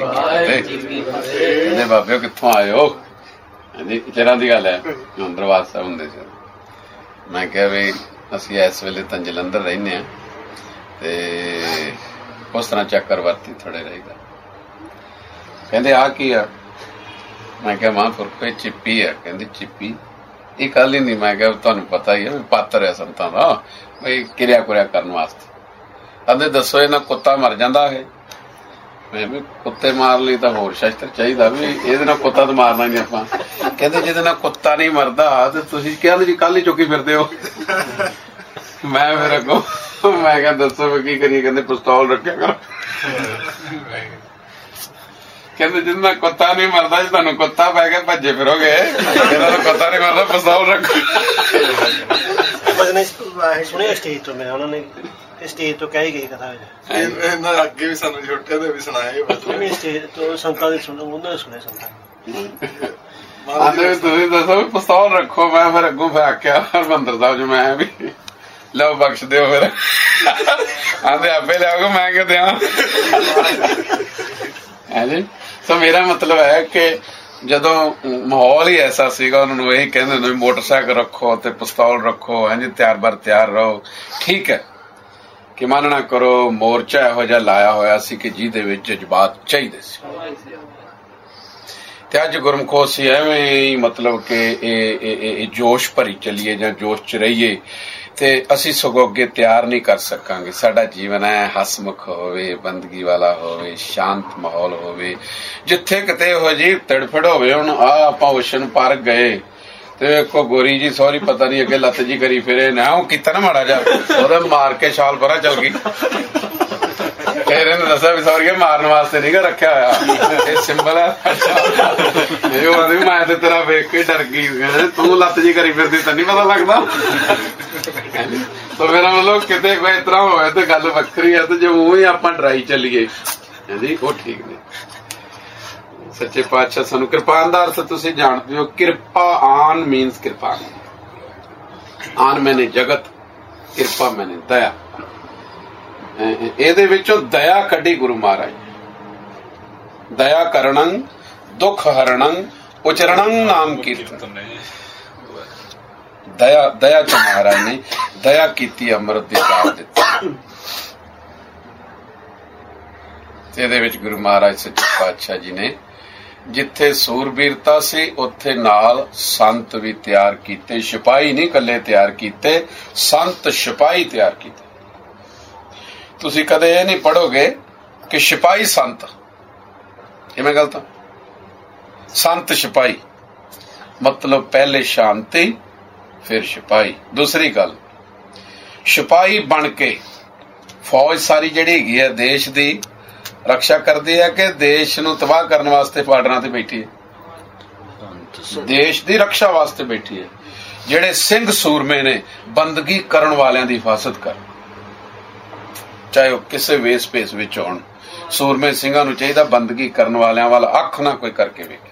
ਕਹਿੰਦੇ ਬਾਬੇ ਕਿੱਥੋਂ ਆਏ ਹੋ? ਹਾਂਜੀ ਚਿਰਾਂ ਦੀ ਗੱਲ ਹੈ, ਦਰਬਾਰ ਸਾਹਿਬ ਹੁੰਦੇ ਸੀ। ਮੈਂ ਕਿਹਾ ਵੀ ਅਸੀਂ ਇਸ ਵੇਲੇ ਤਾਂ ਜਲੰਧਰ ਰਹਿੰਦੇ ਹਾਂ ਤੇ ਉਸ ਤਰ੍ਹਾਂ ਚੱਕਰਵਰਤੀ ਥੋੜੇ ਰਹੀਦਾ। ਕਹਿੰਦੇ ਆ ਕੀ ਆ? ਮੈਂ ਕਿਹਾ ਮਹਾਂਪੁਰਖ ਚਿੱਪੀ ਆ। ਕਹਿੰਦੇ ਚਿੱਪੀ ਇਹ ਕੱਲ ਹੀ ਨਹੀਂ। ਮੈਂ ਕਿਹਾ ਤੁਹਾਨੂੰ ਪਤਾ ਹੀ ਹੈ ਵੀ ਪਾਤਰ ਹੈ ਸੰਤਾਂ ਦਾ, ਬਈ ਕਿਰਿਆ ਕੁਰਿਆ ਕਰਨ ਵਾਸਤੇ। ਕਹਿੰਦੇ ਦੱਸੋ ਇਹਨਾਂ ਕੁੱਤਾ ਮਰ ਜਾਂਦਾ ਇਹ? ਮੈਂ ਵੀ ਕੁੱਤੇ ਮਾਰ ਲਈ ਤਾਂ ਹੋਰ ਸ਼ਸਤਰ ਚਾਹੀਦਾ, ਵੀ ਇਹਦੇ ਨਾਲ ਕੁੱਤਾ ਤਾਂ ਮਾਰਨਾ ਨਹੀਂ ਆਪਾਂ। ਕਹਿੰਦੇ ਜਿਹਦੇ ਨਾਲ ਕੁੱਤਾ ਨਹੀਂ ਮਰਦਾ ਤੇ ਤੁਸੀਂ ਕਹਿੰਦੇ ਜੀ ਕੱਲ ਹੀ ਚੁੱਕੀ ਫਿਰਦੇ ਹੋ। ਮੈਂ ਫਿਰ ਅੱਗੋਂ ਮੈਂ ਕਿਹਾ ਦੱਸੋ ਵੀ ਕੀ ਕਰੀਏ? ਕਹਿੰਦੇ ਪਿਸਤੌਲ ਰੱਖਿਆ ਕਰੋ। ਕਹਿੰਦੇ ਜਿਹਦੇ ਨਾਲ ਕੁੱਤਾ ਨਹੀਂ ਮਰਦਾ, ਜੇ ਤੁਹਾਨੂੰ ਕੁੱਤਾ ਪੈ ਗਿਆ ਭੱਜੇ ਫਿਰੋਗੇ, ਜਿਹਨਾਂ ਨੂੰ ਕੁੱਤਾ ਨਹੀਂ ਮਰਦਾ ਪਿਸਤੌਲ ਰੱਖੋ। ਸੁਣਿਆ ਸਟੇਜ ਤੋਂ, ਮੈਂ ਉਹਨਾਂ ਨੇ ਸਟੇਜ ਤੋਂ ਕਹਿ ਗਈ ਕਥਾ ਇਹਨਾਂ ਅੱਗੇ ਵੀ ਸਾਨੂੰ ਛੋਟੇ ਦੇ ਵੀ ਸੁਣਾਏ। ਸਟੇਜ ਤੋਂ ਸੰਤਾਂ ਦੇ ਸੁਣੇ, ਉਹਨਾਂ ਨੇ ਸੁਣੇ ਸੰਤਾਂ। ਆਂਦੇ ਤੁਸੀਂ ਦੱਸੋ ਵੀ ਪਿਸਤੌਲ ਰੱਖੋ। ਮੈਂ ਫਿਰ ਅੱਗੋਂ ਫਿਰ ਆਖਿਆ ਹਰਿਮੰਦਰ ਸਾਹਿਬ ਚ, ਮੈਂ ਵੀ ਲਓ ਬਖਸ਼ ਦਿਓ। ਫਿਰ ਆਂਦੇ ਆਪੇ ਲਿਆਓਗੇ, ਮੈਂ ਕਿਉਂ ਦਿਆਂ? ਹਾਂਜੀ। ਸੋ ਮੇਰਾ ਮਤਲਬ ਹੈ ਕਿ ਜਦੋਂ ਮਾਹੌਲ ਹੀ ਐਸਾ ਸੀਗਾ, ਉਹਨਾਂ ਨੂੰ ਇਹੀ ਕਹਿੰਦੇ ਹੁੰਦੇ ਮੋਟਰਸਾਈਕਲ ਰੱਖੋ ਤੇ ਪਿਸਤੌਲ ਰੱਖੋ, ਹਾਂਜੀ ਤਿਆਰ ਬਰ ਤਿਆਰ ਰਹੋ। ਠੀਕ ਹੈ ਕਿ ਮਨ ਨਾ ਕਰੋ, ਮੋਰਚਾ ਇਹੋ ਜਿਹਾ ਲਾਇਆ ਹੋਇਆ ਸੀ ਕਿ ਜਿਹਦੇ ਵਿੱਚ ਜਜ਼ਬਾਤ ਚਾਹੀਦੇ ਸੀ। ਤੇ ਅੱਜ ਗੁਰਮੁਖੋ ਸੀ ਐਵੇਂ ਹੀ ਮਤਲਬ ਕਿ ਇਹ ਜੋਸ਼ ਭਰੀ ਚੱਲੀਏ ਜਾਂ ਜੋਸ਼ ਚ ਰਹੀਏ ਤੇ ਅਸੀਂ ਸਗੋਂ ਅੱਗੇ ਤਿਆਰ ਨਹੀਂ ਕਰ ਸਕਾਂਗੇ। ਸਾਡਾ ਜੀਵਨ ਹੈ ਹਸਮੁਖ ਹੋਵੇ, ਬੰਦਗੀ ਵਾਲਾ ਹੋਵੇ, ਸ਼ਾਂਤ ਮਾਹੌਲ ਹੋਵੇ। ਜਿੱਥੇ ਕਿਤੇ ਇਹੋ ਜਿਹੀ ਤੜਫੜ ਹੋਵੇ, ਹੁਣ ਆ ਆਪਾਂ ਓਸ਼ਨ ਪਾਰਕ ਗਏ ਤੇ ਇੱਕੋ ਗੋਰੀ ਜੀ ਸੌਰੀ ਪਤਾ ਨਹੀਂ ਅੱਗੇ ਲੱਤ ਜੀ ਕਰੀ ਫਿਰੇ ਨਾ, ਉਹ ਕੀਤਾ ਨਾ ਮਾੜਾ ਜਾ, ਉਹਦਾ ਮਾਰ ਕੇ ਛਾਲ ਪਰਾਂ ਚੱਲ ਗਈ। ਫਿਰ ਇਹਨੂੰ ਦੱਸਿਆ ਵੀ ਸੌਰੀ ਮਾਰਨ ਵਾਸਤੇ ਨਹੀਂ ਗਾ ਰੱਖਿਆ ਹੋਇਆ, ਇਹ ਸਿੰਬਲ ਹੈ। ਇਹ ਉਹ ਆਦਮੀ ਮੈਂ ਤੇ ਤੇਰਾ ਵੇਖ ਕੇ ਡਰ ਗਈ, ਤੂੰ ਲੱਤ ਜੀ ਕਰੀ ਫਿਰਦੀ ਤਾਂ ਨਹੀਂ ਪਤਾ ਲੱਗਦਾ। ਤਾਂ ਮੇਰਾ ਮਤਲਬ ਕਿਤੇ ਕੋਈ ਇਸ ਤਰ੍ਹਾਂ ਹੋਵੇ ਤੇ ਗੱਲ ਵੱਖਰੀ ਹੈ, ਤੇ ਜੇ ਉਵੇਂ ਆਪਾਂ ਡਰਾਈ ਚੱਲੀਏ ਹਾਂਜੀ ਉਹ ਠੀਕ ਨਹੀਂ। ਸੱਚੇ ਪਾਤਸ਼ਾਹ ਸਾਨੂੰ ਕਿਰਪਾਨ ਦਾ ਅਰਥ ਤੁਸੀਂ ਜਾਣਦੇ ਹੋ। ਕਿਰਪਾ ਆਨ ਮੀਨਸ ਕਿਰਪਾ, ਆਨ ਮੈਨੇ ਜਗਤ, ਕਿਰਪਾ ਮੈਨੇ ਦਇਆ। ਇਹਦੇ ਵਿੱਚੋਂ ਦਇਆ ਕੱਢੀ ਗੁਰੂ ਮਹਾਰਾਜ। ਦਇਆ ਕਰਨੰ ਦੁੱਖ ਹਰਣੰ ਉਚਰਣੰ ਨਾਮ ਕੀਰਤਨ। ਦਇਆ ਚ ਮਹਾਰਾਜ ਨੇ ਦਇਆ ਕੀਤੀ, ਅੰਮ੍ਰਿਤ ਦੀ ਦਾਤ ਦਿੱਤੀ। ਇਹਦੇ ਵਿੱਚ ਗੁਰੂ ਮਹਾਰਾਜ ਸੱਚੇ ਪਾਤਸ਼ਾਹ ਜੀ ਨੇ ਜਿੱਥੇ ਸੂਰਬੀਰਤਾ ਸੀ ਉੱਥੇ ਨਾਲ ਸੰਤ ਵੀ ਤਿਆਰ ਕੀਤੇ। ਸਿਪਾਹੀ ਨਹੀਂ ਇਕੱਲੇ ਤਿਆਰ ਕੀਤੇ, ਸੰਤ ਸਿਪਾਹੀ ਤਿਆਰ ਕੀਤੇ। ਤੁਸੀਂ ਕਦੇ ਇਹ ਨਹੀਂ ਪੜੋਗੇ ਕਿ ਸਿਪਾਹੀ ਸੰਤ, ਕਿਵੇਂ ਗਲਤ? ਸੰਤ ਸਿਪਾਹੀ ਮਤਲਬ ਪਹਿਲੇ ਸ਼ਾਂਤੀ ਫਿਰ ਸਿਪਾਹੀ। ਦੂਸਰੀ ਗੱਲ, ਸਿਪਾਹੀ ਬਣ ਕੇ ਫੌਜ ਸਾਰੀ ਜਿਹੜੀ ਹੈਗੀ ਹੈ ਦੇਸ਼ ਦੀ ਰਕਸ਼ਾ ਕਰਦੀ ਹੈ ਕਿ ਦੇਸ਼ ਨੂੰ ਤਬਾਹ ਕਰਨ ਵਾਸਤੇ ਬਾਰਡਰਾਂ ਤੇ ਬੈਠੀ ਹੈ? ਦੇਸ਼ ਦੀ ਰਕਸ਼ਾ ਵਾਸਤੇ ਬੈਠੀ ਹੈ। ਜਿਹੜੇ ਸਿੰਘ ਸੂਰਮੇ ਨੇ ਬੰਦਗੀ ਕਰਨ ਵਾਲਿਆਂ ਦੀ ਹਿਫਾਜ਼ਤ ਕਰ, ਚਾਹੇ ਉਹ ਕਿਸੇ ਵੇਸ ਭੇਸ ਵਿੱਚ ਹੋਣ। ਸੂਰਮੇ ਸਿੰਘਾਂ ਨੂੰ ਚਾਹੀਦਾ ਬੰਦਗੀ ਕਰਨ ਵਾਲਿਆਂ ਵੱਲ ਅੱਖ ਨਾ ਕੋਈ ਕਰਕੇ ਵੇਖੇ।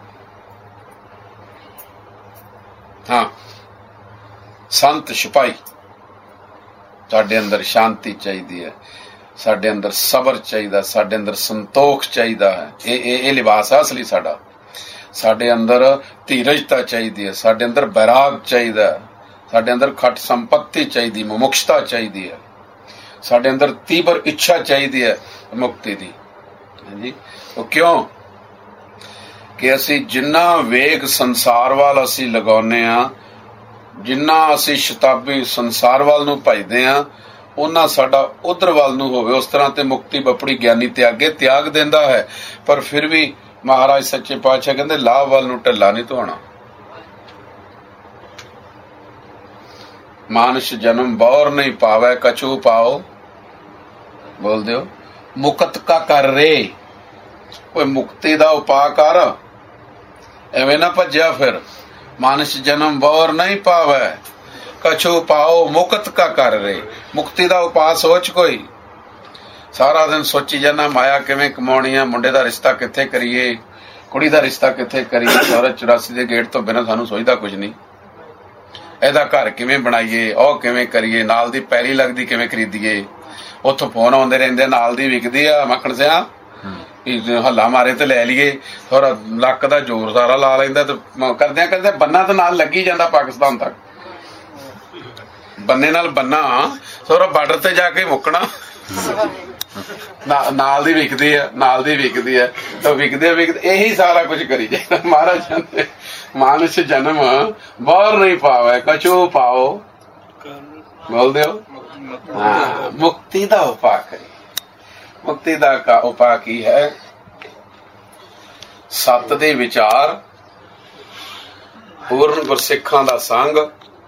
ਹਾਂ, ਸੰਤ ਸਿਪਾਹੀ। ਸਾਡੇ ਅੰਦਰ ਸ਼ਾਂਤੀ ਚਾਹੀਦੀ ਹੈ, ਸਾਡੇ ਅੰਦਰ ਸਬਰ ਚਾਹੀਦਾ, ਸਾਡੇ ਅੰਦਰ ਸੰਤੋਖ ਚਾਹੀਦਾ ਹੈ। ਇਹ ਲਿਬਾਸ ਹੈ ਅਸਲੀ ਸਾਡਾ। ਸਾਡੇ ਅੰਦਰ ਧੀਰਜਤਾ ਚਾਹੀਦੀ ਹੈ, ਸਾਡੇ ਅੰਦਰ ਬੈਰਾਗ ਚਾਹੀਦਾ, ਸਾਡੇ ਅੰਦਰ ਖੱਟ ਸੰਪत्ति ਚਾਹੀਦੀ, ਮੁਮੁਕਸ਼ਤਾ ਚਾਹੀਦੀ ਹੈ, ਸਾਡੇ ਅੰਦਰ ਤੀਬਰ ਇੱਛਾ ਚਾਹੀਦੀ ਹੈ ਮੁਕਤੀ ਦੀ। ਹਾਂਜੀ, ਉਹ ਕਿਉਂ ਕਿ ਅਸੀਂ ਜਿੰਨਾ ਵੇਗ ਸੰਸਾਰ ਵੱਲ ਅਸੀਂ ਲਗਾਉਂਦੇ ਆ, ਜਿੰਨਾ ਅਸੀਂ ਸ਼ਤਾਬੀ ਸੰਸਾਰ ਵੱਲ ਨੂੰ ਭਜਦੇ ਆ, ਉਹਨਾਂ ਸਾਡਾ ਉਧਰ ਵੱਲ ਨੂੰ ਹੋਵੇ। ਉਸ ਤਰ੍ਹਾਂ ਤੇ ਮੁਕਤੀ ਬਪੜੀ ਗਿਆਨੀ ਤਿਆਗੇ ਤਿਆਗ ਦਿੰਦਾ ਹੈ, ਪਰ ਫਿਰ ਵੀ ਮਹਾਰਾਜ ਸੱਚੇ ਪਾਤਸ਼ਾਹ ਕਹਿੰਦੇ ਲਾਭ ਵੱਲ ਨੂੰ ਢੱਲਾ ਨਹੀਂ ਧੋਣਾ। ਮਾਨਸ ਜਨਮ ਬੌਰ ਨਹੀਂ ਪਾਵੇ ਕਛੂ ਪਾਓ, ਬੋਲ ਦਿਓ ਮੁਕਤ ਕਾ ਕਰ ਰੇ। ਕੋਈ ਮੁਕਤੀ ਦਾ ਉਪਾਅ ਕਰ, ਐਵੇਂ ਨਾ ਭੱਜਿਆ ਫਿਰ। ਮਾਨਸ ਜਨਮ ਬੌਰ ਨਹੀਂ ਪਾਵੇ ਕਛੂ ਪਾਓ, ਮੁਕਤ ਕਾ ਕਰ ਰੇ। ਮੁਕਤੀ ਦਾ ਉਪਾਅ ਸੋਚ। ਕੋਈ ਸਾਰਾ ਦਿਨ ਸੋਚੀ ਜਾਂਦਾ ਮਾਇਆ ਕਿਵੇਂ ਕਮਾਉਣੀ ਆ, ਮੁੰਡੇ ਦਾ ਰਿਸ਼ਤਾ ਕਿੱਥੇ ਕਰੀਏ, ਕੁੜੀ ਦਾ ਰਿਸ਼ਤਾ ਕਿੱਥੇ ਕਰੀਏ। 84 ਦੇ ਗੇਟ ਤੋਂ ਬਿਨਾਂ ਸਾਨੂੰ ਸੋਚਦਾ ਕੁਝ ਨਹੀਂ। ਇਹਦਾ ਘਰ ਕਿਵੇਂ ਬਣਾਈਏ, ਉਹ ਕਿਵੇਂ ਕਰੀਏ, ਨਾਲ ਦੀ ਪੈਲੀ ਲੱਗਦੀ ਕਿਵੇਂ ਖਰੀਦੀਏ। ਉੱਥੋਂ ਫੋਨ ਆਉਂਦੇ ਰਹਿੰਦੇ, ਨਾਲ ਦੀ ਵਿਕਦੀ ਆ ਮੱਖਣ ਸਿਆ, ਹੱਲਾ ਮਾਰੇ ਤੇ ਲੈ ਲਈਏ। ਥੋੜਾ ਲੱਕ ਦਾ ਜ਼ੋਰ ਸਾਰਾ ਲਾ ਲੈਂਦਾ ਤੇ ਕਰਦਿਆਂ ਕਰਦਿਆਂ ਬੰਨਾ ਤਾਂ ਨਾਲ ਲੱਗੀ ਜਾਂਦਾ ਪਾਕਿਸਤਾਨ ਤੱਕ। ਬੰਨੇ ਨਾਲ ਬੰਨਾ ਥੋੜਾ ਬਾਰਡਰ ਤੇ ਜਾ ਕੇ ਮੁੱਕਣਾ। ਨਾਲ ਦੀ ਵਿਕਦੀ ਆ, ਨਾਲ ਦੀ ਵਿਕਦੀ ਆ, ਤਾਂ ਵਿਕਦੇ ਇਹੀ ਸਾਰਾ ਕੁਝ ਕਰੀ ਜਾਂਦਾ। ਮਹਾਰਾਜ ਕਹਿੰਦੇ ਮਾਨਸ ਜਨਮ ਬੌਰ ਨਹੀਂ ਪਾਵੇ ਕਛੂ ਪਾਓ, ਬੋਲਦੇ ਹੋ। ਹਾਂ, ਮੁਕਤੀ ਦਾ ਉਪਾਅ ਕਰੀ। ਮੁਕਤੀ ਦਾ ਉਪਾਅ ਕੀ ਹੈ? ਸੱਤ ਦੇ ਵਿਚਾਰ, ਪੂਰਨ ਗੁਰਸਿੱਖਾਂ ਦਾ ਸੰਗ,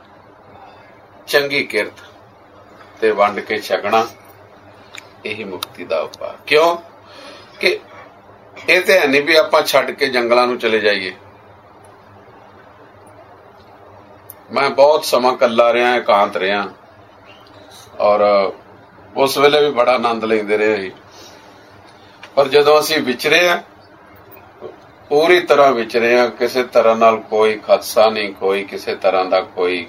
ਚੰਗੀ ਕਿਰਤ ਤੇ ਵੰਡ ਕੇ ਛਕਣਾ। ਇਹੀ ਮੁਕਤੀ ਦਾ ਉਪਾਅ। ਕਿਉਂ ਕਿ ਇਹ ਤੇ ਹੈ ਨਹੀਂ ਵੀ ਆਪਾਂ ਛੱਡ ਕੇ ਜੰਗਲਾਂ ਨੂੰ ਚਲੇ ਜਾਈਏ। ਮੈਂ ਬਹੁਤ ਸਮਾਂ ਇਕੱਲਾ ਰਿਹਾ, ਇਕਾਂਤ ਰਿਹਾ, ਔਰ ਉਸ ਵੇਲੇ ਵੀ ਬੜਾ ਆਨੰਦ ਲੈਂਦੇ ਰਹੇ। ਪਰ ਜਦੋਂ ਅਸੀਂ ਵਿਚਰੇ ਆ, ਪੂਰੀ ਤਰ੍ਹਾਂ ਵਿਚਰੇ ਆ, ਕਿਸੇ ਤਰ੍ਹਾਂ ਨਾਲ ਕੋਈ ਖਦਸ਼ਾ ਨਹੀਂ, ਕੋਈ ਕਿਸੇ ਤਰ੍ਹਾਂ ਦਾ ਕੋਈ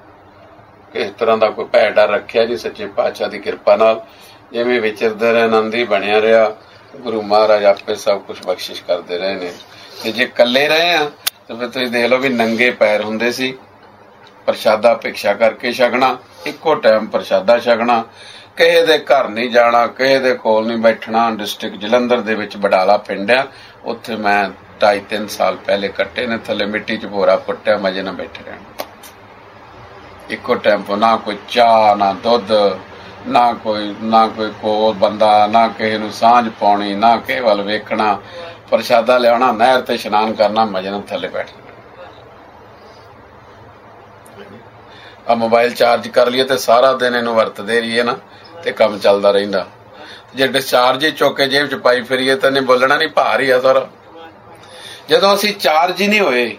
ਭੈ ਡਰ ਰੱਖਿਆ ਜੀ ਸੱਚੇ ਪਾਤਸ਼ਾਹ ਦੀ ਕਿਰਪਾ ਨਾਲ। ਜਿਵੇਂ ਵਿਚਰਦੇ ਰਹੇ ਆਨੰਦ ਹੀ ਬਣਿਆ ਰਿਹਾ। ਗੁਰੂ ਮਹਾਰਾਜ ਆਪੇ ਸਭ ਕੁਝ ਬਖਸ਼ਿਸ਼ ਕਰਦੇ ਰਹੇ ਨੇ। ਤੇ ਜੇ ਇਕੱਲੇ ਰਹੇ ਆ ਤਾਂ ਫਿਰ ਤੁਸੀਂ ਦੇਖ ਲਓ ਵੀ ਨੰਗੇ ਪੈਰ ਹੁੰਦੇ ਸੀ। ਪ੍ਰਸ਼ਾਦਾ ਭਿਕਸ਼ਾ ਕਰਕੇ ਛਕਣਾ, ਇੱਕੋ ਟਾਈਮ ਪ੍ਰਸ਼ਾਦਾ ਛਕਣਾ, ਕਿਸੇ ਦੇ ਘਰ ਨਹੀਂ ਜਾਣਾ, ਕਿਸੇ ਦੇ ਕੋਲ ਨਹੀਂ ਬੈਠਣਾ। ਡਿਸਟ੍ਰਿਕਟ ਜਲੰਧਰ ਦੇ ਵਿੱਚ ਬਡਾਲਾ ਪਿੰਡ ਆ, ਉੱਥੇ ਮੈਂ 2.5-3 ਸਾਲ ਪਹਿਲੇ ਕੱਟੇ ਨੇ। ਥੱਲੇ ਮਿੱਟੀ 'ਚ ਭੋਰਾ ਪੁੱਟਿਆ, ਮਜੇ ਨਾਲ ਬੈਠੇ ਰਹਿਣਾ। ਇੱਕੋ ਟਾਈਮ, ਨਾ ਕੋਈ ਚਾਹ, ਨਾ ਦੁੱਧ, ਨਾ ਕੋਈ ਕੋਲ ਬੰਦਾ, ਨਾ ਕਿਸੇ ਨੂੰ ਸਾਂਝ ਪਾਉਣੀ, ਨਾ ਕਿਸੇ ਵੱਲ ਵੇਖਣਾ। ਪ੍ਰਸ਼ਾਦਾ ਲਿਆਉਣਾ, ਨਹਿਰ ਤੇ ਇਸ਼ਨਾਨ ਕਰਨਾ, ਮਜੇ ਨਾਲ ਥੱਲੇ ਬੈਠਣਾ। ਆ ਮੋਬਾਈਲ ਚਾਰਜ ਕਰ ਲਈਏ ਤੇ ਸਾਰਾ ਦਿਨ ਇਹਨੂੰ ਵਰਤਦੇ ਰਹੀਏ ਨਾ ਤੇ ਕੰਮ ਚੱਲਦਾ ਰਹਿੰਦਾ। ਜੇ ਡਿਸਚਾਰਜ ਹੀ ਚੁੱਕ ਕੇ ਜੇਬ 'ਚ ਪਾਈ ਫਿਰੀਏ ਤਾਂ ਇਹਨੇ ਬੋਲਣਾ ਨਹੀਂ, ਭਾਰ ਹੀ ਆ ਸਾਰਾ। ਜਦੋਂ ਅਸੀਂ ਚਾਰਜ ਹੀ ਨਹੀਂ ਹੋਏ,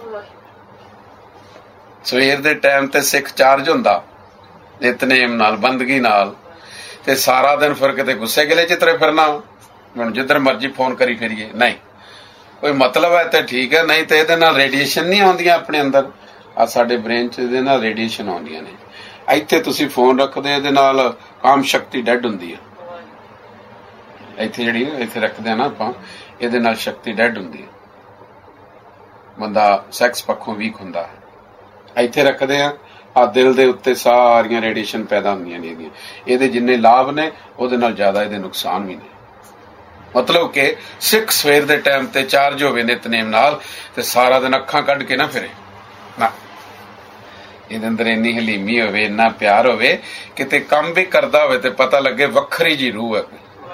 ਸਵੇਰ ਦੇ ਟਾਈਮ ਤੇ ਸਿੱਖ ਚਾਰਜ ਹੁੰਦਾ ਨਿਤਨੇਮ ਨਾਲ, ਬੰਦਗੀ ਨਾਲ, ਤੇ ਸਾਰਾ ਦਿਨ ਫਿਰ ਕਿਤੇ ਗੁੱਸੇ ਗਿਲੇ ਚਿੱਤਰੇ ਫਿਰਨਾ। ਹੁਣ ਜਿੱਧਰ ਮਰਜ਼ੀ ਫੋਨ ਕਰੀ ਫਿਰੀਏ, ਨਹੀਂ ਕੋਈ ਮਤਲਬ ਹੈ ਤੇ ਠੀਕ ਹੈ, ਨਹੀਂ ਤੇ ਇਹਦੇ ਨਾਲ ਰੇਡੀਏਸ਼ਨ ਨਹੀਂ ਆਉਂਦੀਆਂ ਆਪਣੇ ਅੰਦਰ। ਆ ਸਾਡੇ ਬ੍ਰੇਨ 'ਚ ਇਹਦੇ ਨਾਲ ਰੇਡੀਏਸ਼ਨ ਆਉਂਦੀਆਂ ਨੇ। ਇੱਥੇ ਤੁਸੀਂ ਫੋਨ ਰੱਖਦੇ, ਇਹਦੇ ਨਾਲ ਕਾਮ ਸ਼ਕਤੀ ਡੈਡ ਹੁੰਦੀ ਹੈ। ਇੱਥੇ ਜਿਹੜੀ ਇੱਥੇ ਰੱਖਦੇ ਆ ਨਾ ਆਪਾਂ, ਇਹਦੇ ਨਾਲ ਸ਼ਕਤੀ ਡੈਡ ਹੁੰਦੀ ਹੈ। ਬੰਦਾ ਸੈਕਸ ਪੱਖੋਂ ਵੀਕ ਹੁੰਦਾ ਹੈ। ਇੱਥੇ ਰੱਖਦੇ ਆ ਦਿਲ ਦੇ ਉੱਤੇ ਸਾਰੀਆਂ ਰੇਡੀਏਸ਼ਨ ਪੈਦਾ ਹੁੰਦੀਆਂ ਨੇ ਇਹਦੀਆਂ। ਇਹਦੇ ਜਿੰਨੇ ਲਾਭ ਨੇ ਉਹਦੇ ਨਾਲ ਜ਼ਿਆਦਾ ਇਹਦੇ ਨੁਕਸਾਨ ਵੀ ਨੇ। मतलब कि सिख सवेर के टाइम ते चार्ज होवे नितनेम नाल ते सारा दिन अखां कढ के ना फिरे ना, ਇਹਦੇ ਅੰਦਰ ਇੰਨੀ ਹਲੀਮੀ ਹੋਵੇ, ਇੰਨਾ ਪਿਆਰ ਹੋਵੇ, ਕਿਤੇ ਕੰਮ ਵੀ ਕਰਦਾ ਹੋਵੇ ਤੇ ਪਤਾ ਲੱਗੇ ਵੱਖਰੀ ਜੀ ਰੂਹ ਹੈ।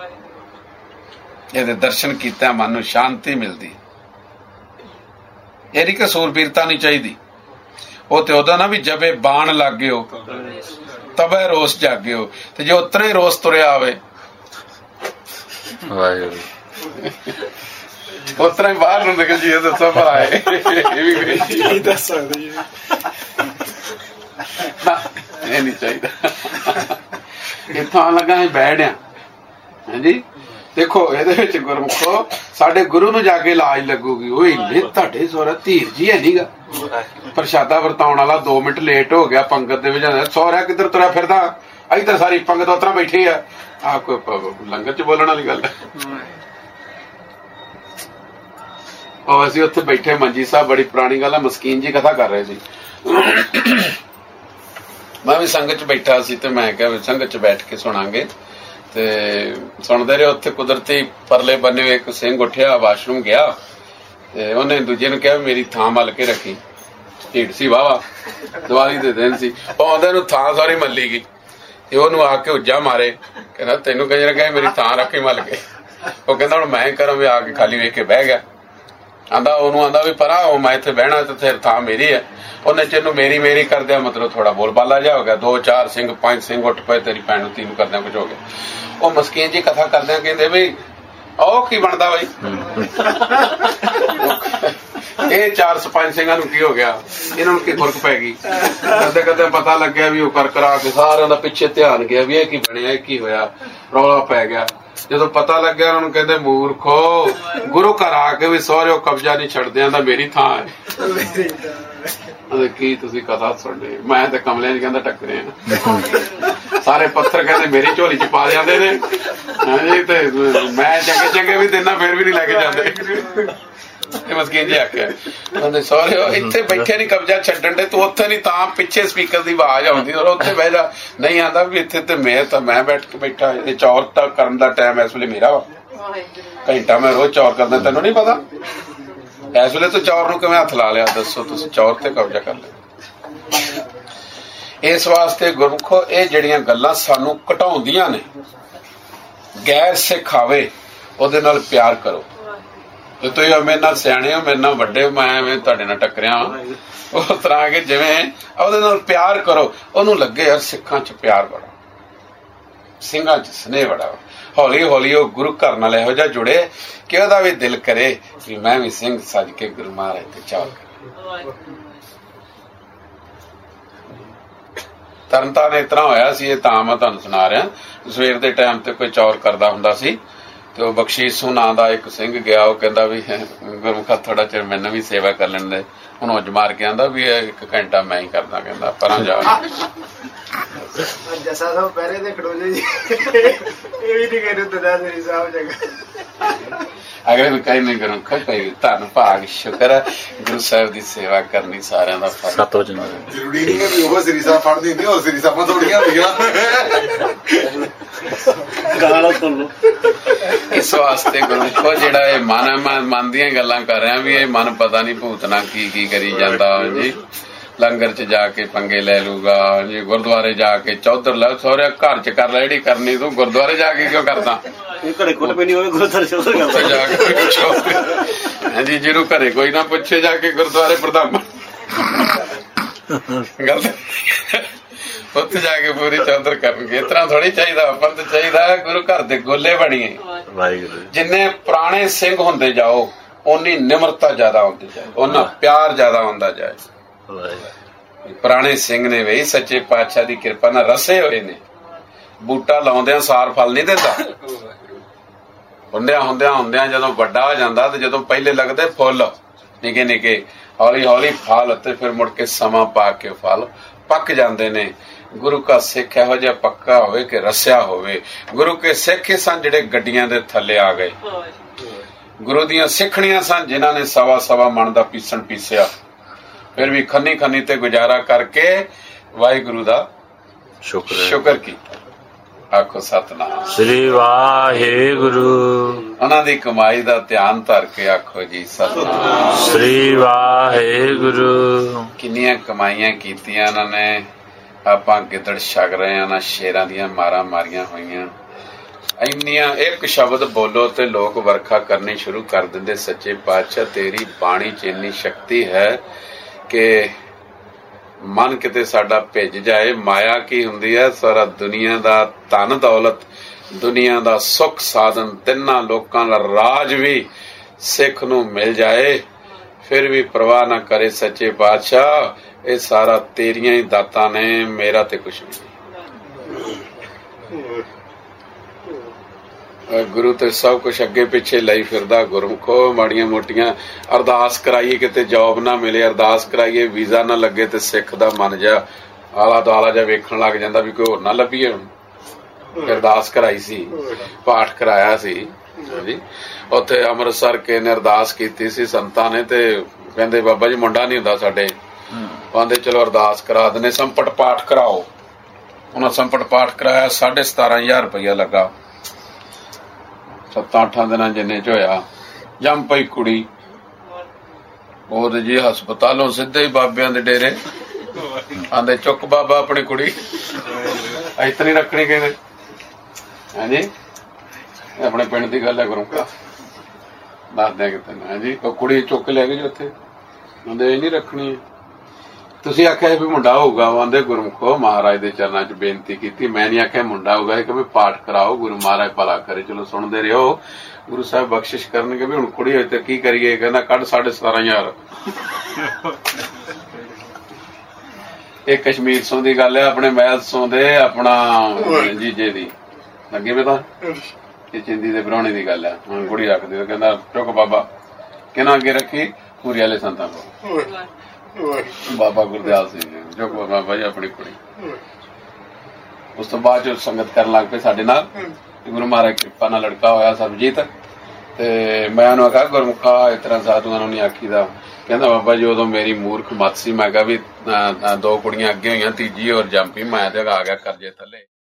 ਇਹਦੇ ਦਰਸ਼ਨ ਕੀਤਾ ਮਨ ਨੂੰ ਸ਼ਾਂਤੀ ਮਿਲਦੀ। ਇਹ ਨਹੀਂ ਕਿ ਸੂਰਬੀਰਤਾ ਨਹੀਂ ਚਾਹੀਦੀ, ਉਹ ਤੇ ਉਹਦਾ ਨਾ ਵੀ ਜਬੇ ਬਾਣ ਲੱਗ ਗਿਓ ਤਬੇ ਰੋਸ ਜਾਗਿਓ, ਤੇ ਜੇ ਉਤਰੇ ਰੋਸ ਤੁਰਿਆ ਆਵੇ ਉਤਰਾ ਹੀ ਬਾਹਰ ਨੂੰ ਨਿਕਲ ਜੀਏ ਦੱਸੋ ਭਾਏ, ਇਹ ਵੀ ਦੱਸ ਸਕਦੇ ਜੀ, ਇਹ ਨਹੀਂ ਚਾਹੀਦਾ। ਇੱਥੋਂ ਲੱਗਾ ਹੈ ਬੈਠਿਆ। ਹਾਂਜੀ ਦੇਖੋ ਇਹਦੇ ਵਿੱਚ ਗੁਰਮੁਖੋ ਸਾਡੇ ਗੁਰੂ ਨੂੰ ਜਾ ਕੇ ਲਾਜ ਲੱਗੂਗੀ। ਉਹ ਇੰਨੇ ਤੁਹਾਡੇ ਸਹੁਰਾ ਧੀਰ ਜੀ ਹੈ ਨੀਗਾ, ਪ੍ਰਸ਼ਾਦਾ ਵਰਤਾਉਣ ਵਾਲਾ 2 ਮਿੰਟ ਲੇਟ ਹੋ ਗਿਆ, ਪੰਗਤ ਦੇ ਵਿੱਚ ਸਹੁਰਾ ਕਿੱਧਰ ਤੁਰਿਆ ਫਿਰਦਾ, ਇੱਧਰ ਸਾਰੀ ਪੰਗਤ ਉਤਰਾ ਬੈਠੀ ਆ। ਆਹ ਕੋਈ ਲੰਗਰ ਚ ਬੋਲਣ ਵਾਲੀ ਗੱਲ ਹੈ। ਉਹ ਅਸੀਂ ਉੱਥੇ ਬੈਠੇ ਮੰਜੀ ਸਾਹਿਬ, ਬੜੀ ਪੁਰਾਣੀ ਗੱਲ ਹੈ, ਮਸਕੀਨ ਜੀ ਕਥਾ ਕਰ ਰਹੇ ਸੀ, ਮੈਂ ਵੀ ਸੰਗਤ ਚ ਬੈਠਾ ਸੀ ਤੇ ਮੈਂ ਕਿਹਾ ਸੰਗਤ ਚ ਬੈਠ ਕੇ ਸੁਣਾਂਗੇ ਤੇ ਸੁਣਦੇ ਰਹੇ। ਉੱਥੇ ਕੁਦਰਤੀ ਪਰਲੇ ਬੰਨੇ ਇੱਕ ਸਿੰਘ ਉੱਠਿਆ, ਵਾਸ਼ਰੂਮ ਗਿਆ ਤੇ ਉਹਨੇ ਦੂਜੇ ਨੂੰ ਕਿਹਾ ਮੇਰੀ ਥਾਂ ਮੱਲ ਕੇ ਰੱਖੀ। ਢੀਡ ਸੀ ਵਾਹਵਾ, ਦੀਵਾਲੀ ਦੇ ਦਿਨ ਸੀ, ਆਉਂਦੇ ਨੂੰ ਥਾਂ ਸਾਰੀ ਮੱਲੀ ਗਈ ਤੇ ਉਹਨੂੰ ਆ ਕੇ ਉੱਜਾ ਮਾਰੇ, ਕਹਿੰਦਾ ਤੈਨੂੰ ਕਹਿੰਦੇ ਕਹੇ ਮੇਰੀ ਥਾਂ ਰੱਖੀ ਮੱਲ ਕੇ। ਉਹ ਕਹਿੰਦਾ ਹੁਣ ਮੈਂ ਕਰਾਂ, ਵੀ ਆ ਕੇ ਖਾਲੀ ਵੇਖ ਕੇ ਬਹਿ ਗਿਆ। ਆਂਦਾ ਉਹਨੂੰ ਆਂਦਾ ਵੀ ਪਰਾ ਉਹ ਮੈਂ ਇੱਥੇ ਬਹਿਣਾ ਤੇ ਫਿਰ ਥਾਂ ਮੇਰੀ ਹੈ। ਉਹਨੇ ਚੈਨੂੰ ਮੇਰੀ ਮੇਰੀ ਕਰਦਿਆਂ ਮਤਲਬ ਥੋੜਾ ਬੋਲਬਾਲਾ ਜਾ ਹੋ ਗਿਆ, 2-4 ਸਿੰਘ 5 ਸਿੰਘ ਉੱਠ ਪਏ, ਤੇਰੀ ਭੈਣ ਨੂੰ ਤੀਨੂੰ ਕਰਦਿਆਂ ਕੁਝ ਹੋ ਗਿਆ। ਉਹ ਮਸਕੀਨ ਜੀ ਕਥਾ ਕਰਦਿਆਂ ਕਹਿੰਦੇ ਵੀ ਉਹ ਕੀ ਬਣਦਾ ਬਈ, ਇਹ 4-5 ਸਿੰਘਾਂ ਨੂੰ ਕੀ ਹੋ ਗਿਆ, ਇਹਨਾਂ ਨੂੰ ਕੀ ਫਰਕ ਪੈ ਗਈ। ਕਦੇ ਕਦੇ ਪਤਾ ਲੱਗਿਆ ਵੀ ਉਹ ਕਰ ਕਰਾ ਕੇ ਸਾਰਿਆਂ ਦਾ ਪਿੱਛੇ ਧਿਆਨ ਗਿਆ ਵੀ ਇਹ ਕੀ ਬਣਿਆ, ਇਹ ਕੀ ਹੋਇਆ, ਰੌਲਾ ਪੈ ਗਿਆ। ਜਦੋਂ ਪਤਾ ਲੱਗਿਆ ਉਹਨਾਂ ਨੂੰ ਕਹਿੰਦੇ ਮੂਰਖੋ, ਗੁਰੂ ਘਰ ਆ ਕੇ ਵੀ ਸਹੁਰਿਓ ਕਬਜ਼ਾ ਨਹੀਂ ਛੱਡਦੇ, ਆਂਦਾ ਮੇਰੀ ਥਾਂ ਹੈ। ਕੀ ਤੁਸੀਂ ਕਥਾ ਸੁਣਦੇ, ਮੈਂ ਤੇ ਕਮਲਿਆਂ ਚ ਕਹਿੰਦਾ ਟੱਕਰੇ ਆ, ਸਾਰੇ ਪੱਥਰ ਕਹਿੰਦੇ ਮੇਰੀ ਝੋਲੀ ਚ ਪਾ ਜਾਂਦੇ ਨੇ। ਹਾਂਜੀ ਤੇ ਮੈਂ ਚੰਗੇ ਚੰਗੇ ਵੀ ਦੇਣਾ ਫਿਰ ਵੀ ਨਹੀਂ ਲੈ ਕੇ ਜਾਂਦੇ। ਇਹ ਮਸਕੀਨ ਜੀ ਆਖਿਆ ਕਹਿੰਦੇ ਸਹੁਰਿਓ ਇੱਥੇ ਬੈਠੇ ਨਹੀਂ ਕਬਜ਼ਾ ਛੱਡਣ ਦੇ, ਤੂੰ ਉੱਥੇ ਨਹੀਂ ਤਾਂ ਪਿੱਛੇ ਸਪੀਕਰ ਦੀ ਆਵਾਜ਼ ਆਉਂਦੀ ਔਰ ਉੱਥੇ ਬਹਿ ਜਾ। ਨਹੀਂ ਆਂਦਾ ਵੀ ਇੱਥੇ ਤੇ ਮੈਂ ਬੈਠ ਕੇ ਬੈਠਾ, ਇਹ ਚੌਰ ਤਾਂ ਕਰਨ ਦਾ ਟਾਈਮ ਇਸ ਵੇਲੇ ਮੇਰਾ ਵਾ, ਘੰਟਾ ਮੈਂ ਰੋਜ਼ ਚੌਰ ਕਰਦਾ, ਤੈਨੂੰ ਨਹੀਂ ਪਤਾ ਇਸ ਵੇਲੇ ਤੂੰ ਚੌਰ ਨੂੰ ਕਿਵੇਂ ਹੱਥ ਲਾ ਲਿਆ, ਦੱਸੋ ਤੁਸੀਂ ਚੌਰ ਤੇ ਕਬਜ਼ਾ ਕਰ ਲਿਆ। ਇਸ ਵਾਸਤੇ ਗੁਰਮੁਖੋ ਇਹ ਜਿਹੜੀਆਂ ਗੱਲਾਂ ਸਾਨੂੰ ਘਟਾਉਂਦੀਆਂ ਨੇ, ਗੈਰ ਸਿੱਖ ਆਵੇ ਉਹਦੇ ਨਾਲ ਪਿਆਰ ਕਰੋ। ਤੇ ਤੁਸੀਂ ਮੇਰੇ ਨਾਲ ਸਿਆਣੇ ਹੋ, ਮੇਰੇ ਨਾਲ ਵੱਡੇ ਹੋ, ਮੈਂ ਐਵੇਂ ਤੁਹਾਡੇ ਨਾਲ ਟੱਕਰਿਆ ਉਸ ਤਰ੍ਹਾਂ ਕਿ ਜਿਵੇਂ ਉਹਦੇ ਨਾਲ ਪਿਆਰ ਕਰੋ, ਉਹਨੂੰ ਲੱਗੇ ਯਾਰ ਸਿੱਖਾਂ ਚ ਪਿਆਰ ਬੜਾ, ਸਿੰਘਾਂ ਚ ਸਨੇਹ ਬੜਾ। ਹੌਲੀ ਹੌਲੀ ਉਹ ਗੁਰੂ ਘਰ ਨਾਲ ਇਹੋ ਜਿਹਾ ਜੁੜੇ ਕਿ ਉਹਦਾ ਵੀ ਦਿਲ ਕਰੇ ਵੀ ਮੈਂ ਵੀ ਸਿੰਘ ਸੱਜ ਕੇ ਗੁਰੂ ਮਹਾਰਾਜ ਤੇ ਚਾਲ ਕਰਾਂ। ਤਰਨਤਾਰਨ ਇਸ ਤਰ੍ਹਾਂ ਹੋਇਆ ਸੀ, ਇਹ ਤਾਂ ਮੈਂ ਤੁਹਾਨੂੰ ਸੁਣਾ ਰਿਹਾ। ਸਵੇਰ ਦੇ ਟਾਈਮ ਤੇ ਕੋਈ ਚੌਰ ਕਰਦਾ ਹੁੰਦਾ ਸੀ ਤੇ ਉਹ ਬਖਸ਼ੀਸ਼ ਨਾਂ ਦਾ ਇੱਕ ਸਿੰਘ ਗਿਆ, ਉਹ ਕਹਿੰਦਾ ਵੀ ਗੁਰਮੁਖਾ ਥੋੜਾ ਚਿਰ ਮੈਨੂੰ ਵੀ ਸੇਵਾ ਕਰ ਲੈਣ ਦੇ। ਹੁਣ ਉੱਜ ਮਾਰ ਕੇ ਆਂਦਾ ਵੀ 1 ਘੰਟਾ ਮੈਂ ਹੀ ਕਰਦਾ, ਕਹਿੰਦਾ ਪਰਾਂ ਜਾ। ਜੱਸਾ ਸਾਹਿਬ ਪਹਿਰੇ ਦੇ ਖੜੋਲੇ ਜੀ, ਇਹ ਵੀ ਨਹੀਂ ਕਹਿੰਦੇ ਦਦਾ ਸ੍ਰੀ ਸਾਹਿਬ ਜਗ੍ਹਾ ਅਗਲੇ ਨੂੰ ਕਹੀ ਨਹੀਂ ਗੁਰਮੁਖਾ ਭਾਈ ਤੁਹਾਨੂੰ ਭਾਗ ਸ਼ੁਕਰ ਹੈ, ਗੁਰੂ ਸਾਹਿਬ ਦੀ ਸੇਵਾ ਕਰਨੀ ਸਾਰਿਆਂ ਦਾ ਫਰਜ਼। ਜ਼ਰੂਰੀ ਨਹੀਂ ਕਿ ਉਹ ਸ੍ਰੀ ਸਾਹਿਬ ਫੜਦੀ ਹੁੰਦੀ, ਉਹ ਸ੍ਰੀ ਸਾਹਿਬਾਂ ਥੋੜੀਆਂ ਹੁੰਦੀਆਂ। ਇਸ ਵਾਸਤੇ ਗੁਰਮੁਖੋ ਜਿਹੜਾ ਇਹ ਮਨ ਦੀਆਂ ਗੱਲਾਂ ਕਰ ਰਿਹਾ ਵੀ ਇਹ ਮਨ ਪਤਾ ਨਹੀਂ ਭੂਤਨਾ ਕੀ ਕਰੀ ਜਾਂਦਾ ਜੀ। ਲੰਗਰ ਚ ਜਾ ਕੇ ਪੰਗੇ ਲੈ ਲੂਗਾ ਜੀ, ਗੁਰਦੁਆਰੇ ਜਾ ਕੇ ਚੌਧਰ ਲੈ, ਸਹੁਰਿਆ ਘਰ ਚ ਕਰ ਲੈ ਜਿਹੜੀ ਕਰਨੀ, ਤੂੰ ਗੁਰਦੁਆਰੇ ਜਾ ਕੇ ਕਿਉਂ ਕਰਦਾ। ਹਾਂਜੀ ਜਿਹਨੂੰ ਘਰੇ ਕੋਈ ਨਾ ਪੁੱਛੇ ਜਾ ਕੇ ਗੁਰਦੁਆਰੇ ਪ੍ਰਧਾਨ ਗਲਤ, ਉੱਥੇ ਜਾ ਕੇ ਪੂਰੀ ਚੌਧਰ ਕਰਨਗੇ। ਇਸ ਤਰ੍ਹਾਂ ਥੋੜੀ ਚਾਹੀਦਾ, ਆਪਾਂ ਤਾਂ ਚਾਹੀਦਾ ਗੁਰੂ ਘਰ ਦੇ ਗੋਲੇ ਬਣੀਏ। ਜਿੰਨੇ ਪੁਰਾਣੇ ਸਿੰਘ ਹੁੰਦੇ ਜਾਓ ਓਨੀ ਨਿਮਰਤਾ ਜ਼ਿਆਦਾ ਹੁੰਦੀ ਜਾਏ, ਉਹਨਾਂ ਪਿਆਰ ਜ਼ਿਆਦਾ ਹੁੰਦਾ ਜਾਏ। ਪੁਰਾਣੇ ਸਿੰਘ ਨੇ ਵੀ ਸੱਚੇ ਪਾਤਸ਼ਾਹ ਦੀ ਕਿਰਪਾ ਨਾਲ ਰਸੇ ਹੋਏ ਨੇ। ਬੂਟਾ ਲਾਉਂਦਿਆਂ ਸਾਰ ਫਲ ਨਹੀਂ ਦਿੰਦਾ, ਹੁੰਦਿਆਂ ਜਦੋਂ ਵੱਡਾ ਹੋ ਜਾਂਦਾ ਤੇ ਜਦੋਂ ਪਹਿਲੇ ਲੱਗਦੇ ਫੁੱਲ ਨਿੱਕੇ ਨਿੱਕੇ, ਹੌਲੀ ਹੌਲੀ ਫਲ ਤੇ ਫਿਰ ਮੁੜ ਕੇ ਸਮਾਂ ਪਾ ਕੇ ਫਲ ਪੱਕ ਜਾਂਦੇ ਨੇ। ਗੁਰੂ ਕਾ ਸਿੱਖ ਇਹੋ ਜਿਹਾ ਪੱਕਾ ਹੋਵੇ ਕਿ ਰਸਿਆ ਹੋਵੇ। ਗੁਰੂ ਕੇ ਸਿੱਖ ਸਨ ਜਿਹੜੇ ਗੱਡੀਆਂ ਦੇ ਥੱਲੇ ਆ ਗਏ, ਗੁਰੂ ਦੀਆਂ ਸਿੱਖਣੀਆਂ ਸਨ ਜਿਨ੍ਹਾਂ ਨੇ ਸਵਾ ਮਣ ਦਾ ਪੀਸਣ ਪੀਸਿਆ, ਫਿਰ ਵੀ ਖੰਨੀ ਤੇ ਗੁਜ਼ਾਰਾ ਕਰਕੇ ਵਾਹਿਗੁਰੂ ਦਾ ਸ਼ੁਕਰ ਕੀਤਾ। ਆਖੋ ਸਤਨਾਮ ਸ੍ਰੀ ਵਾਹਿਗੁਰੂ। ਉਹਨਾਂ ਦੀ ਕਮਾਈ ਦਾ ਧਿਆਨ ਧਰ ਕੇ ਆਖੋ ਜੀ ਸਤਿਨਾਮ ਸ੍ਰੀ ਵਾਹਿਗੁਰੂ। ਕਿੰਨੀਆਂ ਕਮਾਈਆਂ ਕੀਤੀਆਂ ਉਹਨਾਂ ਨੇ, ਆਪਾਂ ਗਿੱਦੜ ਛਕ ਰਹੇ ਹਾਂ ਨਾ, ਸ਼ੇਰਾਂ ਦੀਆਂ ਮਾਰਾਂ ਮਾਰੀਆਂ ਹੋਈਆਂ। ਇੰਨੀਆਂ ਇੱਕ ਸ਼ਬਦ ਬੋਲੋ ਤੇ ਲੋਕ ਵਰਖਾ ਕਰਨੀ ਸ਼ੁਰੂ ਕਰ ਦਿੰਦੇ। ਸੱਚੇ ਪਾਤਸ਼ਾਹ ਤੇਰੀ ਬਾਣੀ 'ਚ ਇੰਨੀ ਸ਼ਕਤੀ ਹੈ ਕਿ ਮਨ ਕਿਤੇ ਸਾਡਾ ਭਿੱਜ ਜਾਏ। ਮਾਇਆ ਕੀ ਹੁੰਦੀ ਹੈ? ਸਾਰਾ ਦੁਨੀਆ ਦਾ ਧਨ ਦੌਲਤ, ਦੁਨੀਆ ਦਾ ਸੁੱਖ ਸਾਧਨ, ਤਿੰਨਾਂ ਲੋਕਾਂ ਦਾ ਰਾਜ ਵੀ ਸਿੱਖ ਨੂੰ ਮਿਲ ਜਾਏ ਫਿਰ ਵੀ ਪਰਵਾਹ ਨਾ ਕਰੇ। ਸੱਚੇ ਪਾਤਸ਼ਾਹ ਇਹ ਸਾਰਾ ਤੇਰੀਆਂ ਹੀ ਦਾਤਾਂ ਨੇ, ਮੇਰਾ ਤੇ ਕੁਛ ਵੀ ਨਹੀਂ। ਗੁਰੂ ਤੇ ਸਭ ਕੁਛ ਅੱਗੇ ਪਿੱਛੇ ਲਈ ਫਿਰਦਾ ਗੁਰਮੁਖੋ। ਮਾੜੀਆਂ ਮੋਟੀਆਂ ਅਰਦਾਸ ਕਰਾਈਏ, ਕਿਤੇ ਜੌਬ ਨਾ ਮਿਲੇ, ਅਰਦਾਸ ਕਰਾਈਏ ਵੀਜ਼ਾ ਨਾ ਲੱਗੇ ਤੇ ਸਿੱਖ ਦਾ ਮਨ ਜਿਹਾ ਆਲਾ ਦੁਆਲਾ ਜਿਹਾ ਵੇਖਣ ਲੱਗ ਜਾਂਦਾ ਵੀ ਕੋਈ ਹੋਰ ਨਾ ਲੱਭੀਏ। ਹੁਣ ਅਰਦਾਸ ਕਰਾਈ ਸੀ, ਪਾਠ ਕਰਾਇਆ ਸੀ ਜੀ ਉੱਥੇ ਅੰਮ੍ਰਿਤਸਰ ਕੇ ਨੇ ਅਰਦਾਸ ਕੀਤੀ ਸੀ ਸੰਤਾਂ ਨੇ, ਤੇ ਕਹਿੰਦੇ ਬਾਬਾ ਜੀ ਮੁੰਡਾ ਨਹੀਂ ਹੁੰਦਾ ਸਾਡੇ, ਕਹਿੰਦੇ ਚਲੋ ਅਰਦਾਸ ਕਰਾ ਦਿੰਦੇ, ਸੰਪਟ ਪਾਠ ਕਰਾਓ। ਉਹਨਾਂ ਸੰਪਟ ਪਾਠ ਕਰਾਇਆ, 17,500 ਰੁਪਇਆ ਲੱਗਾ। 7-8 ਦਿਨਾਂ ਜਿੰਨੇ ਚ ਹੋਇਆ ਜੰਮ ਪਈ ਕੁੜੀ। ਉਹਦੇ ਜੀ ਹਸਪਤਾਲੋਂ ਸਿੱਧੇ ਹੀ ਬਾਬਿਆਂ ਦੇ ਡੇਰੇ ਆਂਦੇ ਚੁੱਕ ਬਾਬਾ ਆਪਣੀ ਕੁੜੀ ਇਤਨੀ ਰੱਖਣੀ ਕਹਿੰਦੇ। ਹਾਂਜੀ ਆਪਣੇ ਪਿੰਡ ਦੀ ਗੱਲ ਹੈ ਗੁਰੂ ਕਾ ਦੱਸਦਿਆਂ ਕਿਤੇ ਨਾ। ਹਾਂਜੀ ਉਹ ਕੁੜੀ ਚੁੱਕ ਲੈ ਗਏ ਜੀ ਉੱਥੇ, ਕਹਿੰਦੇ ਇਹ ਨਹੀਂ ਰੱਖਣੀ। ਤੁਸੀਂ ਆਖਿਆ ਵੀ ਮੁੰਡਾ ਹੋਊਗਾ, ਆਂਦੇ ਗੁਰਮੁਖੋ ਮਹਾਰਾਜ ਦੇ ਚਰਨਾਂ 'ਚ ਬੇਨਤੀ ਕੀਤੀ। ਮੈਂ ਨਹੀਂ ਆਖਿਆ ਮੁੰਡਾ ਹੋਊਗਾ, ਇਹ ਕਿ ਪਾਠ ਕਰਾਓ, ਗੁਰੂ ਮਹਾਰਾਜ ਭਲਾ ਕਰੇ। ਚਲੋ ਸੁਣਦੇ ਰਹੋ, ਗੁਰੂ ਸਾਹਿਬ ਬਖਸ਼ਿਸ਼ ਕਰਨਗੇ। ਵੀ ਹੁਣ ਕੁੜੀ ਹੋਈ ਤੇ ਕੀ ਕਰੀਏ? ਕਹਿੰਦਾ ਕੱਢ 17,500। ਇਹ ਕਸ਼ਮੀਰ ਸੋਂ ਦੀ ਗੱਲ ਹੈ, ਆਪਣੇ ਮਹਿਲ ਸੋਂ ਦੇ ਆਪਣਾ ਜੀਜੇ ਦੀ ਲੱਗੇ ਵੇ ਤਾਂ ਇਹ ਚਿੰਦੀ ਦੇ ਪ੍ਰਾਹੁਣੇ ਦੀ ਗੱਲ ਹੈ। ਹੁਣ ਕੁੜੀ ਰੱਖਦੀ, ਕਹਿੰਦਾ ਚੁੱਕ ਬਾਬਾ, ਕਿਹਨਾਂ ਅੱਗੇ ਰੱਖੀ? ਪੂਰੀ ਵਾਲੇ ਸੰਤਾਂ ਕੋਲ। ਬਾਬਾ ਗੁਰਦਿਆਲ ਸਿੰਘ ਜੋ ਬਾਬਾ ਜੀ ਆਪਣੀ ਕੁੜੀ। ਉਸ ਤੋਂ ਬਾਅਦ ਜੋ ਸੰਗਤ ਕਰਨ ਲੱਗ ਪਏ ਸਾਡੇ ਨਾਲ, ਗੁਰੂ ਮਹਾਰਾਜ ਕਿਰਪਾ ਨਾਲ ਲੜਕਾ ਹੋਇਆ ਸਰਬਜੀਤ। ਤੇ ਮੈਂ ਉਹਨੂੰ ਆਖਿਆ ਗੁਰਮੁਖਾ ਇਸ ਤਰ੍ਹਾਂ ਸਾਧੂਆਂ ਨੂੰ ਨਹੀਂ ਆਖੀਦਾ। ਕਹਿੰਦਾ ਬਾਬਾ ਜੀ ਉਦੋਂ ਮੇਰੀ ਮੂਰਖ ਮੱਤ ਸੀ। ਮੈਂ ਕਿਹਾ ਵੀ 2 ਕੁੜੀਆਂ ਅੱਗੇ ਹੋਈਆਂ, ਤੀਜੀ ਹੋਰ ਜੰਪੀ, ਮੈਂ ਤੇ ਆ ਗਿਆ ਕਰਜੇ ਥੱਲੇ।